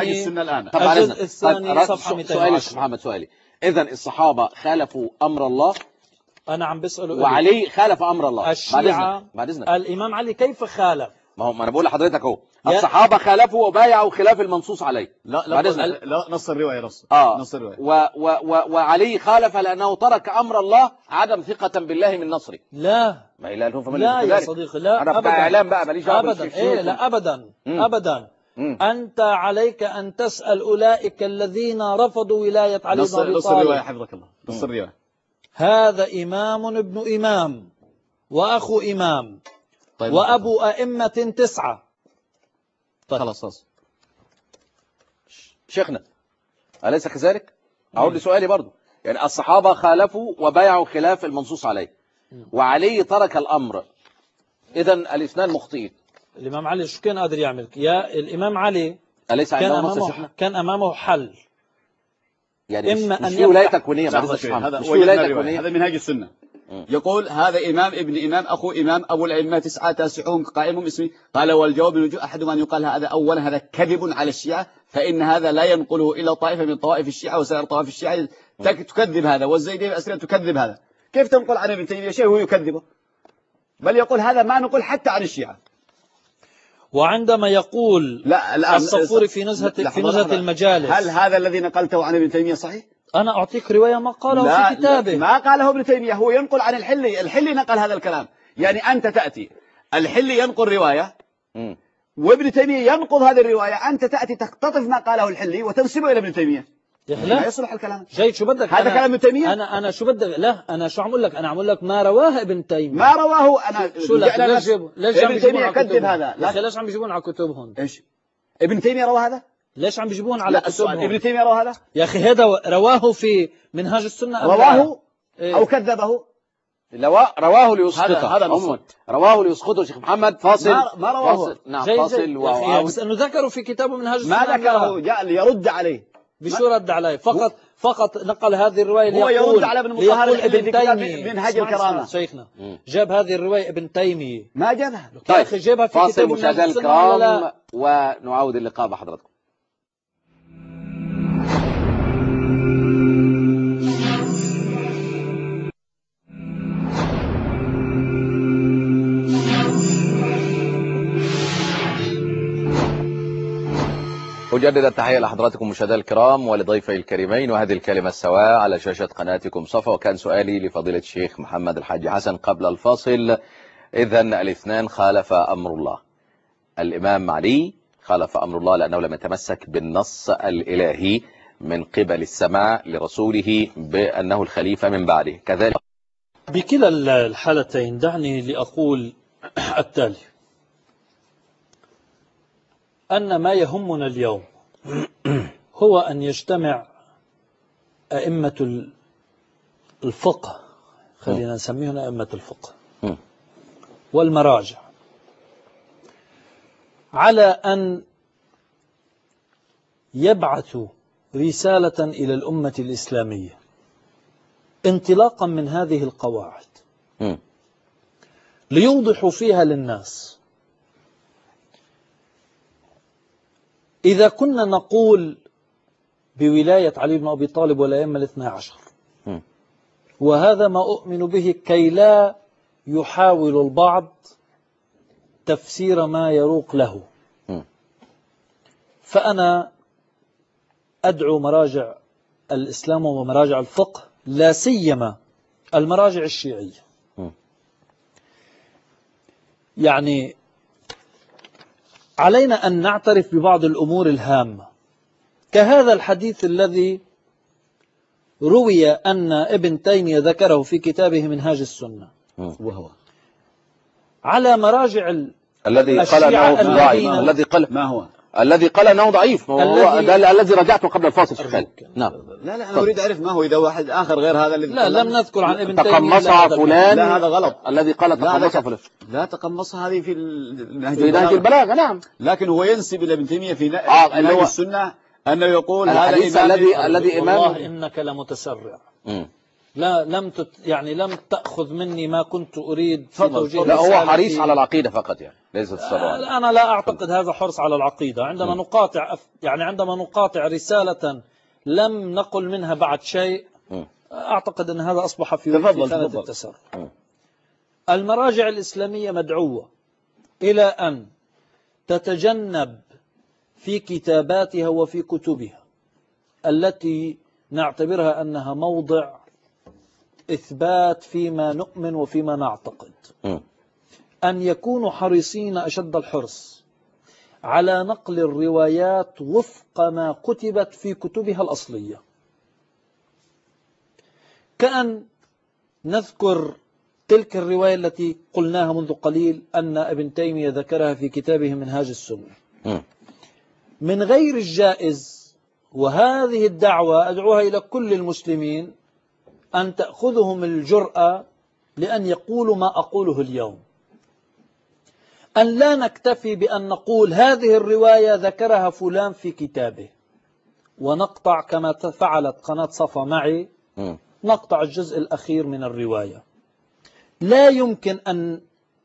الثاني صفحة 200. محمد سؤالي، إذا الصحابة خالفوا أمر الله؟ أنا عم بسأله. وعلي خالف أمر الله. الشيعة بعد إذنك. الإمام علي كيف خالف؟ ما أنا بقول لحضرتك أهو، الصحابة خالفوا وبايعوا خلاف المنصوص عليه. لا نص الرواية نص الرواية. وعلي خالف لأنه ترك أمر الله عدم ثقة بالله من نصره. لا ما إلا لهم لا يا صديقي، لا أنا بتاع إعلام بقى، ماليش دعوة أبدا. لا أبدا أبدا. أنت عليك أن تسأل أولئك الذين رفضوا ولاية علي بن أبي طالب. نص الرواية حفظك الله، نص الرواية. هذا إمام ابن إمام وأخو إمام. طيب وأبو أئمة 9. طيب. خلاص شيخنا، أليس كذلك؟ أعود لسؤالي برضو، يعني الصحابة خالفوا وبايعوا خلاف المنصوص عليه، وعلي ترك الأمر، إذا الاثنان مخطئين. الإمام علي شو كان قادر يعمل؟ يا الإمام علي أليس كان أمامه حل، يعني إما مش في ولاية تكوينية. هذا منهاج السنة. يقول هذا إمام ابن إمام أخو إمام أبو الأئمة 9 تاسعهم قائمهم اسمي. قال والجواب من وجوه أحد من يقال هذا أولا هذا كذب على الشيعة، فإن هذا لا ينقله إلا طائفة من طوائف الشيعة، وسائر طوائف الشيعة تكذب هذا، والزيدية بأسرة تكذب هذا. كيف تنقل عن ابن تيمية شيء هو يكذبه؟ بل يقول هذا ما نقول حتى عن الشيعة. وعندما يقول الصفوري في نزهة المجالس، هل هذا الذي نقلته عن ابن تيمية صحيح؟ أنا أعطيك رواية ما قاله في كتابه. ما قاله ابن تيمية، هو ينقل عن الحلي نقل هذا الكلام. يعني أنت تأتي الحلي ينقل رواية وابن تيمية ينقل هذه الرواية، أنت تأتي تختطف ما قاله الحلي وتنسبه إلى ابن تيمية. لا يصلح الكلام. جيد، شو بدك؟ هذا كلام ابن تيمية. أنا شو بدك؟ لا أنا شو عم أقول لك؟ أنا عم أقول لك ما رواه ابن تيمية. ما رواه أنا شو ليش ابن تيمية كذب هذا؟ ليش عم بيجيبون على كتبهم؟ إيش؟ ابن تيمية روى هذا؟ ليش عم بيجيبون على كتبهم؟ ابن تيمية روى هذا؟ يا أخي هذا رواه في منهاج السنة. رواه أو كذبه؟ رواه ليسقطه. هذا رواه ليسقطه شيخ محمد. فاصل. ما رواه. نعم فاصل. بس أنه ذكروا في كتابه منهاج السنة. ما ذكره، جاء ليرد عليه. بشو رد عليه؟ فقط نقل هذه الرواية هو يرد على ابن مطهر ابن تيمية منهاج الكرامة. شيخنا جاب هذه الرواية ابن تيمية. ما جابها. يا أخي جابها في كتاب منهاج السنة ولا لا؟ ونعاود اللقاء بحضراتكم. أجدد التحية لحضراتكم مشاهدينا الكرام ولضيفي الكريمين، وهذه الكلمة السواء على شاشة قناتكم صفا. وكان سؤالي لفضيلة الشيخ محمد الحاج حسن قبل الفاصل، إذن الاثنان خالف أمر الله. الإمام علي خالف أمر الله لأنه لم يتمسك بالنص الإلهي من قبل السماع لرسوله بأنه الخليفة من بعده. كذلك بكلا الحالتين دعني لأقول التالي: أن ما يهمنا اليوم هو أن يجتمع أئمة الفقه، خلينا نسميهم أئمة الفقه والمراجع، على أن يبعثوا رسالة إلى الأمة الإسلامية انطلاقا من هذه القواعد، ليوضحوا فيها للناس إذا كنا نقول بولاية علي بن أبي طالب والأئمة الاثنى عشر، وهذا ما أؤمن به كي لا يحاول البعض تفسير ما يروق له، فأنا أدعو مراجع الإسلام ومراجع الفقه، لا سيما المراجع الشيعية. يعني علينا أن نعترف ببعض الأمور الهامة، كهذا الحديث الذي روي أن ابن تيمية ذكره في كتابه منهاج السنة، وهو على مراجع الذي قال الشيعة انه ضعيف، الذين الذي قال انه ضعيف، هو ده الذي رجعته قبل الفاصل شيخ خالد. نعم. لا أنا أريد أعرف ما هو، إذا واحد آخر غير هذا الذي لا لم نذكر عن ابن تيمية تقمصها فلان. لا هذا غلط. الذي قال تقمصها فلان، لا تقمصها هذه في نهج البلاغة. نعم. لكن هو ينسب إلى ابن تيمية في نهج السنة أنه يقول هذا الذي إمام. والله إنك لمتسرع. لا لم تأخذ مني ما كنت أريد في توجيه. لا هو حريص على العقيدة فقط، يعني ليس التسرع. أنا لا أعتقد هذا حرص على العقيدة. عندما نقاطع رسالة لم نقل منها بعد شيء، أعتقد أن هذا أصبح في خانة التسرع. المراجع الإسلامية مدعوة إلى أن تتجنب في كتاباتها وفي كتبها التي نعتبرها أنها موضع إثبات فيما نؤمن وفيما نعتقد، أن يكونوا حريصين أشد الحرص على نقل الروايات وفق ما كتبت في كتبها الأصلية، كأن نذكر تلك الرواية التي قلناها منذ قليل أن ابن تيمية ذكرها في كتابه منهاج السنة. من غير الجائز، وهذه الدعوة أدعوها إلى كل المسلمين، أن تأخذهم الجرأة لأن يقولوا ما أقوله اليوم، أن لا نكتفي بأن نقول هذه الرواية ذكرها فلان في كتابه ونقطع كما فعلت قناة صفا معي، نقطع الجزء الأخير من الرواية. لا يمكن أن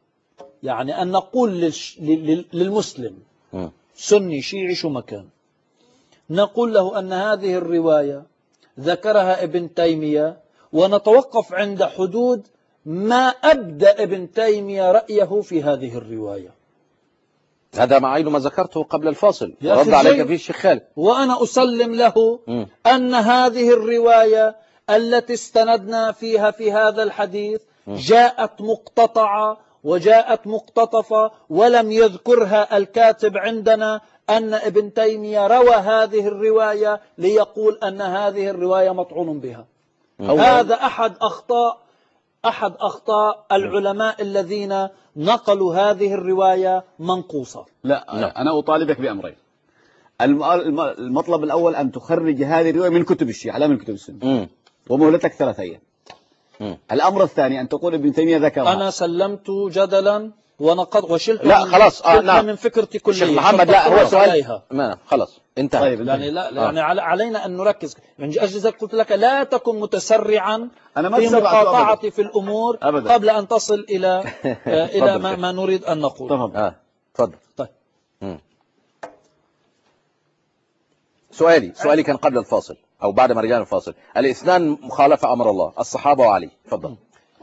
نقول للمسلم سني شيعي شو مكان، نقول له أن هذه الرواية ذكرها ابن تيمية ونتوقف عند حدود ما أبدأ ابن تيمية رأيه في هذه الرواية. هذا مع عين ما ذكرته قبل الفاصل ورد عليك فيه الشيخ خالد، وأنا أسلم له أن هذه الرواية التي استندنا فيها في هذا الحديث جاءت مقتطعة وجاءت مقتطفة، ولم يذكرها الكاتب عندنا أن ابن تيمية روى هذه الرواية ليقول أن هذه الرواية مطعون بها. هذا أحد أخطاء العلماء الذين نقلوا هذه الرواية منقوصة. لا أنا أطالبك بأمرين. المطلب الأول أن تخرج هذه الرواية من كتب الشيعة لا من كتب السنة، ومهلتك 3 أيام. الأمر الثاني أن تقول ابن تيمية ذكرها. أنا سلمت جدلا وشلت من فكرتي كليا. شيخ محمد لا هو سؤال خلاص انتهى. طيب يعني علينا أن نركز. من أجل ذلك قلت لك لا تكن متسرعا في مقاطعتي في الأمور أبداً. قبل أن تصل إلى ما نريد أن نقول. تفضل. طيب. سؤالي كان قبل الفاصل أو بعد ما رجعنا الفاصل. الاثنان مخالفة أمر الله، الصحابة وعلي. تفضل.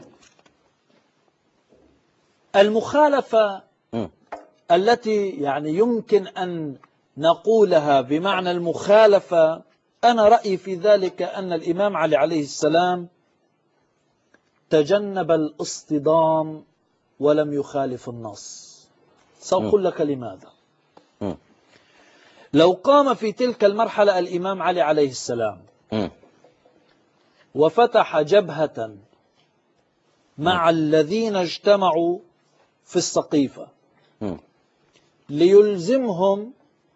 المخالفة التي يمكن أن نقولها بمعنى المخالفة، أنا رأيي في ذلك أن الإمام علي عليه السلام تجنب الاصطدام ولم يخالف النص. سأقول لك لماذا. لو قام في تلك المرحلة الإمام علي عليه السلام وفتح جبهة مع الذين اجتمعوا في السقيفة ليلزمهم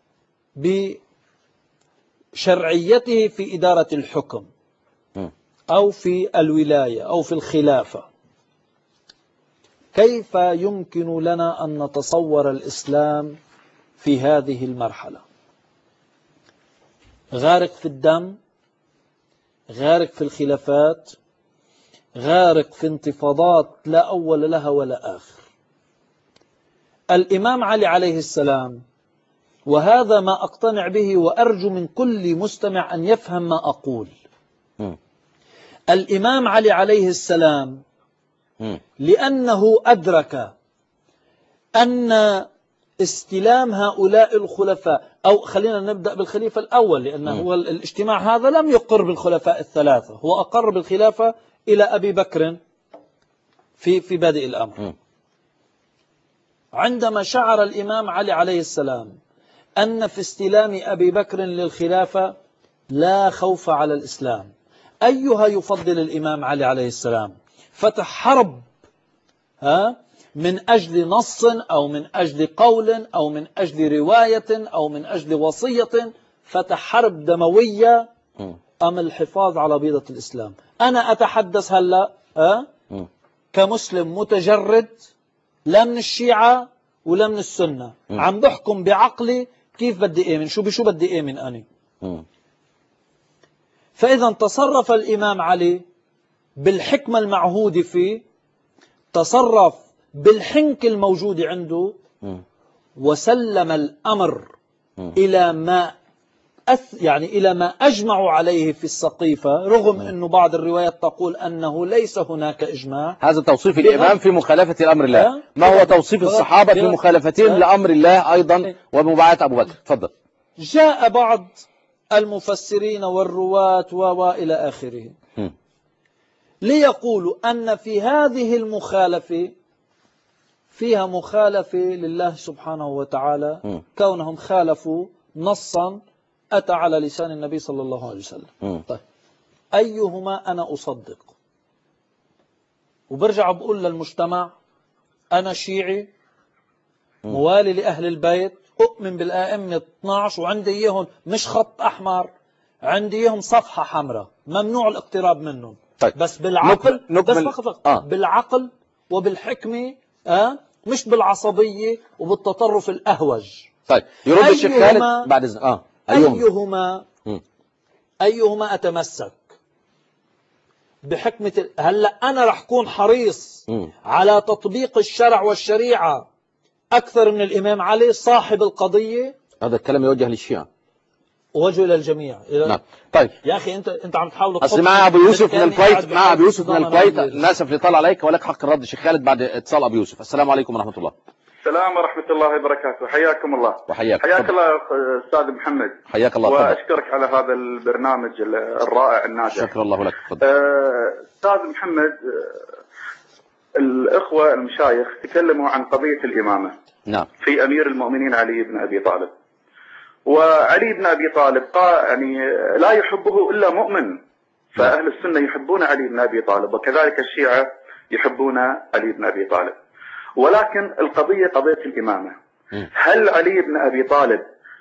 بشرعيته في إدارة الحكم أو في الولاية أو في الخلافة، كيف يمكن لنا أن نتصور الإسلام في هذه المرحلة؟ غارق في الدم، غارق في الخلافات، غارق في انتفاضات لا أول لها ولا آخر. الإمام علي عليه السلام، وهذا ما أقتنع به وأرجو من كل مستمع أن يفهم ما أقول، الإمام علي عليه السلام لأنه أدرك أن استلام هؤلاء الخلفاء أو خلينا نبدأ بالخليفة الأول، لأن هو الاجتماع هذا لم يقر بالخلفاء الثلاثة، هو أقر بالخلافة إلى أبي بكر في بادئ الأمر. عندما شعر الإمام علي عليه السلام أن في استلام أبي بكر للخلافة لا خوف على الإسلام، أيها يفضل الإمام علي عليه السلام؟ فتح حرب من أجل نص أو من أجل قول أو من أجل رواية أو من أجل وصية، فتح حرب دموية أم الحفاظ على بيضة الإسلام؟ أنا أتحدث هلأ كمسلم متجرد، لا من الشيعة ولا من السنة، عم بحكم بعقلي كيف بدي آمن، شو بدي آمن أنا. فإذا تصرف الإمام علي بالحكمة المعهودة فيه، تصرف بالحنك الموجود عنده، وسلم الأمر إلى ما إلى ما أجمعوا عليه في السقيفة، رغم أنه بعض الروايات تقول أنه ليس هناك إجماع. هذا توصيف الإمام في مخالفة الأمر الله، ما هو توصيف الصحابة في مخالفتهم لأمر الله أيضا ومبايعة أبو بكر؟ تفضل. جاء بعض المفسرين والرواة وإلى آخره ليقولوا أن في هذه المخالفة فيها مخالفة لله سبحانه وتعالى، كونهم خالفوا نصا أتى على لسان النبي صلى الله عليه وسلم. طيب أيهما أنا أصدق؟ وبرجع بقول للمجتمع أنا شيعي موالي لأهل البيت، أؤمن بالآئمة 12 وعندي إياهم مش خط أحمر، عندي إياهم صفحة حمراء ممنوع الاقتراب منهم. طيب. بس بالعقل، بس فقط بالعقل وبالحكمة، مش بالعصبية وبالتطرف الأهوج. طيب يرد الشيخ خالد بعد إذن أيهما أتمسك بحكمة هلأ أنا رح كون حريص على تطبيق الشرع والشريعة أكثر من الإمام علي صاحب القضية. هذا الكلام يوجه للشيعة، وجه إلى الجميع. نعم. طيب يا أخي أنت عم تحاول أصل مع أبو يوسف من الكويت، ناسف اللي طال عليك ولك حق الرد شيخ خالد بعد اتصال أبو يوسف. السلام عليكم ورحمة الله. السلام ورحمة الله وبركاته، حياكم الله. حياك الله أستاذ محمد. حياك الله. وأشكرك على هذا البرنامج الرائع الناجح. شكر الله لك. أستاذ محمد، الإخوة المشايخ تكلموا عن قضية الإمامة. نعم. في أمير المؤمنين علي بن أبي طالب، وعلي بن أبي طالب يعني لا يحبه إلا مؤمن، فأهل السنة يحبون علي بن أبي طالب وكذلك الشيعة يحبون علي بن أبي طالب. ولكن القضية قضية الإمامة. هل علي بن أبي طالب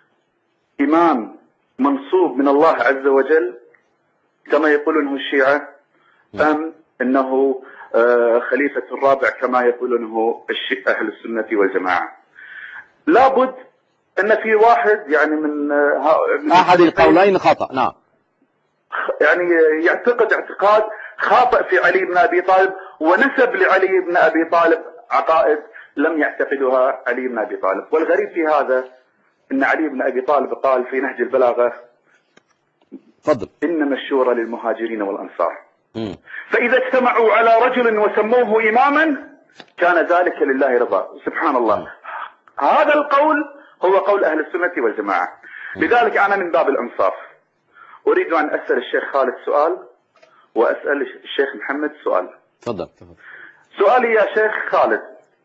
إمام منصوب من الله عز وجل كما يقولونه الشيعة، أم أنه خليفة الرابع كما يقولونه أهل السنة والجماعة؟ لابد أن في واحد يعني من أحد القولين خطأ. نعم. يعني يعتقد اعتقاد خاطئ في علي بن أبي طالب، ونسب لعلي بن أبي طالب عقائد لم يعتقدها علي بن أبي طالب. والغريب في هذا أن علي بن أبي طالب قال في نهج البلاغة: فضل إنما الشورى للمهاجرين والأنصار. فإذا اجتمعوا على رجل وسموه إماما كان ذلك لله رضا. سبحان الله. هذا القول هو قول أهل السنة والجماعة. لذلك أنا من باب الإنصاف أريد أن أسأل الشيخ خالد سؤال وأسأل الشيخ محمد سؤال. تفضل. سؤالي يا شيخ خالد: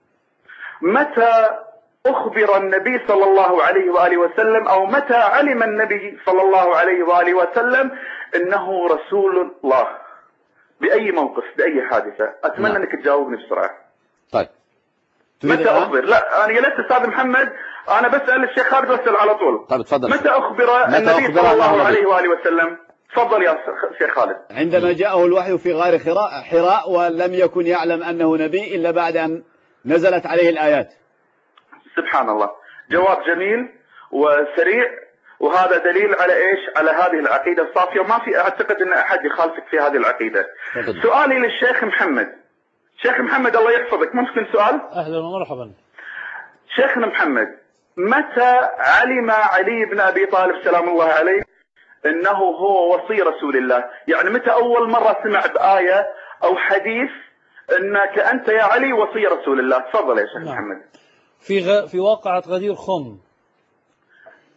متى أخبر النبي صلى الله عليه وآله وسلم، أو متى علم النبي صلى الله عليه وآله وسلم أنه رسول الله؟ بأي موقف، بأي حادثة؟ أتمنى أنك تجاوبني بسرعة. طيب متى أخبر؟ لا أنا جلست أستاذ محمد، أنا بسأل الشيخ خالد وأسأل على طول. طيب تفضل. متى أخبر النبي صلى الله عليه وآله وسلم؟ تفضل يا شيخ خالد. عندما جاءه الوحي في غار حراء ولم يكن يعلم أنه نبي إلا بعد أن نزلت عليه الآيات. سبحان الله. جواب جميل وسريع، وهذا دليل على إيش؟ على هذه العقيدة الصافية، وما في أعتقد أن أحد يخالفك في هذه العقيدة. سؤالي للشيخ محمد. شيخ محمد الله يحفظك، ممكن سؤال؟ أهلا ومرحبا. شيخنا محمد، متى علم علي بن أبي طالب سلام الله عليه أنه هو وصي رسول الله؟ يعني متى أول مرة سمع بآية أو حديث أنك أنت يا علي وصي رسول الله؟ تفضل يا شيخ محمد. في واقعة غدير خم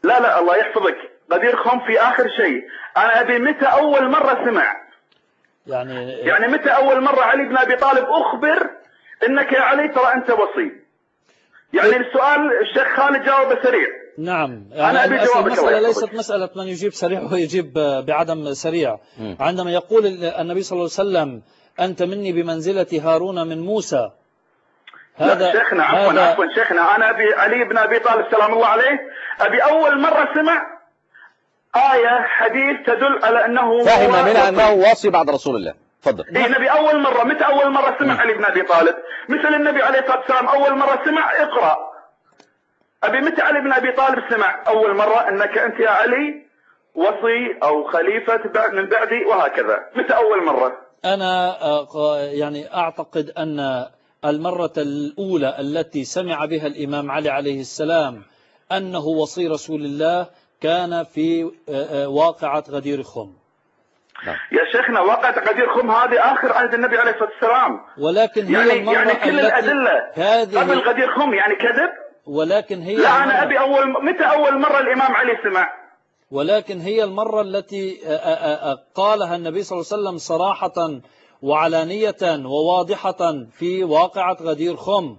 لا لا الله يحفظك، غدير خم في آخر شيء. أنا أبي متى أول مرة سمع، يعني متى أول مرة علي بن أبي طالب أخبر إنك يا علي ترى أنت وصي؟ يعني السؤال الشيخ خالد جاوبه سريع. نعم، أنا أبي جوابك. المسألة ليست مسألة من يجيب سريع ويجيب بعدم سريع. عندما يقول النبي صلى الله عليه وسلم أنت مني بمنزلة هارون من موسى، هذا شيخنا عفوا شيخنا، أنا أبي علي بن أبي طالب سلام الله عليه، أبي أول مرة سمع آية حديث تدل على أنه فهم منها أنه وصي بعد رسول الله. تفضل. إيه نبي أول مرة، متى أول مرة سمع علي بن أبي طالب؟ مثل النبي عليه الصلاة والسلام أول مرة سمع اقرأ. أبي متى علي بن أبي طالب سمع أول مرة أنك أنت يا علي وصي أو خليفة من بعدي وهكذا؟ متى أول مرة؟ أنا يعني أعتقد أن المرة الأولى التي سمع بها الإمام علي عليه السلام أنه وصي رسول الله كان في واقعة غدير خم. يا شيخنا واقعة غدير خم هذه آخر عهد النبي عليه الصلاة والسلام، ولكن هي يعني المرة يعني كل الأدلة قبل غدير خم يعني كذب. ولكن هي لا أنا أبي متى أول مرة الإمام علي سمع؟ ولكن هي المرة التي قالها النبي صلى الله عليه وسلم صراحة وعلانية وواضحة في واقعة غدير خم.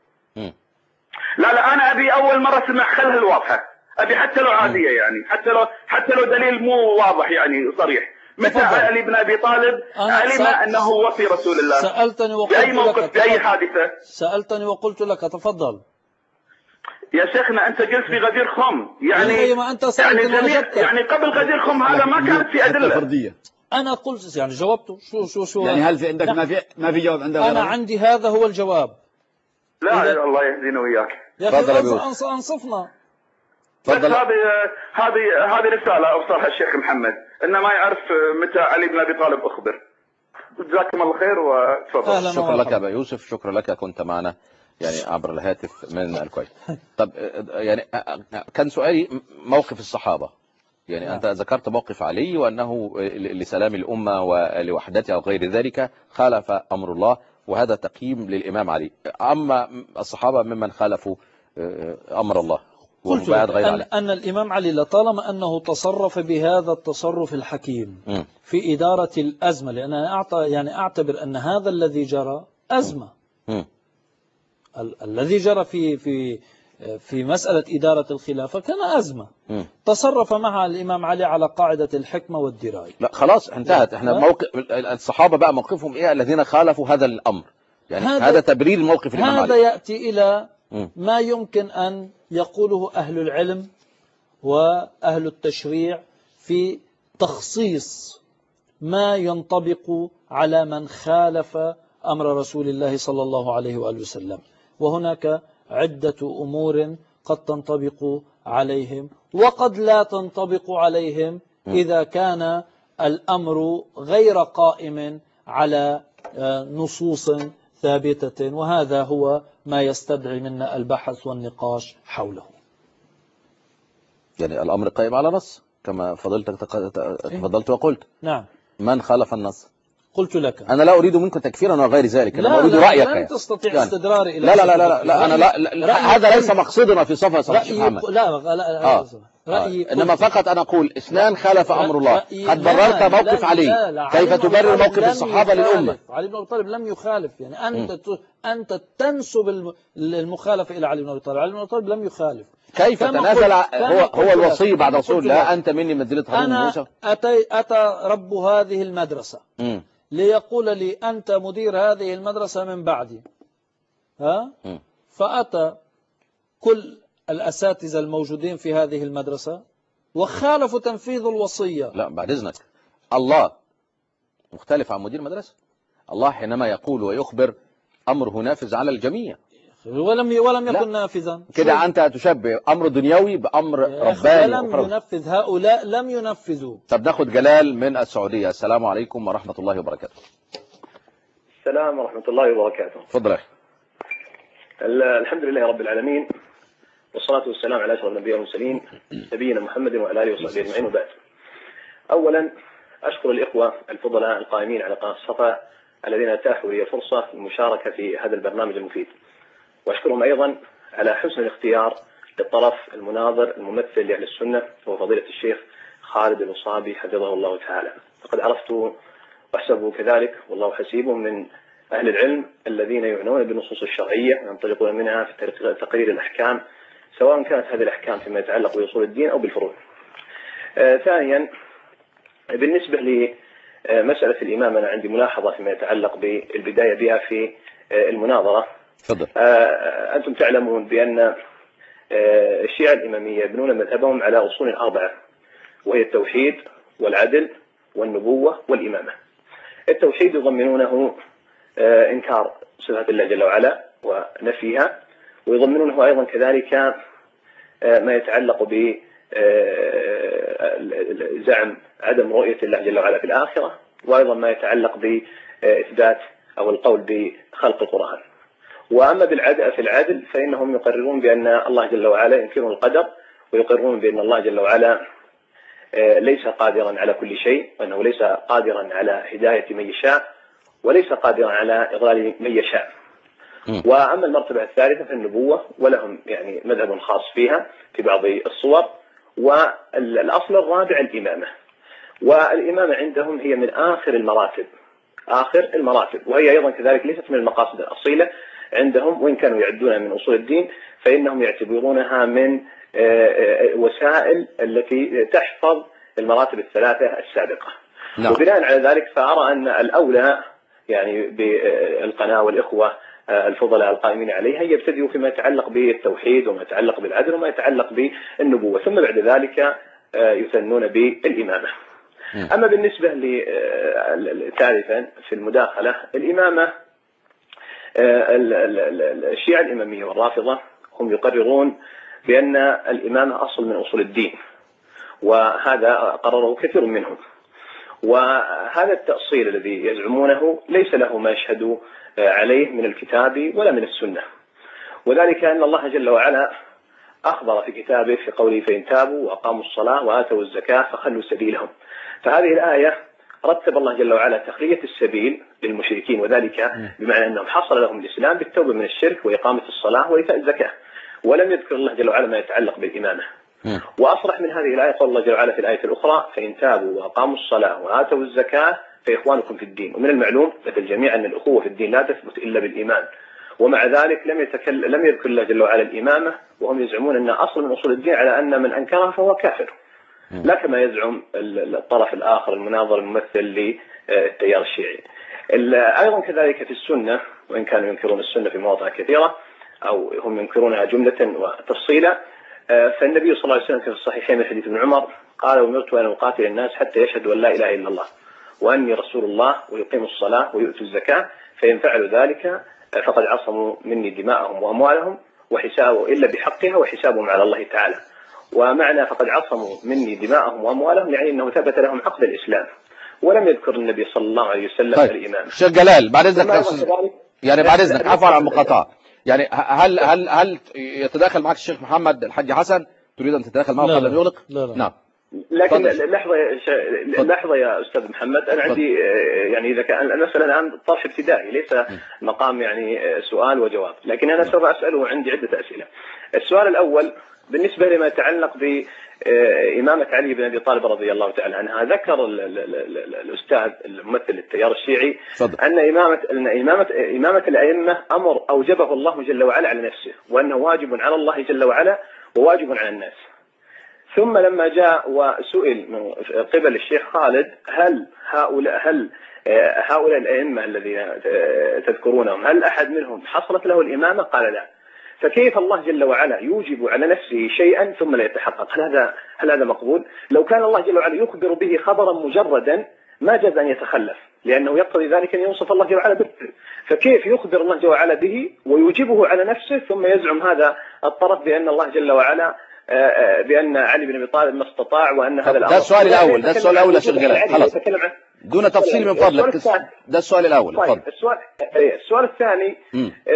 لا أنا أبي أول مرة سمع خلها الواضحة، أبي حتى لو عادية يعني، حتى لو دليل مو واضح يعني صريح. متى علي بن أبي طالب علم أنه وصي رسول الله؟ سألتني وقلت بأي موقف بأي حادثة؟ سألتني وقلت لك تفضل. يا شيخنا أنت قلت في غدير خم، يعني ما أنت يعني قبل غدير خم هذا ما كانت في أدلة فردية. أنا قلت يعني جاوبته. شو يعني هل في عندك ما في جواب عندك؟ أنا عندي هذا هو الجواب. لا الله يهدينا وياك. يا أخي أنصفنا. بس هذه رسالة أوصلها الشيخ محمد إنه ما يعرف متى علي بن أبي طالب أخبر. جزاكم الله خير وتفضل. شكرا لك يا أبا يوسف، شكرا لك، كنت معنا يعني عبر الهاتف من الكويت. طب يعني كان سؤالي موقف الصحابة، يعني أنت ذكرت موقف علي وأنه لسلام الأمة ولوحدتها وغير ذلك خالف أمر الله، وهذا تقييم للإمام علي. أما الصحابة ممن خالفوا أمر الله قلت أن الإمام علي لطالما أنه تصرف بهذا التصرف الحكيم في إدارة الأزمة، لأن أنا أعتبر أن هذا الذي جرى أزمة. الذي جرى في مسألة إدارة الخلافة كان أزمة. تصرف معها الإمام علي على قاعدة الحكمة والدراية. لا خلاص انتهت. احنا موقف الصحابة بقى موقفهم إيه الذين خالفوا هذا الأمر، يعني هذا تبرير موقف الإمام علي. هذا يأتي إلى ما يمكن أن يقوله أهل العلم وأهل التشريع في تخصيص ما ينطبق على من خالف أمر رسول الله صلى الله عليه وآله وسلم. وهناك عدة أمور قد تنطبق عليهم وقد لا تنطبق عليهم إذا كان الأمر غير قائم على نصوص ثابتة، وهذا هو ما يستدعي منا البحث والنقاش حوله. يعني الأمر قائم على نص كما تفضلت وقلت. نعم. من خالف النص؟ قلت لك أنا لا أريد منك تكفيرا وغير ذلك، أنا أريد رأيك. لن تستطيع يعني استدراري إلى لا أنا لا هذا ليس مقصدنا في صفحة صحيح محمد. إنما فقط أنا أقول اثنان خالف أمر الله. قد بررت موقف علي، كيف تبرر موقف الصحابة للأمة؟ علي بن أبي طالب لم يخالف، يعني أنت تنسب المخالفة إلى علي بن أبي طالب. علي بن أبي طالب لم يخالف. كيف تنازل هو الوصي بعد رسول الله؟ أنت مني منزلة هارون موسى. أتى رب هذه المدرسة ليقول لي أنت مدير هذه المدرسة من بعدي، فأتى كل الأساتذة الموجودين في هذه المدرسة وخالفوا تنفيذ الوصية. لا بعد إذنك، الله مختلف عن مدير مدرسة. الله حينما يقول ويخبر أمره نافذ على الجميع، ولم يكن نافذا. كده أنت تشبه أمر دنيوي بأمر رباني. ولم ينفذ، هؤلاء لم ينفذوا. طب ناخد جلال من السعودية. السلام عليكم ورحمة الله وبركاته. السلام ورحمة الله وبركاته. تفضل. الحمد لله رب العالمين، والصلاة والسلام على أشرف الأنبياء والمرسلين نبينا محمد وعلى آله وصحبه أجمعين، وبعد. أولا أشكر الإخوة الفضلاء القائمين على قناة الصفا الذين أتاحوا لي فرصة للمشاركة في هذا البرنامج المفيد، وأشكرهم أيضا على حسن الاختيار الطرف المناظر الممثل لأهل السنة هو فضيلة الشيخ خالد الوصابي حفظه الله تعالى. فقد عرفته واحسبه كذلك والله حسيبه من أهل العلم الذين يعنون بالنصوص الشرعية وينطلقون منها في تقرير الأحكام، سواء كانت هذه الأحكام فيما يتعلق بأصول الدين أو بالفروع. ثانيا، بالنسبة لمسألة الإمامة أنا عندي ملاحظة فيما يتعلق بالبداية بها في المناظرة. أنتم تعلمون بأن الشيعة الإمامية يبنون مذهبهم على أصول 4، وهي التوحيد والعدل والنبوة والإمامة. التوحيد يضمنونه إنكار صفات الله جل وعلا ونفيها، ويضمنونه أيضا كذلك ما يتعلق بزعم عدم رؤية الله جل وعلا في الآخرة، وأيضا ما يتعلق بإثبات أو القول بخلق القرآن. وأما في العدل فإنهم يقررون بأن الله جل وعلا ينكرون القدر، ويقررون بأن الله جل وعلا ليس قادرا على كل شيء، وأنه ليس قادرا على هداية من يشاء، وليس قادرا على إضلال من يشاء. وأما المرتبة الثالثة في النبوة، ولهم يعني مذهب خاص فيها في بعض الصور. والأصل الرابع الإمامة، والإمامة عندهم هي من آخر المراتب، وهي أيضا كذلك ليست من المقاصد الأصيلة عندهم، وإن كانوا يعدونها من أصول الدين فإنهم يعتبرونها من وسائل التي تحفظ المراتب الثلاثة السابقة. نعم. وبناء على ذلك فأرى أن الأولى يعني بالقناة والإخوة الفضلاء القائمين عليها يبتدئوا فيما يتعلق بالتوحيد وما يتعلق بالعدل وما يتعلق بالنبوة، ثم بعد ذلك يثنون بالإمامة. أما بالنسبة ثالثا في المداخلة، الإمامة الشيعة الإمامية والرافضة هم يقررون بأن الإمامة أصل من أصول الدين، وهذا قرره كثير منهم. وهذا التأصيل الذي يزعمونه ليس له ما يشهد عليه من الكتاب ولا من السنة، وذلك أن الله جل وعلا أخبر في كتابه في قوله فإن تابوا وأقاموا الصلاة وآتوا الزكاة فخلوا سبيلهم. فهذه الآية رتب الله جل وعلا تخلية السبيل للمشركين، وذلك بمعنى أنهم حصل لهم الإسلام بالتوبة من الشرك وإقامة الصلاة وإيتاء الزكاة، ولم يذكر الله جل وعلا ما يتعلق بالإمامة. وأصرح من هذه الآية قول الله جل وعلا في الآية الأخرى فإن تابوا وأقاموا الصلاة وآتوا الزكاة فإخوانكم في الدين. ومن المعلوم لدى الجميع أن الأخوة في الدين لا تثبت إلا بالإيمان، ومع ذلك لم يذكر الله جل وعلا الإمامة، وهم يزعمون أن أصل من أصول الدين على أن من أنكرها فهو كافر، لا كما يزعم الطرف الآخر المناظر الممثل للتيار الشيعي. أيضا كذلك في السنة، وإن كانوا ينكرون السنة في مواضع كثيرة أو هم ينكرونها جملة وتفصيلا، فالنبي صلى الله عليه وسلم في الصحيحين من حديث ابن عمر قال أمرت أن أقاتل الناس حتى يشهدوا أن لا إله إلا الله وأني رسول الله ويقيموا الصلاة ويؤتوا الزكاة، فإن فعلوا ذلك فقد عصموا مني دماءهم وأموالهم وحسابه إلا بحقها وحسابهم على الله تعالى. ومعنى فقد عصموا مني دماءهم وأموالهم يعني أنه ثبت لهم عقد الإسلام، ولم يذكر النبي صلى الله عليه وسلم الإمام. شيخ جلال بعد إذنك يعني بعد إذنك عفوا عن المقاطعة، يعني هل يتداخل معك الشيخ محمد الحاج حسن؟ تريد أن تتداخل معه قبل أن يغلق؟ لا. نعم. لكن لحظة يا أستاذ محمد، أنا عندي يعني إذا كان المسألة الآن طرح ابتدائي ليس مقام يعني سؤال وجواب، لكن أنا سوف أسأله عندي عدة أسئلة. السؤال الأول بالنسبة لما يتعلق بإمامة علي بن أبي طالب رضي الله تعالى عنها، ذكر الأستاذ الممثل للتيار الشيعي أن إمامة الأئمة أمر أوجبه الله جل وعلا على نفسه، وأنه واجب على الله جل وعلا وواجب على الناس. ثم لما جاء وسئل من قبل الشيخ خالد هل هؤلاء الأئمة الذين تذكرونهم هل أحد منهم حصلت له الإمامة؟ قال لا. فكيف الله جل وعلا يوجب على نفسه شيئا ثم لا يتحقق؟ هل هذا مقبول؟ لو كان الله جل وعلا يخبر به خبرا مجردا ما جاز أن يتخلف، لأنه يقتضي ذلك أن يوصف الله جل وعلا به. فكيف يخبر الله جل وعلا به ويوجبه على نفسه ثم يزعم هذا الطرف بأن الله جل وعلا بأن علي بن أبي طالب ما استطاع وأن هذا الأمر؟ ده السؤال الأول يا شيخ جلال، خلاص دون تفصيل من فضلك. ده السؤال الأول. طيب السؤال الثاني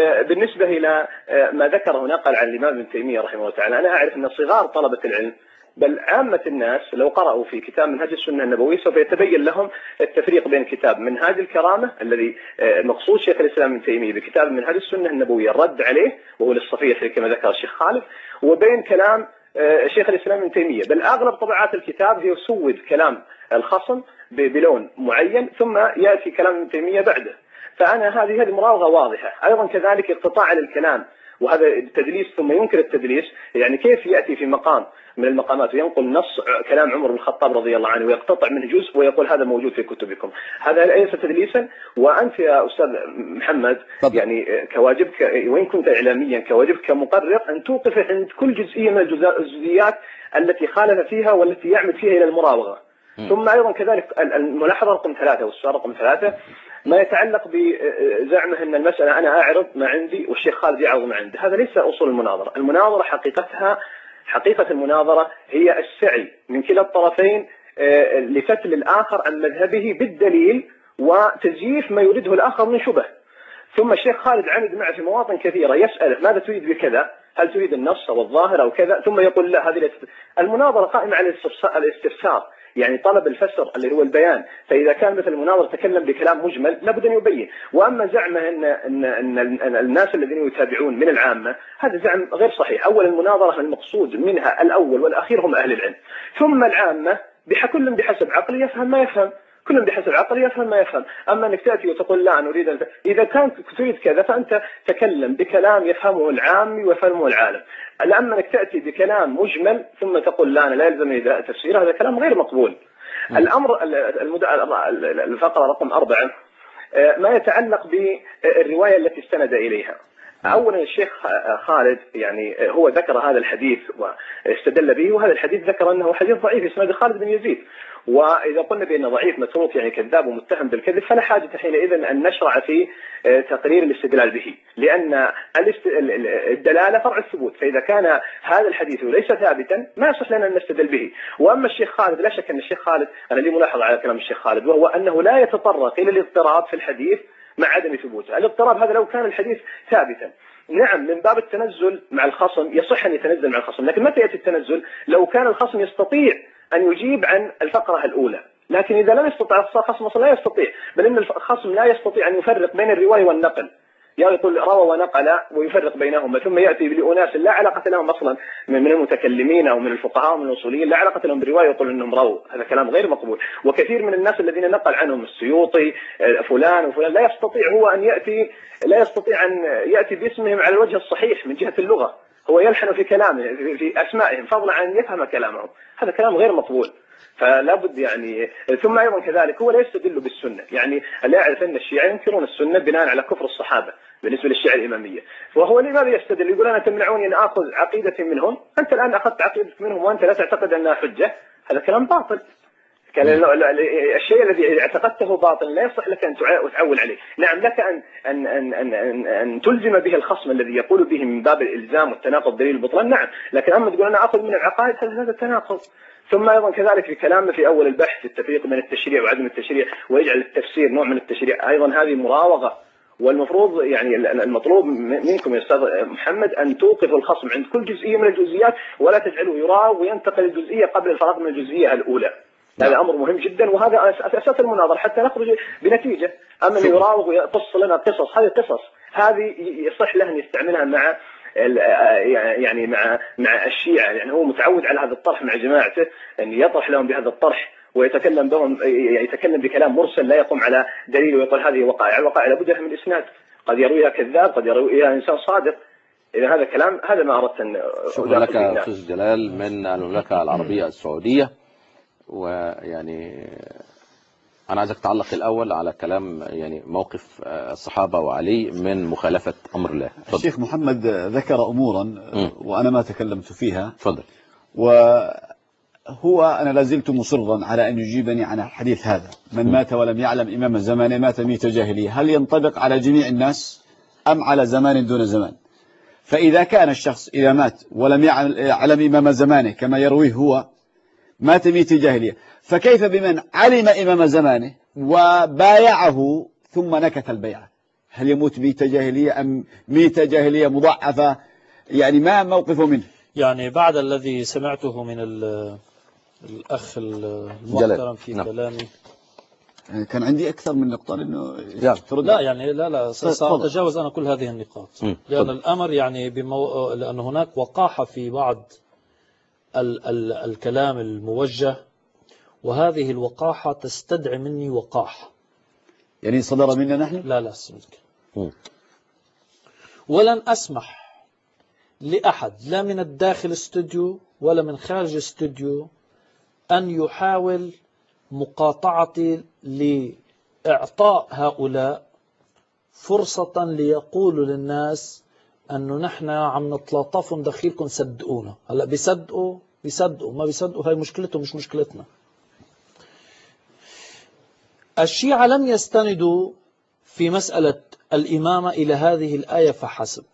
بالنسبة إلى ما ذكره نقل عن الإمام ابن تيمية رحمه الله تعالى، أنا أعرف أن صغار طلبة العلم بل عامة الناس لو قرأوا في كتاب منهاج السنة النبوي سوف يتبين لهم التفريق بين كتاب منهاج الكرامة الذي مقصود شيخ الإسلام ابن تيمية بكتاب منهاج السنة النبوية الرد عليه وهو للصفية كما ذكر الشيخ خالد، وبين كلام شيخ الإسلام ابن تيمية. بل أغلب طبعات الكتاب هي سود كلام الخصم بلون معين ثم يأتي كلام ابن تيمية بعده. فأنا هذه مراوغة واضحة. أيضا كذلك اقتطاع للكلام وهذا التدليس ثم ينكر التدليس، يعني كيف يأتي في مقام من المقامات وينقل نص كلام عمر بن الخطاب رضي الله عنه ويقتطع منه جزء ويقول هذا موجود في كتبكم، هذا ليس تدليسا؟ وأنت يا أستاذ محمد يعني كواجبك وإن كنت إعلاميا كواجبك كمقرر أن توقف عند كل جزئية من الجزئيات التي خالف فيها والتي يعمد فيها إلى المراوغة. ثم أيضا كذلك الملاحظة رقم 3 والسؤال رقم 3 ما يتعلق بزعمه أن المسألة أنا أعرض ما عندي والشيخ خالد يعرض ما عنده، هذا ليس أصول المناظرة. المناظرة حقيقة المناظرة هي السعي من كلا الطرفين لفتل الآخر عن مذهبه بالدليل وتزييف ما يريده الآخر من شبه. ثم الشيخ خالد عمد معه في مواطن كثيرة يسأله ماذا تريد بكذا؟ هل تريد النص أو الظاهر أو كذا؟ ثم يقول لا هذه المناظرة قائمة على الاستفسار، يعني طلب الفسر اللي هو البيان. فإذا كان مثل المناظر تكلم بكلام مجمل لابد أن يبين. وأما زعمه أن الناس الذين يتابعون من العامة هذا زعم غير صحيح. أولا المناظرة المقصود منها الأول والأخير هم أهل العلم، ثم العامة كل بحسب عقله يفهم ما يفهم، كل بحسب عقله يفهم ما يفهم. أما أنك تأتي وتقول لا أنا أريد إذا كانت تريد كذا فأنت تكلم بكلام يفهمه العام ويفهمه العالم. أما أنك تأتي بكلام مجمل ثم تقول لا أنا لا يلزمني تفسير، هذا كلام غير مقبول. الأمر الفقرة رقم 4 ما يتعلق بالرواية التي استند إليها. أولا الشيخ خالد يعني هو ذكر هذا الحديث واستدل به، وهذا الحديث ذكر أنه حديث ضعيف اسمه خالد بن يزيد، وإذا قلنا بأنه ضعيف متروك يعني كذاب ومتهم بالكذب فلا حاجة حينئذ أن نشرع في تقرير الاستدلال به، لأن الدلالة فرع الثبوت. فإذا كان هذا الحديث ليس ثابتا ما يصح لنا أن نستدل به. وأما الشيخ خالد لا شك أن الشيخ خالد أنا لي ملاحظة على كلام الشيخ خالد، وهو أنه لا يتطرق إلى الاضطراب في الحديث مع عدم ثبوته. الاضطراب هذا لو كان الحديث ثابتا نعم من باب التنزل مع الخصم يصح أن يتنزل مع الخصم، لكن متى يأتي التنزل؟ لو كان الخصم يستطيع أن يجيب عن الفقرة الأولى. لكن إذا لم يستطع الخصم لا يستطيع، بل إن الخصم لا يستطيع أن يفرق بين الرواية والنقل، يقول روى ونقل ويفرق بينهما، ثم يأتي لأناس لا علاقة لهم أصلا من المتكلمين أو من الفقهاء ومن الأصوليين لا علاقة لهم بالرواية يقول أنهم رووا. هذا كلام غير مقبول. وكثير من الناس الذين نقل عنهم السيوطي فلان وفلان لا يستطيع هو أن يأتي باسمهم على الوجه الصحيح من جهة اللغة، هو يلحن في كلامه في أسمائهم فضلا عن أن يفهم كلامهم. هذا كلام غير مقبول. فلا بد يعني. ثم أيضا كذلك هو لا يستدل بالسنة، يعني لا يعرف أن الشيعة ينكرون السنة بناء على كفر الصحابة بالنسبة للشيعة الإمامية، وهو لماذا يستدل؟ يقول أنا تمنعوني أن أخذ عقيدة منهم، أنت الآن أخذت عقيدة منهم وأنت لا تعتقد أنها حجة، هذا كلام باطل. الشيء الذي اعتقدته باطل لا يصح لك أن تعول عليه. نعم لك أن تلزم به الخصم الذي يقول به من باب الإلزام والتناقض دليل البطلان، نعم، لكن أما تقول أنا أخذ من العقائد هذا تناقض. ثم أيضا كذلك في كلامنا في أول البحث التفريق بين التشريع وعدم التشريع ويجعل التفسير نوع من التشريع، أيضا هذه مراوغة. والمفروض يعني المطلوب منكم يا أستاذ محمد أن توقفوا الخصم عند كل جزئية من الجزئيات ولا تجعلوا يراوغ وينتقل الجزئية قبل الفراغ من الجزئية الأولى. هذا أمر مهم جدا، وهذا أساس المناظرة حتى نخرج بنتيجة. أما أن يراوغ ويقص لنا قصص، هذه قصص هذه يصح له أن يستعملها مع يعني مع الشيعة، يعني هو متعود على هذا الطرح مع جماعته أن يطرح لهم بهذا الطرح ويتكلم بهم، يتكلم بكلام مرسل لا يقوم على دليل ويقول هذه وقائع. الوقائع لابد من الإسناد، قد يرويها كذاب قد يرويها إنسان صادق. إذا هذا كلام هذا ما أردت أن شكرا لك أستاذ جلال من المملكة العربية السعودية. ويعني أنا عايزك تعلق الأول على كلام يعني موقف الصحابة وعلي من مخالفة أمر الله. فضل. الشيخ محمد ذكر أمورا وأنا ما تكلمت فيها. تفضل. وهو أنا لازلت مصرا على أن يجيبني عن الحديث هذا، من مات ولم يعلم إمام زمانه مات ميت جاهلية، هل ينطبق على جميع الناس أم على زمان دون زمان؟ فإذا كان الشخص إذا مات ولم يعلم إمام زمانه كما يرويه هو مات ميت جاهلية، فكيف بمن علم إمام زمانه وبايعه ثم نكث البيعة؟ هل يموت ميت جاهلية أم ميت جاهلية مضاعفة؟ يعني ما موقفه منه؟ يعني بعد الذي سمعته من الأخ المحترم في نعم. كلامي، يعني كان عندي أكثر من نقطة لأنه ترد. لا يعني لا سأتجاوز أنا كل هذه النقاط، لأن الأمر يعني لأن هناك وقاحة في بعض الكلام الموجه، وهذه الوقاحة تستدعي مني وقاحة. يعني صدر منا نحن؟ لا سمتك. ولن أسمح لأحد لا من الداخل استوديو ولا من خارج الاستوديو أن يحاول مقاطعتي لإعطاء هؤلاء فرصة ليقولوا للناس أنه نحن عم نتلاطف دخيلكم صدقونا. هلا بيصدقوا ما بيصدقوا، هاي مشكلتهم مش مشكلتنا. الشيعة لم يستندوا في مسألة الإمامة إلى هذه الآية فحسب.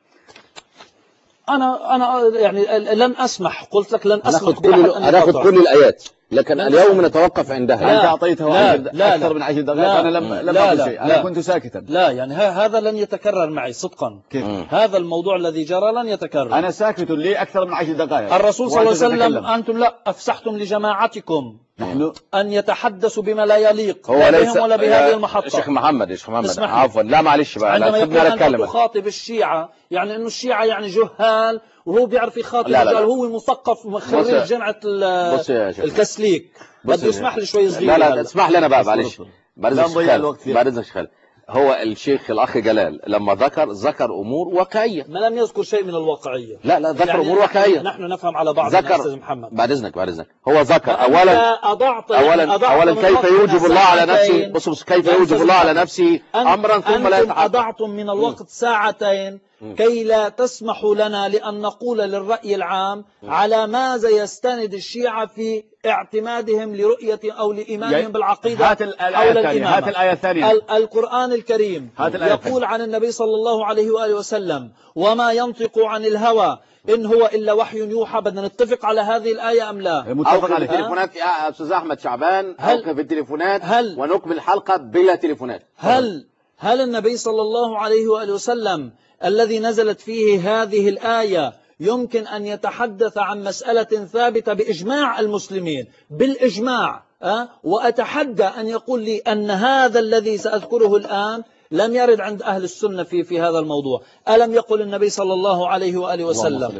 أنا يعني لن أسمح، قلت لك لن أسمح هناخذ كل الآيات، لكن اليوم نتوقف عندها. أنت أعطيته أكثر من 10 دقائق. أنا لم أقل شيء، أنا كنت ساكتا. لا يعني هذا لن يتكرر معي صدقا. كيف؟ هذا الموضوع الذي جرى لن يتكرر. أنا ساكت لي أكثر من 10 دقائق. الرسول صلى الله عليه وسلم أنتم لا أفسحتم لجماعتكم نحن أن يتحدثوا بما لا يليق هو لا ليس بهم ولا بهذه المحطة. شيخ محمد عفوا، لا معلش بقى، عندما يقول أن أتكلم. تخاطب الشيعة يعني أنه الشيعة يعني جهال، وهو بيعرف يخاطب الرجال، هو مثقف خريج جامعة الكسليك. بده يسمح لي شوي صغير. لا اسمح لي أنا بقى معلش، بعد إذنك شيخ. هو الشيخ الأخ جلال لما ذكر أمور واقعية، ما لم يذكر شيء من الواقعية. لا ذكر يعني أمور واقعية. نحن نفهم على بعض. ذكر محمد بعد إذنك هو ذكر أولا كيف يوجب الله على نفسه. بص كيف يوجب الله على نفسه أمرا ثم لا يتحقق. أضعتم من الوقت ساعتين كي لا تسمحوا لنا لأن نقول للرأي العام على ماذا يستند الشيعة في اعتمادهم لرؤية أو لإيمانهم بالعقيدة حول الإمامة. هات الآية الثانية. القرآن الكريم يقول عن النبي صلى الله عليه وآله وسلم وما ينطق عن الهوى إن هو إلا وحي يوحى. بدنا نتفق على هذه الآية أم لا؟ متفق على التليفونات يا أستاذ أحمد شعبان، أوقف التليفونات ونكمل الحلقة بلا تليفونات. هل النبي صلى الله عليه وآله وسلم الذي نزلت فيه هذه الآية يمكن أن يتحدث عن مسألة ثابتة بإجماع المسلمين بالإجماع، وأتحدى أن يقول لي أن هذا الذي سأذكره الآن لم يرد عند أهل السنة في هذا الموضوع؟ ألم يقل النبي صلى الله عليه وآله وسلم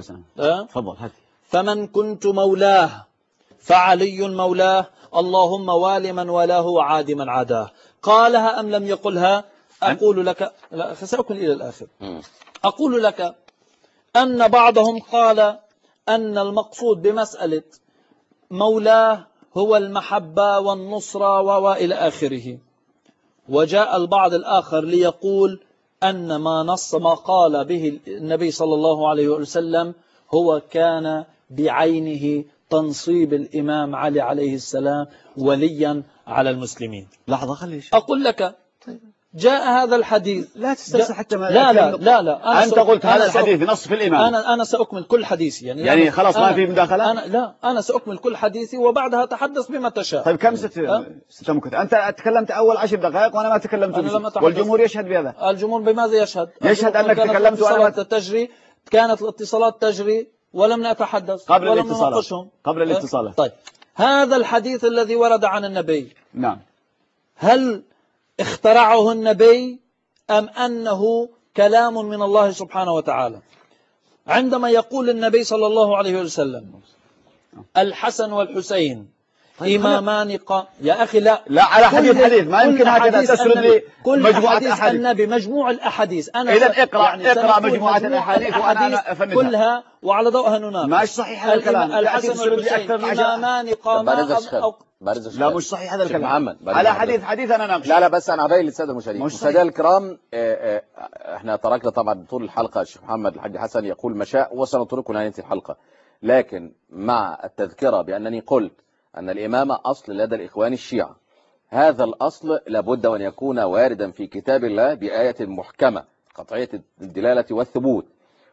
فمن كنت مولاه فعلي مولاه اللهم والي من والاه وعادي من عاداه؟ قالها أم لم يقلها؟ أقول لك لا، سأكمل إلى الآخر. أقول لك أن بعضهم قال أن المقصود بمسألة مولاه هو المحبة والنصرة وإلى آخره، وجاء البعض الآخر ليقول أن ما قال به النبي صلى الله عليه وسلم هو كان بعينه تنصيب الإمام علي عليه السلام وليا على المسلمين. لحظة خليش أقول لك جاء هذا الحديث. لا تسترسل حتى ما لا أنت قلت هذا الحديث بنص في الإمام. أنا سأكمل كل حديثي يعني خلاص ما في مداخلة. أنا سأكمل كل حديثي وبعدها تحدث بما تشاء. طيب كم ستمكث؟ أنت تكلمت أول 10 دقائق وأنا ما تكلمت والجمهور يشهد بهذا. الجمهور بماذا يشهد؟ يشهد أنك تكلمت وأنا كانت الاتصالات تجري ولم نتحدث ولم نناقشهم قبل الاتصالات. طيب هذا الحديث الذي ورد عن النبي، نعم، هل اخترعه النبي أم أنه كلام من الله سبحانه وتعالى؟ عندما يقول النبي صلى الله عليه وسلم الحسن والحسين إمامان يا أخي لا على حديث ما يمكن هكذا تسرد لي مجموعة أحاديث النبي، مجموع الأحاديث. إذا اقرأ مجموعة الأحاديث وأنا أفندها كلها وعلى ضوءها نناقش. ماش صحيح هذا الكلام. الحسن والحسين إمامان قاما لا مش صحيح هذا الكلام محمد. على حديث أنا ناقش. لا بس أنا هبين للسادة المشاهدين. مشاهدينا الكرام، احنا تركنا طبعا طول الحلقة الشيخ محمد الحاج حسن يقول ما شاء وسنتركه نهاية الحلقة، لكن مع التذكرة بأنني قلت أن الإمامة أصل لدى الإخوان الشيعة. هذا الأصل لابد أن يكون واردا في كتاب الله بآية محكمة قطعية الدلالة والثبوت.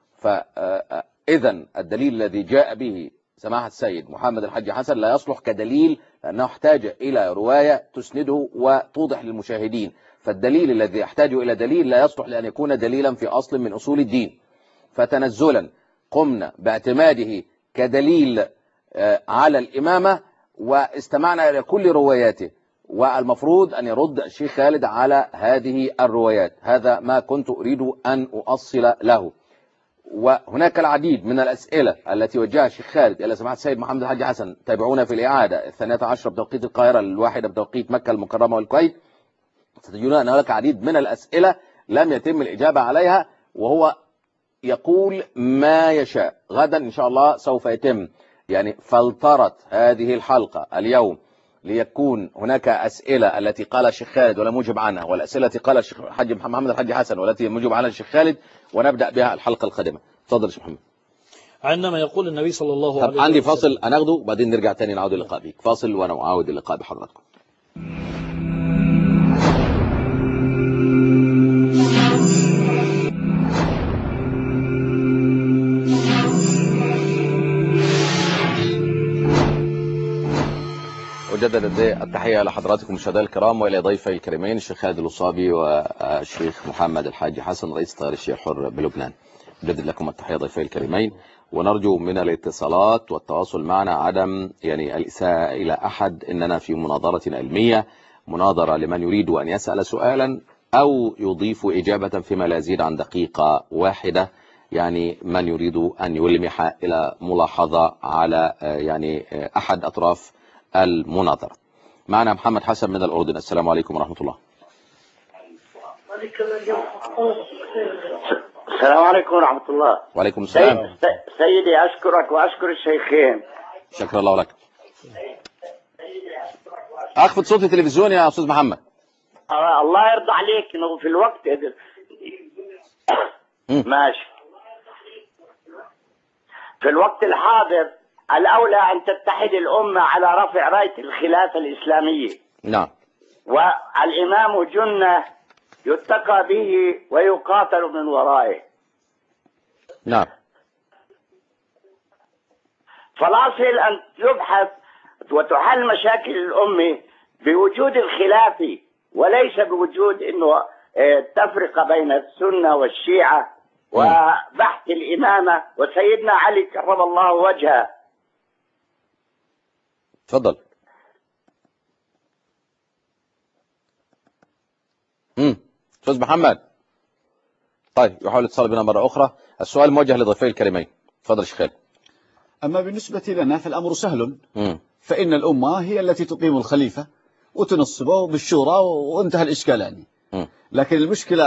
فإذا الدليل الذي جاء به سماحة السيد محمد الحاج حسن لا يصلح كدليل، لأنه احتاج إلى رواية تسنده وتوضح للمشاهدين. فالدليل الذي يحتاج إلى دليل لا يصلح لأن يكون دليلا في أصل من أصول الدين. فتنزلا قمنا باعتماده كدليل على الإمامة واستمعنا إلى كل رواياته، والمفروض أن يرد الشيخ خالد على هذه الروايات. هذا ما كنت أريد أن أؤصل له. وهناك العديد من الأسئلة التي وجهها الشيخ خالد إلى سماحة السيد محمد الحاج حسن. تابعونا في الإعادة 12 بتوقيت القاهرة، 1 بتوقيت مكة المكرمة والكويت. ستجدون أن هناك العديد من الأسئلة لم يتم الإجابة عليها، وهو يقول ما يشاء. غدا إن شاء الله سوف يتم يعني فلترة هذه الحلقة اليوم، ليكون هناك أسئلة التي قال الشيخ خالد ولا موجب عنها، والأسئلة التي قال الشيخ الحاج محمد الحاج حسن والتي موجب عنها الشيخ خالد، ونبدأ بها الحلقة القادمة. تفضل يا شيخ محمد. عندما يقول النبي صلى الله عليه وسلم. عندي فاصل هناخده وبعدين نرجع تاني نعود اللقاء بيك. فاصل وانا اعود اللقاء بحضراتكم. أجدد التحية لحضراتكم مشاهدينا الكرام وإلى ضيفي الكريمين الشيخ خالد الوصابي والشيخ محمد الحاج حسن رئيس تيار الشيعة الحر بلبنان. أجدد لكم التحية ضيفي الكريمين، ونرجو من الاتصالات والتواصل معنا عدم يعني الإساءة إلى أحد. إننا في مناظرة علمية، مناظرة لمن يريد أن يسأل سؤالا أو يضيف إجابة فيما لا يزيد عن دقيقة واحدة. يعني من يريد أن يلمح إلى ملاحظة على يعني أحد أطراف المناظرة. معنا محمد حسن من الأردن. السلام عليكم ورحمة الله. السلام عليكم ورحمة الله. وعليكم السلام. سيدي أشكرك وأشكر الشيخين. شكرا الله لك. أخفض صوت التلفزيون يا أستاذ محمد. الله يرضى عليك إنه في الوقت ماشي. في الوقت الحاضر الأولى أن تتحد الأمة على رفع راية الخلافة الإسلامية. نعم. والإمام جنة يتقى به ويقاتل من ورائه. نعم. فالأصل أن يبحث وتحل مشاكل الأمة بوجود الخلافة، وليس بوجود إنه تفرقة بين السنة والشيعة وبحث الإمامة. وسيدنا علي كرم الله وجهه. تفضل. أستاذ محمد. طيب يحاول الاتصال بنا مرة أخرى. السؤال موجه لضيفي الكريمين. تفضل شيخ خالد. أما بالنسبة لنا فالأمر سهل. فإن الأمة هي التي تقيم الخليفة وتنصبه بالشورى وانتهى الإشكال يعني. لكن المشكلة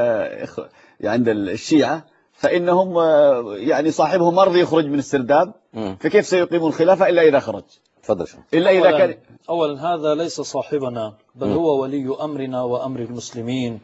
عند الشيعة فإنهم يعني صاحبهم مرضي يخرج من السرداب، فكيف سيقيمون الخلافة إلا إذا خرج؟ تفضل. إلا إذا كان أولا هذا ليس صاحبنا، بل هو ولي أمرنا وأمر المسلمين.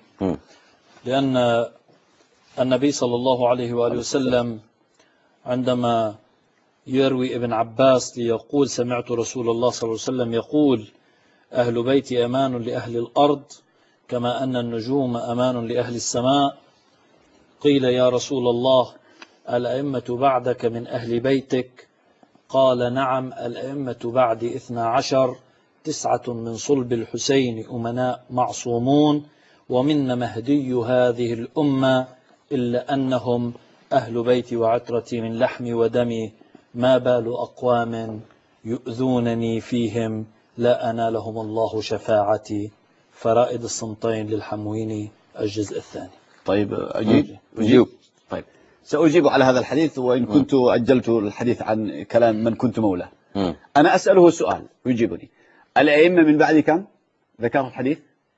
لأن النبي صلى الله عليه وآله وسلم عندما يروي ابن عباس ليقول سمعت رسول الله صلى الله عليه وسلم يقول أهل بيتي أمان لأهل الأرض كما أن النجوم أمان لأهل السماء. قيل يا رسول الله الأئمة بعدك من أهل بيتك؟ قال نعم، الأئمة بعد 12، 9 من صلب الحسين أمناء معصومون، ومن مهدي هذه الأمة إلا أنهم أهل بيتي وعترتي من لحمي ودمي، ما بال أقوام يؤذونني فيهم لا أنالهم الله شفاعتي. فرائد الصمتين للحمويني الجزء الثاني. طيب أجيب. طيب سأجيب على هذا الحديث، وإن كنت أجلت الحديث عن كلام من كنت مولاه. أنا أسأله سؤال ويجيبني. الأئمة من بعد كم ذكر الحديث؟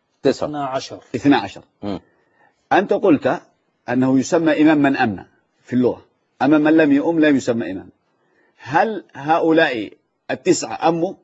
12. أنت قلت أنه يسمى إمام من أمن في اللغة، أما من لم يؤم لا يسمى إمام. هل هؤلاء 9 أموا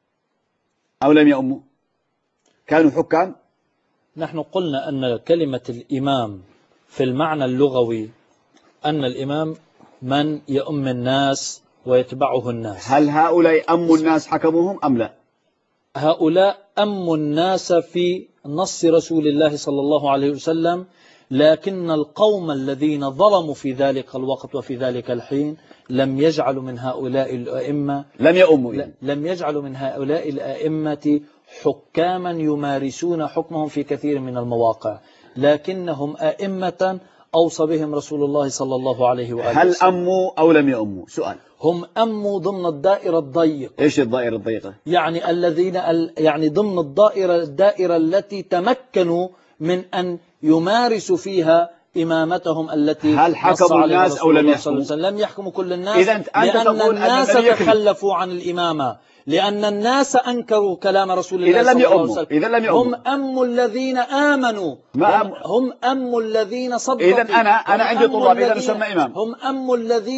أو لم يؤموا؟ كانوا حكام؟ نحن قلنا أن كلمة الإمام في المعنى اللغوي أن الإمام من يؤم الناس ويتبعه الناس. هل هؤلاء أموا الناس حكموهم أم لا؟ هؤلاء أموا الناس في نص رسول الله صلى الله عليه وسلم، لكن القوم الذين ظلموا في ذلك الوقت وفي ذلك الحين لم يجعلوا من هؤلاء الأئمة لم يجعلوا من هؤلاء الأئمة حكاما يمارسون حكمهم في كثير من المواقع، لكنهم أئمة أوصى بهم رسول الله صلى الله عليه وآله هل وسلم. أموا أو لم يأموا؟ سؤال. هم أموا ضمن الدائرة الضيقة. إيش الدائرة الضيقة؟ يعني يعني ضمن الدائرة التي تمكنوا من أن يمارسوا فيها إمامتهم التي هل حكموا الناس أو لم يحكموا؟ لم يحكموا كل الناس. إذا أنت لأن تقول أن الناس النبي يكذب. تخلفوا عن الإمامة، لأن الناس أنكروا كلام رسول الله إذا لم صلى الله عليه يؤموا. وسلم. إذا لم يؤموا. هم أموا الذين آمنوا، هم أموا الذين صدقوا. إذا أنا عندي طلاب إذا نسمى إمام. هم أموا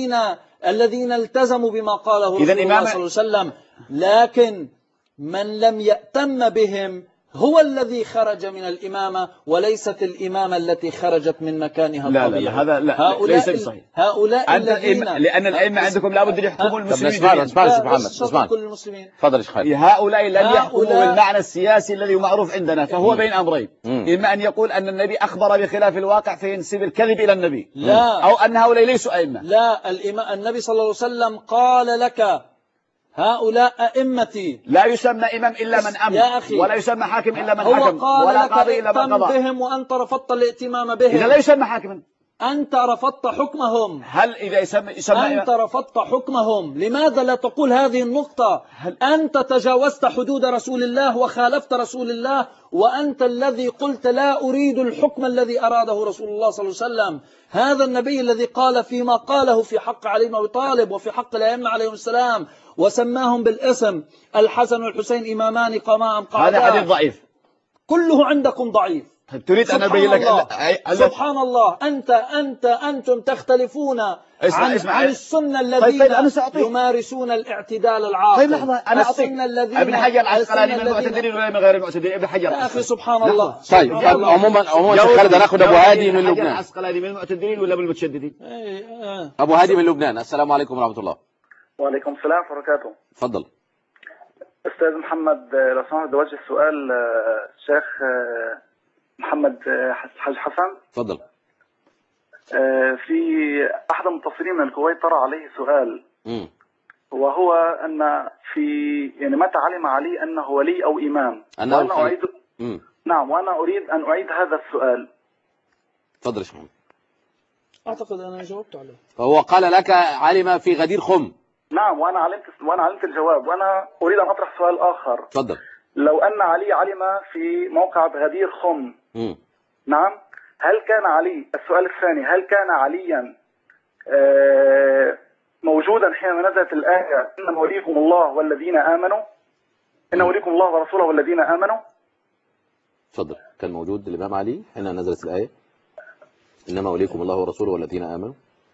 الذين التزموا بما قاله رسول الله إمام. صلى الله عليه وسلم. لكن من لم يأتم بهم هو الذي خرج من الإمامة، وليست الإمامة التي خرجت من مكانها الطبيعي. لا هذا لا ليس بصحيح. هؤلاء الذين لأن الأئمة عندكم لابد أن يحكموا المسلمين. اسمع تفضل يا شيخ خالد. هؤلاء لم يحكموا بالمعنى السياسي الذي معروف عندنا، فهو بين أمرين. إما أن يقول أن النبي أخبر بخلاف الواقع فينسب الكذب إلى النبي، لا. أو أن هؤلاء ليسوا أئمة. لا، النبي صلى الله عليه وسلم قال لك هؤلاء أئمتي. لا يسمى إمام إلا من أمن، يا أخي، ولا يسمى حاكم إلا من هو حكم، قال ولا لك قاضي إلا من ائتم قضى. بهم وأنت رفضت الائتمام بهم. إذا لا يسمى حاكما. أنت رفضت حكمهم. هل إذا يسمى أنت رفضت حكمهم، لماذا لا تقول هذه النقطة؟ أنت تجاوزت حدود رسول الله وخالفت رسول الله، وأنت الذي قلت لا أريد الحكم الذي أراده رسول الله صلى الله عليه وسلم. هذا النبي الذي قال فيما قاله في حق علي بن أبي طالب وفي حق الأئمة عليهم السلام، وسماهم بالاسم الحسن والحسين إمامان قاما أم قعدا. هذا حديث ضعيف، كله عندكم ضعيف. تريد أن أبين لك سبحان الله. أنتم تختلفون عن السنة الذين يمارسون الاعتدال العاقل. طيب لحظة، أنا أعطيك ابن حجر العسقلاني من المعتدلين ولا من غير المعتدلين؟ ابن حجر يا أخي سبحان الله. طيب عموما شيخ خالد ناخذ أبو هادي من لبنان. العسقلاني من المعتدلين ولا من المتشددين؟ أبو هادي من لبنان. السلام عليكم ورحمة الله. وعليكم السلام ورحمة الله وبركاته. تفضل. أستاذ محمد، لو سمحت بوجه سؤال الشيخ محمد حاج حسن. تفضل. في أحد المتصلين من الكويت طرح عليه سؤال، وهو أن يعني متى علم علي أنه ولي أو إمام؟ وأنا أعيد. نعم، وأنا أريد أن أعيد هذا السؤال. تفضل يا شيخ محمد. أعتقد أنا جاوبت عليه. فهو قال لك علم في غدير خم. نعم، وأنا علمت الجواب، وأنا أريد أن أطرح سؤال آخر. تفضل. لو أن علي علم في موقع غدير خم، نعم، هل كان علي، السؤال الثاني، هل كان عليا موجودا حينما نزلت الآية إنما وليكم الله والذين آمنوا، إنما وليكم الله ورسوله والذين آمنوا؟ تفضل. كان موجود الإمام علي حين نزلت الآية إنما وليكم الله ورسوله والذين آمنوا؟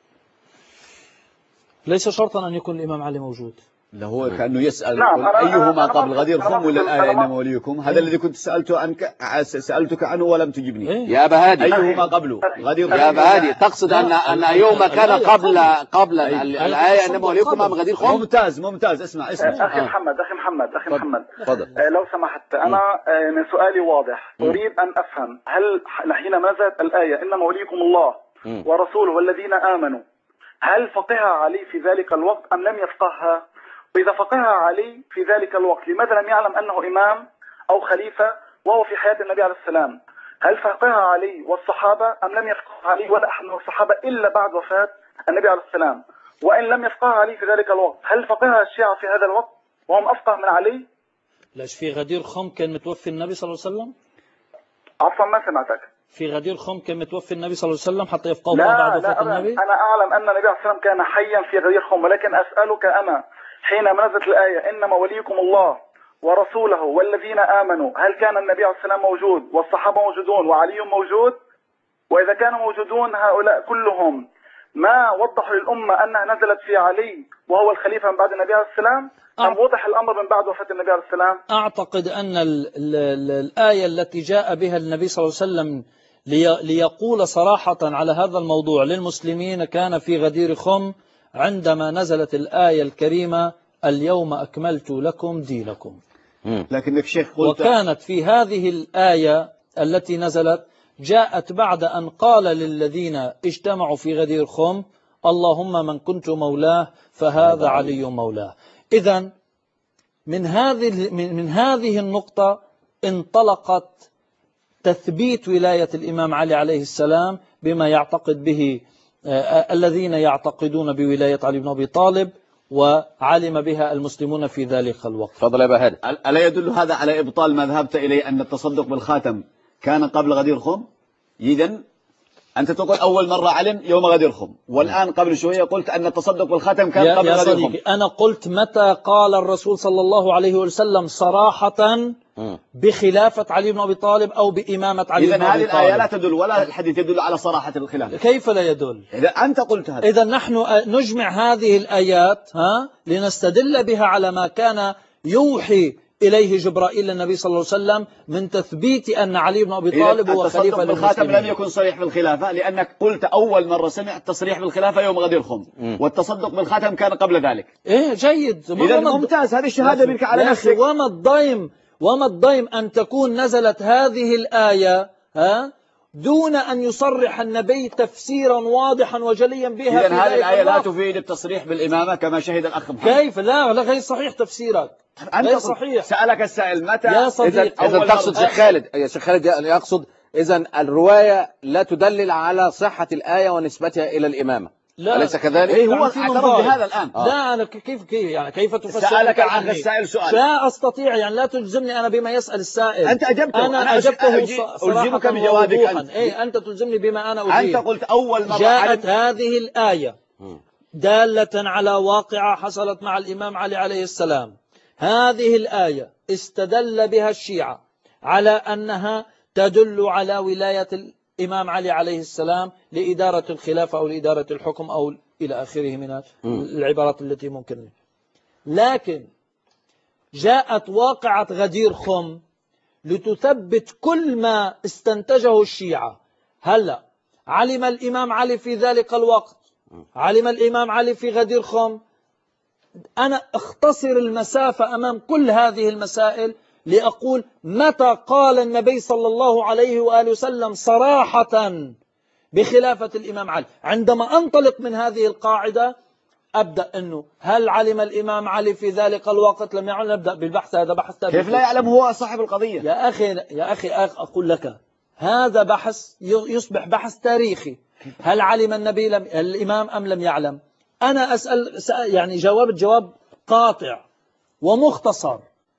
ليس شرطا أن يكون الإمام علي موجود. لا، هو كأنه يسأل نعم، أيهما قبل غدير خم ولا الآية إنما وليكم؟ هذا الذي كنت سألتك عنه ولم تجبني. يا أبا هادي، أيهما قبله غدير خم؟ يا أبا هادي، تقصد أن يوم كان قبل الآية إنما وليكم أم غدير خم؟ ممتاز. اسمع. أخي محمد تفضل. لو سمحت، أنا من سؤالي واضح. أريد أن أفهم، هل حينما نزلت الآية إنما وليكم الله ورسوله والذين آمنوا، هل فقهها علي في ذلك الوقت أم لم يفقهها؟ وإذا فقهها علي في ذلك الوقت، لماذا لم يعلم أنه إمام أو خليفة وهو في حياة النبي عليه السلام؟ هل فقهها علي والصحابة أم لم يفقهها علي ولا أحد من الصحابة إلا بعد وفاة النبي عليه السلام؟ وإن لم يفقهها علي في ذلك الوقت، هل فقهها الشيعة في هذا الوقت وهم أفقه من علي؟ ليش في غدير خم كان متوفي النبي صلى الله عليه وسلم؟ عفوا، ما سمعتك. في غدير خم كان متوفي النبي صلى الله عليه وسلم حتى يفقهوا بعد وفاة النبي؟ أنا أعلم أن النبي عليه السلام كان حيا في غدير خم، ولكن أسألك أنا، حينما نزلت الآية إنما وليكم الله ورسوله والذين آمنوا، هل كان النبي عليه السلام موجود والصحابة موجودون وعلي موجود؟ وإذا كانوا موجودون هؤلاء كلهم، ما وضحوا للأمة أنها نزلت في علي وهو الخليفة من بعد النبي عليه السلام، أم وضح الأمر من بعد وفاة النبي عليه السلام؟ أعتقد أن الآية التي جاء بها النبي صلى الله عليه وسلم ليقول صراحة على هذا الموضوع للمسلمين كان في غدير خم عندما نزلت الآية الكريمة اليوم أكملت لكم دينكم. لكنك شيخ قلت، وكانت في هذه الآية التي نزلت جاءت بعد أن قال للذين اجتمعوا في غدير خم اللهم من كنت مولاه فهذا علي مولاه. إذن من هذه النقطة انطلقت تثبيت ولاية الإمام علي عليه السلام بما يعتقد به الذين يعتقدون بولاية علي بن أبي طالب، وعلم بها المسلمون في ذلك الوقت. تفضل يا بهادي. ألا يدل هذا على إبطال ما ذهبت إليه أن التصدق بالخاتم كان قبل غدير خم؟ إذن أنت تقول أول مرة علم يوم غدير خم، والآن قبل شوية قلت أن التصدق بالخاتم كان قبل غدير خم. أنا قلت متى قال الرسول صلى الله عليه وسلم صراحة بخلافة علي بن أبي طالب أو بإمامة علي بن أبي طالب؟ إذن هذه الآية لا تدل ولا الحديث يدل على صراحة الخلافة. كيف لا يدل؟ إذا أنت قلت هذا. إذا نحن نجمع هذه الآيات لنستدل بها على ما كان يوحي إليه جبرائيل للنبي صلى الله عليه وسلم من تثبيت أن علي بن أبي طالب هو خليفة للمسلمين. الخاتم لم يكن صريح بالخلافة، لأنك قلت أول مرة سمعت التصريح بالخلافة يوم غدير خم، والتصدق بالخاتم كان قبل ذلك. إيه جيد. إذا ممتاز، هذه الشهادة منك على نفسك. وما الضيم أن تكون نزلت هذه الآية دون أن يصرح النبي تفسيرا واضحا وجليا بها. إذن هذه الآية لا تفيد التصريح بالإمامة كما شهد الأخ محمد. كيف؟ لا غير صحيح تفسيرك، غير صحيح. سألك السائل متى يا صديق. إذا تقصد شيخ خالد، يا شيخ خالد يقصد إذن الرواية لا تدلل على صحة الآية ونسبتها إلى الإمامة، أليس كذلك؟ إيه هو اعترف بهذا الآن. لا أنا كيف تفسر؟ سألك عن السائل سؤال. لا أستطيع، يعني لا تلزمني أنا بما يسأل السائل. أنت أجبته. أنا أجبته ألزمك بجوابك أنت. إيه أنت تلزمني بما أنا أجيب. أنت قلت أول مرة جاءت هذه الآية دالة على واقعة حصلت مع الإمام علي عليه السلام. هذه الآية استدل بها الشيعة على أنها تدل على ولاية الإمام علي عليه السلام لإدارة الخلافة أو لإدارة الحكم أو إلى آخره من العبارات التي ممكن. لكن جاءت واقعة غدير خم لتثبت كل ما استنتجه الشيعة. هلأ علم الإمام علي في ذلك الوقت، علم الإمام علي في غدير خم. أنا أختصر المسافة أمام كل هذه المسائل لأقول متى قال النبي صلى الله عليه وآله وسلم صراحة بخلافة الإمام علي. عندما أنطلق من هذه القاعدة أبدأ أنه هل علم الإمام علي في ذلك الوقت لم يعلم، نبدأ بالبحث. هذا بحث تاريخي. كيف لا يعلم هو صاحب القضية؟ يا أخي أقول لك هذا بحث يصبح بحث تاريخي. هل علم النبي الإمام أم لم يعلم؟ أنا أسأل يعني جواب قاطع ومختصر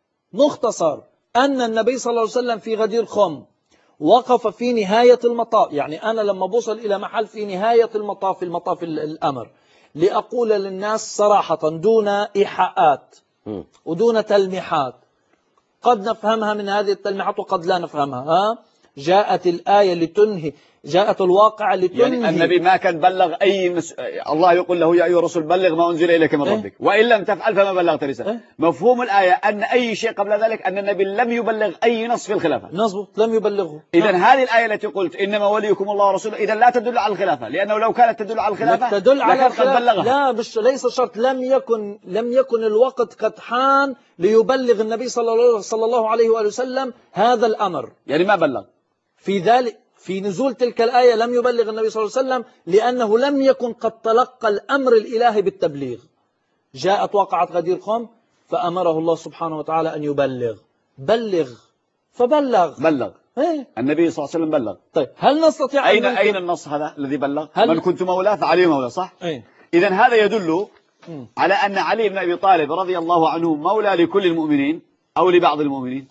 أن النبي صلى الله عليه وسلم في غدير خم وقف في نهاية المطاف. يعني أنا لما بوصل إلى محل في نهاية المطاف، في المطاف الأمر، لأقول للناس صراحة دون إيحاءات ودون تلميحات، قد نفهمها من هذه التلميحات وقد لا نفهمها. جاءت الآية لتنهي، جاءت الواقع لتنهي. يعني النبي ما كان بلغ الله يقول له يا أيها الرسول بلغ ما أنزل إليك من ربك وإن لم تفعل فما بلغت رسالة. مفهوم الآية أن أي شيء قبل ذلك أن النبي لم يبلغ أي نص في الخلافة. نصبت، لم يبلغه. إذن هذه الآية التي قلت إنما وليكم الله ورسوله إذن لا تدل على الخلافة، لأنه لو كانت تدل على الخلافة تدل على الخلافة. بلغها. لا ليس شرط. لم يكن الوقت قد حان ليبلغ النبي صلى الله عليه وآله وسلم هذا الأمر. يعني ما بلغ في ذلك، في نزول تلك الآية لم يبلغ النبي صلى الله عليه وسلم لأنه لم يكن قد تلقى الأمر الإلهي بالتبليغ. جاءت واقعة غدير خم فأمره الله سبحانه وتعالى أن يبلغ. فبلغ. النبي صلى الله عليه وسلم بلغ. طيب هل نستطيع أين النص هذا الذي بلغ؟ من كنت مولاه فعلي مولاه، صح؟ إذن هذا يدل على أن علي بن أبي طالب رضي الله عنه مولى لكل المؤمنين أو لبعض المؤمنين؟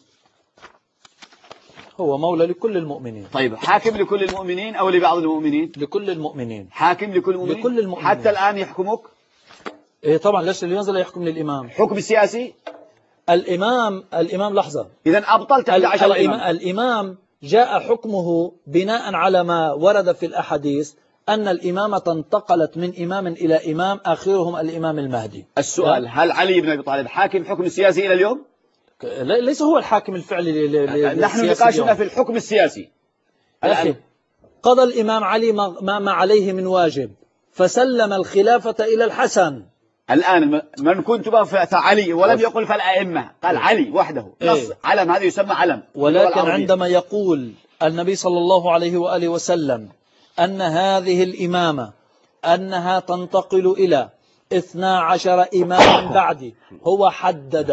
هو مولى لكل المؤمنين. طيب حاكم لكل المؤمنين أو لبعض المؤمنين؟ لكل المؤمنين. حاكم لكل المؤمنين. حتى الآن يحكمك؟ إيه طبعا. ليش اللي ينزل يحكم للإمام؟ حكم السياسي؟ الإمام لحظة. إذن أبطلت 11 إمام. الإمام جاء حكمه بناء على ما ورد في الأحاديث أن الإمامة انتقلت من إمام إلى إمام، آخرهم الإمام المهدي. السؤال هل علي بن أبي طالب حاكم حكم السياسي إلى اليوم؟ ليس هو الحاكم الفعلي نحن نقاشنا في الحكم السياسي. أخي قضى الإمام علي ما عليه من واجب فسلم الخلافة إلى الحسن. الآن من كنت فعلي ولم يقل فالأئمة، قال علي وحده. نص علم، هذا يسمى علم. ولكن عندما يقول النبي صلى الله عليه وآله وسلم أن هذه الإمامة أنها تنتقل إلى 12 إماما بعدي، هو حدد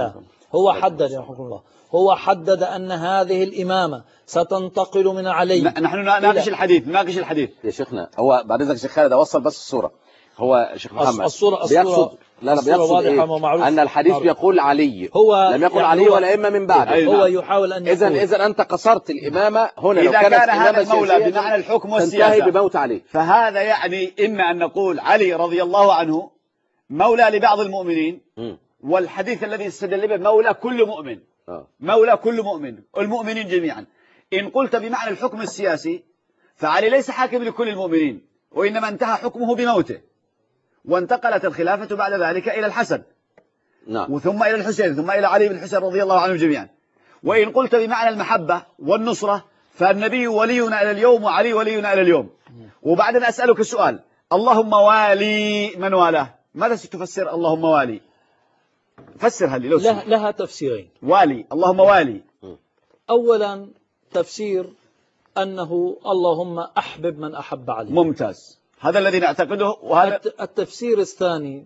هو حدد يا حكم الله، هو حدد أن هذه الإمامة ستنتقل من علي. نحن نناقش الحديث يا شيخنا، هو بعد إذنك شيخ خالد أوصل بس الصورة. هو شيخ محمد الصورة بيقصد إيه؟ أن الحديث بيقول علي، هو لم يقل علي ولا إما من بعد. هو يحاول أن يقول إذا أنت قصرت الإمامة هنا. إذا كان هذا المولى بمعنى الحكم والسياسة تنتهي بموت علي، فهذا يعني إما أن نقول علي رضي الله عنه مولى لبعض المؤمنين، والحديث الذي استدل به مولى كل مؤمن، مولى كل مؤمن، المؤمنين جميعا. إن قلت بمعنى الحكم السياسي فعلي ليس حاكم لكل المؤمنين، وإنما انتهى حكمه بموته، وانتقلت الخلافة بعد ذلك إلى الحسن، وثم إلى الحسين، ثم إلى علي بن الحسين رضي الله عنهم جميعا. وإن قلت بمعنى المحبة والنصرة فالنبي ولينا إلى اليوم وعلي ولينا إلى اليوم. وبعدين أسألك السؤال، اللهم والي من والاه، ماذا ستفسر اللهم والي؟ فسرها لي لو سمحت. لها تفسيرين. والي، اللهم والي. أولا تفسير أنه اللهم أحبب من أحب علي. ممتاز، هذا الذي نعتقده. وهذا التفسير الثاني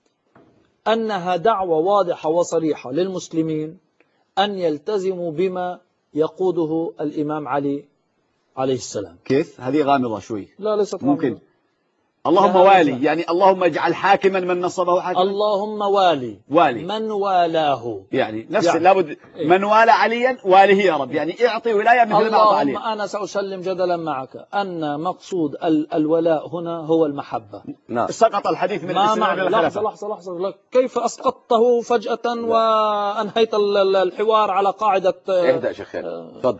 أنها دعوة واضحة وصريحة للمسلمين أن يلتزموا بما يقوده الإمام علي عليه السلام. كيف؟ هذه غامضة شوي. لا ليست ممكن غامضة. اللهم والي يعني اللهم اجعل حاكما من نصبه حاكما. اللهم والي من والاه، يعني نفس لابد من والى عليا واليه يا رب، يعني اعطي ولاية مثل ما أعطى علي. اللهم أنا سأسلم جدلا معك أن مقصود الولاء هنا هو المحبة. سقط الحديث من الإسلام إلى الخلافة. لحظة كيف أسقطته فجأة وأنهيت الحوار على قاعدة اهدأ شيخ تفضل.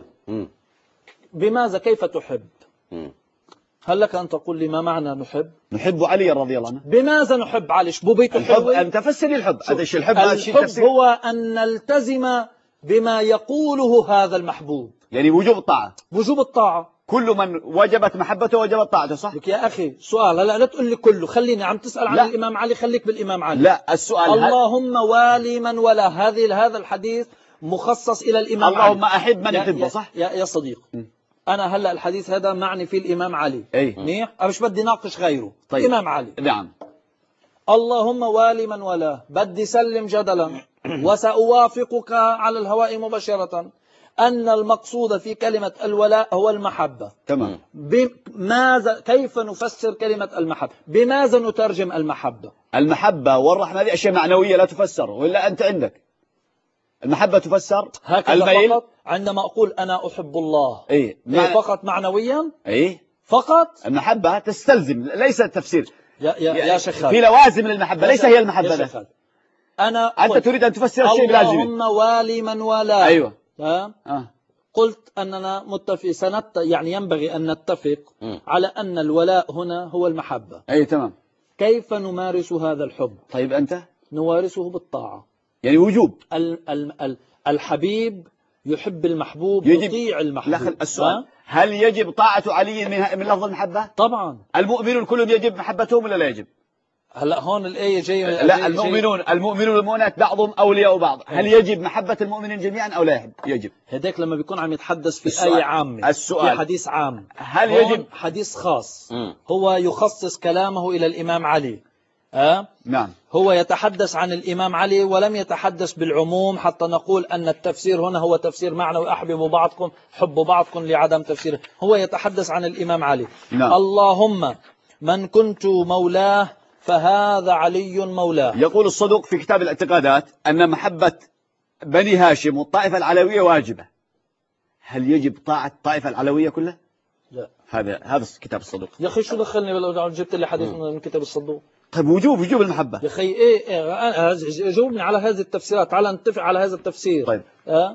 بماذا كيف تحب؟ هل لك أن تقول لي ما معنى نحب؟ نحب علي رضي الله عنه. بماذا نحب علي؟ بوبيته الحب أن تفسر لي الحب. الحب هو أن نلتزم بما يقوله هذا المحبوب، يعني وجوب الطاعة. وجوب الطاعة، كل من وجبت محبته وجبت طاعته، صح؟ لك يا أخي سؤال، لا تقول لي كله، خليني عم تسأل عن الإمام علي، خليك بالإمام علي. لا، السؤال اللهم والي من ولا، هذا الحديث مخصص إلى الإمام علي. اللهم أحب من يحبه، صح؟ يا صديق، أنا هلأ الحديث هذا معني فيه الإمام علي. منيح، أنا مش بدي ناقش غيره. طيب. الإمام علي. نعم. اللهم والي من والاه، بدي سلم جدلا وسأوافقك على الهواء مباشرة أن المقصود في كلمة الولاء هو المحبة. تمام. كيف نفسر كلمة المحبة؟ بماذا نترجم المحبة؟ المحبة والرحمة هذه أشياء معنوية لا تفسر، ولا أنت عندك المحبة تفسر هكذا فقط. عندما أقول أنا أحب الله فقط معنويا؟ فقط. المحبة تستلزم، ليس التفسير. يا شيخ، في لوازم للمحبة، ليس هي المحبة. أنت تريد أن تفسر الشيء بلازمه. اللهم والي من والاه. أيوة. قلت أننا متفق، يعني ينبغي أن نتفق على أن الولاء هنا هو المحبة. تمام. كيف نمارس هذا الحب؟ طيب أنت نمارسه بالطاعة، يعني وجوب. الحبيب يحب المحبوب، يطيع المحبوب. السؤال، هل يجب طاعة علي من لفظ المحبة؟ طبعا. المؤمنون كلهم يجب محبتهم ولا لا يجب؟ هلا هون الآية جاية. لا، المؤمنون والمؤمنات بعضهم أولياء بعض، هل يجب محبة المؤمنين جميعا أو لا يجب؟ هذاك لما بيكون عم يتحدث في آية عامة، السؤال في حديث عام، هل يجب حديث خاص هو يخصص كلامه إلى الإمام علي. نعم. هو يتحدث عن الإمام علي ولم يتحدث بالعموم حتى نقول أن التفسير هنا هو تفسير معنوي، أحببوا بعضكم حبوا بعضكم لعدم تفسيره. هو يتحدث عن الإمام علي. نعم. اللهم من كنت مولاه فهذا علي مولاه. يقول الصدوق في كتاب الاعتقادات أن محبة بني هاشم والطائفة العلوية واجبة. هل يجب طاعة الطائفة العلوية كلها؟ لا. هذا كتاب الصدوق. يا أخي شو دخلني لو جبت لي حديث من كتاب الصدوق؟ طيب وجوب المحبة يا أخي جاوبني على هذه التفسيرات، تعال نتفق على هذا التفسير. طيب.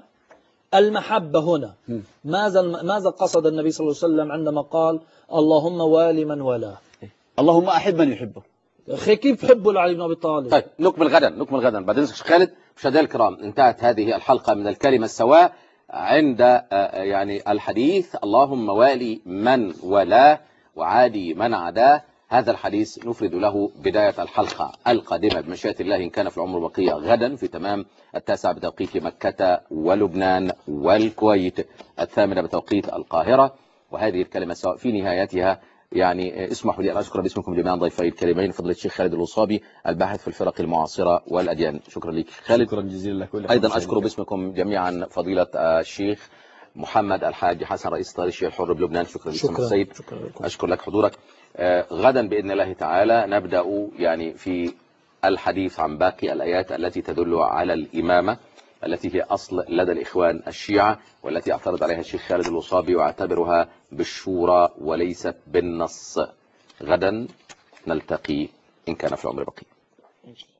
المحبة هنا ماذا قصد النبي صلى الله عليه وسلم عندما قال اللهم والي من والاه؟ اللهم أحب من يحبه. يا أخي كيف حبه لعلي بن أبي طالب؟ طيب نكمل غدا بعد إذنك شيخ خالد. مشاهدينا الكرام، انتهت هذه الحلقة من الكلمة السواء عند يعني الحديث اللهم والي من والاه وعادي من عداه. هذا الحديث نفرد له بداية الحلقة القادمة بمشيئة الله إن كان في العمر بقية غدا في تمام 9 بتوقيت مكة ولبنان والكويت، 8 بتوقيت القاهرة. وهذه الكلمة سواء في نهايتها يعني اسمحوا لي أن أشكر باسمكم جميعا ضيفي الكريمين فضيلة الشيخ خالد الوصابي الباحث في الفرق المعاصرة والأديان. شكرا لك خالد. شكرا جزيلا لك. أيضا أشكر باسمكم جميعا فضيلة الشيخ محمد الحاج حسن رئيس تيار الشيعة الحر بلبنان. شكرا لك سماحة السيد. أشكر لك حضورك. غدا بإذن الله تعالى نبدأ يعني في الحديث عن باقي الآيات التي تدل على الإمامة التي هي أصل لدى الإخوان الشيعة والتي اعترض عليها الشيخ خالد الوصابي واعتبرها بالشورى وليست بالنص. غدا نلتقي إن كان في العمر بقية.